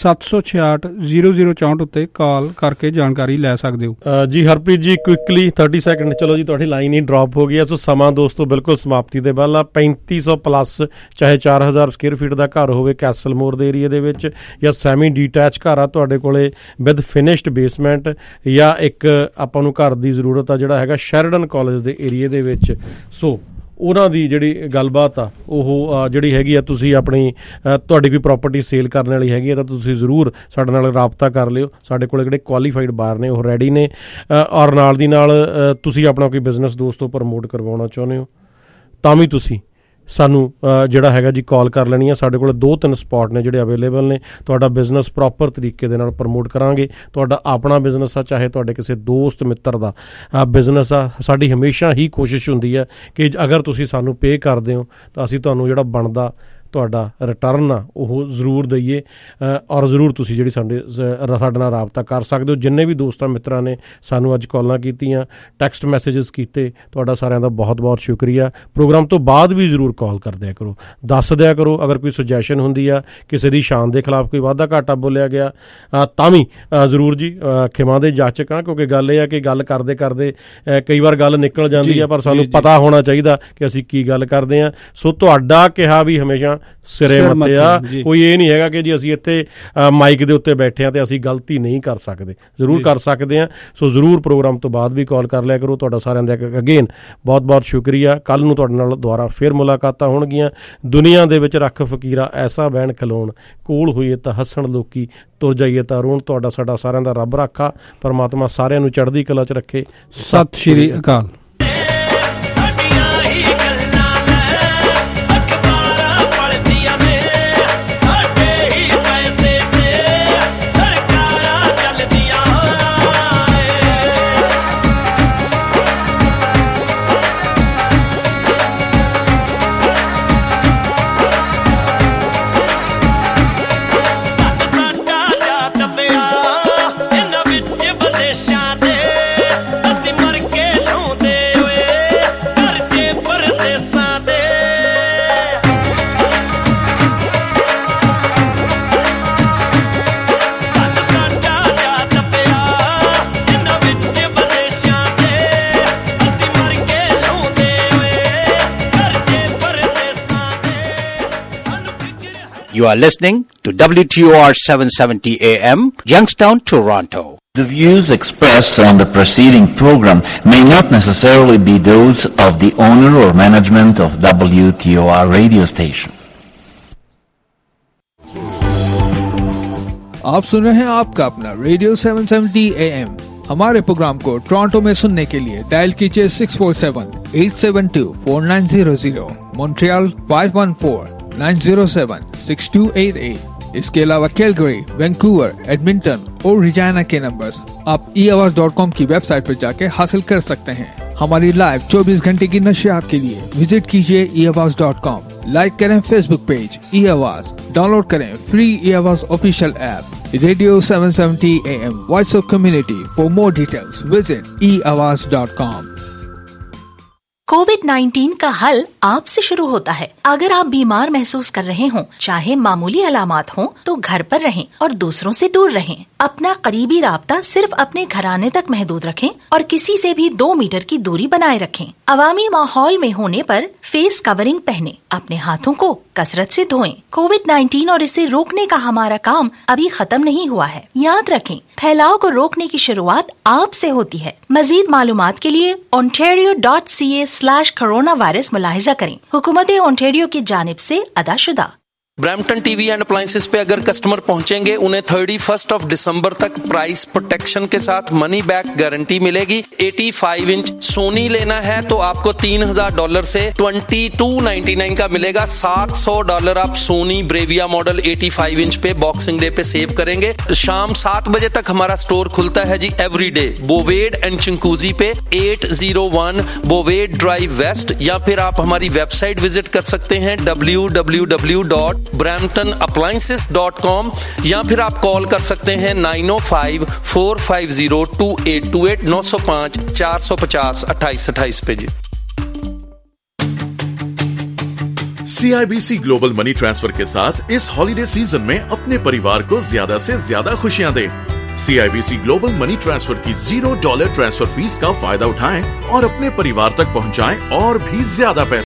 766 0064 ਉੱਤੇ ਕਾਲ ਕਰਕੇ ਜਾਣਕਾਰੀ ਲੈ ਸਕਦੇ ਹੋ। ਜੀ ਹਰਪ੍ਰੀਤ ਜੀ, ਕੁਇਕਲੀ 30 ਸੈਕਿੰਡ। ਚਲੋ ਜੀ, ਤੁਹਾਡੀ ਲਾਈਨ ਹੀ ਡ੍ਰੌਪ ਹੋ ਗਈ ਹੈ। ਸੋ ਸਮਾਂ ਦੋਸਤੋ ਬਿਲਕੁਲ ਸਮਾਪਤੀ ਦੇ ਵੱਲ ਆ। 3500 ਪਲੱਸ ਚਾਹੇ 4000 ਸਕੁਅਰ ਫੀਟ ਦਾ ਘਰ ਹੋਵੇ ਕੈਸਲਮੋਰ ਦੇ ਏਰੀਏ ਦੇ ਵਿੱਚ, ਜਾਂ ਸੈਮੀ ਡੀਟੈਚ ਘਰ ਆ ਤੁਹਾਡੇ ਕੋਲੇ ਵਿਦ ਫਿਨਿਸ਼ਡ ਬੇਸਮੈਂਟ, ਜਾਂ ਇੱਕ ਆਪਾਂ ਨੂੰ ਘਰ ਦੀ ਜ਼ਰੂਰਤ ਆ ਜਿਹੜਾ ਹੈਗਾ ਸ਼ੈਰਡਨ ਕਾਲਜ ਦੇ ਏਰੀਏ ਦੇ ਵਿੱਚ। ਸੋ ਉਹਨਾਂ ਦੀ ਜਿਹੜੀ ਗੱਲਬਾਤ ਆ ਉਹ ਜਿਹੜੀ ਹੈਗੀ ਆ, ਤੁਸੀਂ ਆਪਣੀ ਤੁਹਾਡੀ ਕੋਈ ਪ੍ਰਾਪਰਟੀ ਸੇਲ ਕਰਨ ਵਾਲੀ ਹੈਗੀ ਆ ਤਾਂ ਤੁਸੀਂ ਜ਼ਰੂਰ ਸਾਡੇ ਨਾਲ ਰਾਬਤਾ ਕਰ ਲਿਓ। ਸਾਡੇ ਕੋਲ ਜਿਹੜੇ ਕੁਆਲੀਫਾਈਡ ਬਾਇਰ ਨੇ ਉਹ ਰੈਡੀ ਨੇ। ਔਰ ਨਾਲ ਦੀ ਨਾਲ ਤੁਸੀਂ ਆਪਣਾ ਕੋਈ ਬਿਜ਼ਨਸ ਦੋਸਤੋ ਪ੍ਰਮੋਟ ਕਰਵਾਉਣਾ ਚਾਹੁੰਦੇ ਹੋ ਤਾਂ ਵੀ ਤੁਸੀਂ ਸਾਨੂੰ ਜਿਹੜਾ ਹੈਗਾ ਜੀ ਕਾਲ ਕਰ ਲੈਣੀ ਆ। ਸਾਡੇ ਕੋਲ 2-3 ਸਪੌਟ ਨੇ ਜਿਹੜੇ ਅਵੇਲੇਬਲ ਨੇ। ਤੁਹਾਡਾ ਬਿਜ਼ਨਸ ਪ੍ਰੋਪਰ ਤਰੀਕੇ ਦੇ ਨਾਲ ਪ੍ਰਮੋਟ ਕਰਾਂਗੇ। ਤੁਹਾਡਾ ਆਪਣਾ ਬਿਜ਼ਨਸ ਆ, ਚਾਹੇ ਤੁਹਾਡੇ ਕਿਸੇ ਦੋਸਤ ਮਿੱਤਰ ਦਾ ਬਿਜ਼ਨਸ ਆ, ਸਾਡੀ ਹਮੇਸ਼ਾ ਹੀ ਕੋਸ਼ਿਸ਼ ਹੁੰਦੀ ਹੈ ਕਿ ਅਗਰ ਤੁਸੀਂ ਸਾਨੂੰ ਪੇ ਕਰਦੇ ਹੋ ਤਾਂ ਅਸੀਂ ਤੁਹਾਨੂੰ ਜਿਹੜਾ ਬਣਦਾ ਤੁਹਾਡਾ ਰਿਟਰਨ ਆ ਉਹ ਜ਼ਰੂਰ ਦਈਏ। ਔਰ ਜ਼ਰੂਰ ਤੁਸੀਂ ਜਿਹੜੀ ਸਾਡੇ ਨਾਲ ਰਾਬਤਾ ਕਰ ਸਕਦੇ ਹੋ। ਜਿੰਨੇ ਵੀ ਦੋਸਤਾਂ ਮਿੱਤਰਾਂ ਨੇ ਸਾਨੂੰ ਅੱਜ ਕਾਲਾਂ ਕੀਤੀਆਂ, ਟੈਕਸਟ ਮੈਸੇਜਸ ਕੀਤੇ, ਤੁਹਾਡਾ ਸਾਰਿਆਂ ਦਾ ਬਹੁਤ ਬਹੁਤ ਸ਼ੁਕਰੀਆ। ਪ੍ਰੋਗਰਾਮ ਤੋਂ ਬਾਅਦ ਵੀ ਜ਼ਰੂਰ ਕਾਲ ਕਰ ਦਿਆ ਕਰੋ, ਦੱਸ ਦਿਆ ਕਰੋ ਅਗਰ ਕੋਈ ਸੁਜੈਸ਼ਨ ਹੁੰਦੀ ਆ, ਕਿਸੇ ਦੀ ਸ਼ਾਨ ਦੇ ਖਿਲਾਫ ਕੋਈ ਵਾਧਾ ਘਾਟਾ ਬੋਲਿਆ ਗਿਆ ਤਾਂ ਵੀ ਜ਼ਰੂਰ ਜੀ ਖਿਮਾ ਦੇ ਜਾਚਕ ਹਾਂ। ਕਿਉਂਕਿ ਗੱਲ ਇਹ ਆ ਕਿ ਗੱਲ ਕਰਦੇ ਕਰਦੇ ਕਈ ਵਾਰ ਗੱਲ ਨਿਕਲ ਜਾਂਦੀ ਆ, ਪਰ ਸਾਨੂੰ ਪਤਾ ਹੋਣਾ ਚਾਹੀਦਾ ਕਿ ਅਸੀਂ ਕੀ ਗੱਲ ਕਰਦੇ ਹਾਂ। ਸੋ ਤੁਹਾਡਾ ਕਿਹਾ ਵੀ ਹਮੇਸ਼ਾ ਸਿਰੇ ਮੱਥੇ ਆ। ਕੋਈ ਇਹ ਨਹੀਂ ਹੈਗਾ ਕਿ ਜੀ ਅਸੀਂ ਇੱਥੇ ਮਾਈਕ ਦੇ ਉੱਤੇ ਬੈਠੇ ਹਾਂ ਤੇ ਅਸੀਂ ਗਲਤੀ ਨਹੀਂ ਕਰ ਸਕਦੇ, ਜ਼ਰੂਰ ਕਰ ਸਕਦੇ ਹਾਂ। ਸੋ ਜ਼ਰੂਰ ਪ੍ਰੋਗਰਾਮ ਤੋਂ ਬਾਅਦ ਵੀ ਕਾਲ ਕਰ ਲਿਆ ਕਰੋ। ਤੁਹਾਡਾ ਸਾਰਿਆਂ ਦਾ ਅਗੇਨ ਬਹੁਤ ਬਹੁਤ ਸ਼ੁਕਰੀਆ। ਕੱਲ੍ਹ ਨੂੰ ਤੁਹਾਡੇ ਨਾਲ ਦੁਬਾਰਾ ਫਿਰ ਮੁਲਾਕਾਤਾਂ ਹੋਣਗੀਆਂ। ਦੁਨੀਆ ਦੇ ਵਿੱਚ ਰੱਖ ਫਕੀਰਾ ਐਸਾ ਬਹਿਣ ਖਲੋਣ, ਕੋਲ ਹੋਈਏ ਤਾਂ ਹੱਸਣ ਲੋਕੀ, ਤੁਰ ਜਾਈਏ ਤਾਂ ਰੋਣ। ਤੁਹਾਡਾ ਸਾਡਾ ਸਾਰਿਆਂ ਦਾ ਰੱਬ ਰਾਖਾ। ਪਰਮਾਤਮਾ ਸਾਰਿਆਂ ਨੂੰ ਚੜ੍ਹਦੀ ਕਲਾ 'ਚ ਰੱਖੇ। ਸਤਿ ਸ਼੍ਰੀ ਅਕਾਲ। ਇਹਨਾਂ ਵਿੱਚ ਵਿਦੇਸ਼ਾਂ ਦੇ ਅਸੀਂ ਮਰ ਕੇ ਲਾਉਂਦੇ You are listening to WTOR 770 AM, Youngstown, Toronto. The views expressed on the preceding program may not necessarily be those of the owner or management of WTOR radio station. आप सुन रहे हैं आपका अपना रेडियो 770 AM। हमारे प्रोग्राम को टोरंटो में सुनने के लिए डायल कीजिए 647-872-4900, मॉन्ट्रियल 514-907-6288। इसके अलावा कैलगरी, वैंकूवर, एडमिंटन और रिजाना के नंबर्स आप eAवाज.com की वेबसाइट पर जाके हासिल कर सकते हैं। हमारी लाइव 24 घंटे की नशियात के लिए विजिट कीजिए eAवाज.com। लाइक करें फेसबुक पेज eAवाज, डाउनलोड करें फ्री eAवाज official app. Radio 770 AM, voice of community. For more details visit eAwaaz.com। कोविड-19 का हल आपसे शुरू होता है। अगर आप बीमार महसूस कर रहे हों, चाहे मामूली अलामात हों, तो घर पर रहें और दूसरों से दूर रहें। अपना करीबी राब्ता सिर्फ अपने घराने तक महदूद रखें और किसी से भी 2 मीटर की दूरी बनाए रखें। अवामी माहौल में होने पर फेस कवरिंग पहने, अपने हाथों को कसरत से धोएं। कोविड-19 और इसे रोकने का हमारा काम अभी खत्म नहीं हुआ है। याद रखें, फैलाव को रोकने की शुरुआत आपसे होती है। मजीद मालूमात के लिए ontario.ca/coronavirus मुलाहिजा करें। हुकूमत ओंटारियो की जानिब से अदाशुदा। ब्रैम्पटन टीवी एंड अप्लायंसेस पे अगर कस्टमर पहुंचेंगे, उन्हें 31 दिसंबर तक प्राइस प्रोटेक्शन के साथ मनी बैक गारंटी मिलेगी। 85 इंच सोनी लेना है तो आपको $3,000 से $2299 का मिलेगा। $700 आप सोनी ब्रेविया मॉडल 85 इंच पे बॉक्सिंग डे पे सेव करेंगे। शाम 7 बजे तक हमारा स्टोर खुलता है जी, एवरीडे। बोवेड एंड चिंकूजी पे 801 बोवेड ड्राइव वेस्ट, या फिर आप हमारी वेबसाइट विजिट कर सकते हैं www.bramptonappliances.com, या फिर आप कॉल कर सकते हैं 905-450-2828 905-450-2828 पे जी। CIBC ग्लोबल मनी ट्रांसफर के साथ इस हॉलिडे सीजन में अपने परिवार को ज्यादा से ज्यादा खुशियां दें। CIBC ग्लोबल मनी ट्रांसफर की $0 ट्रांसफर फीस का फायदा उठाएं और अपने परिवार तक पहुंचाएं और भी ज्यादा पैसे।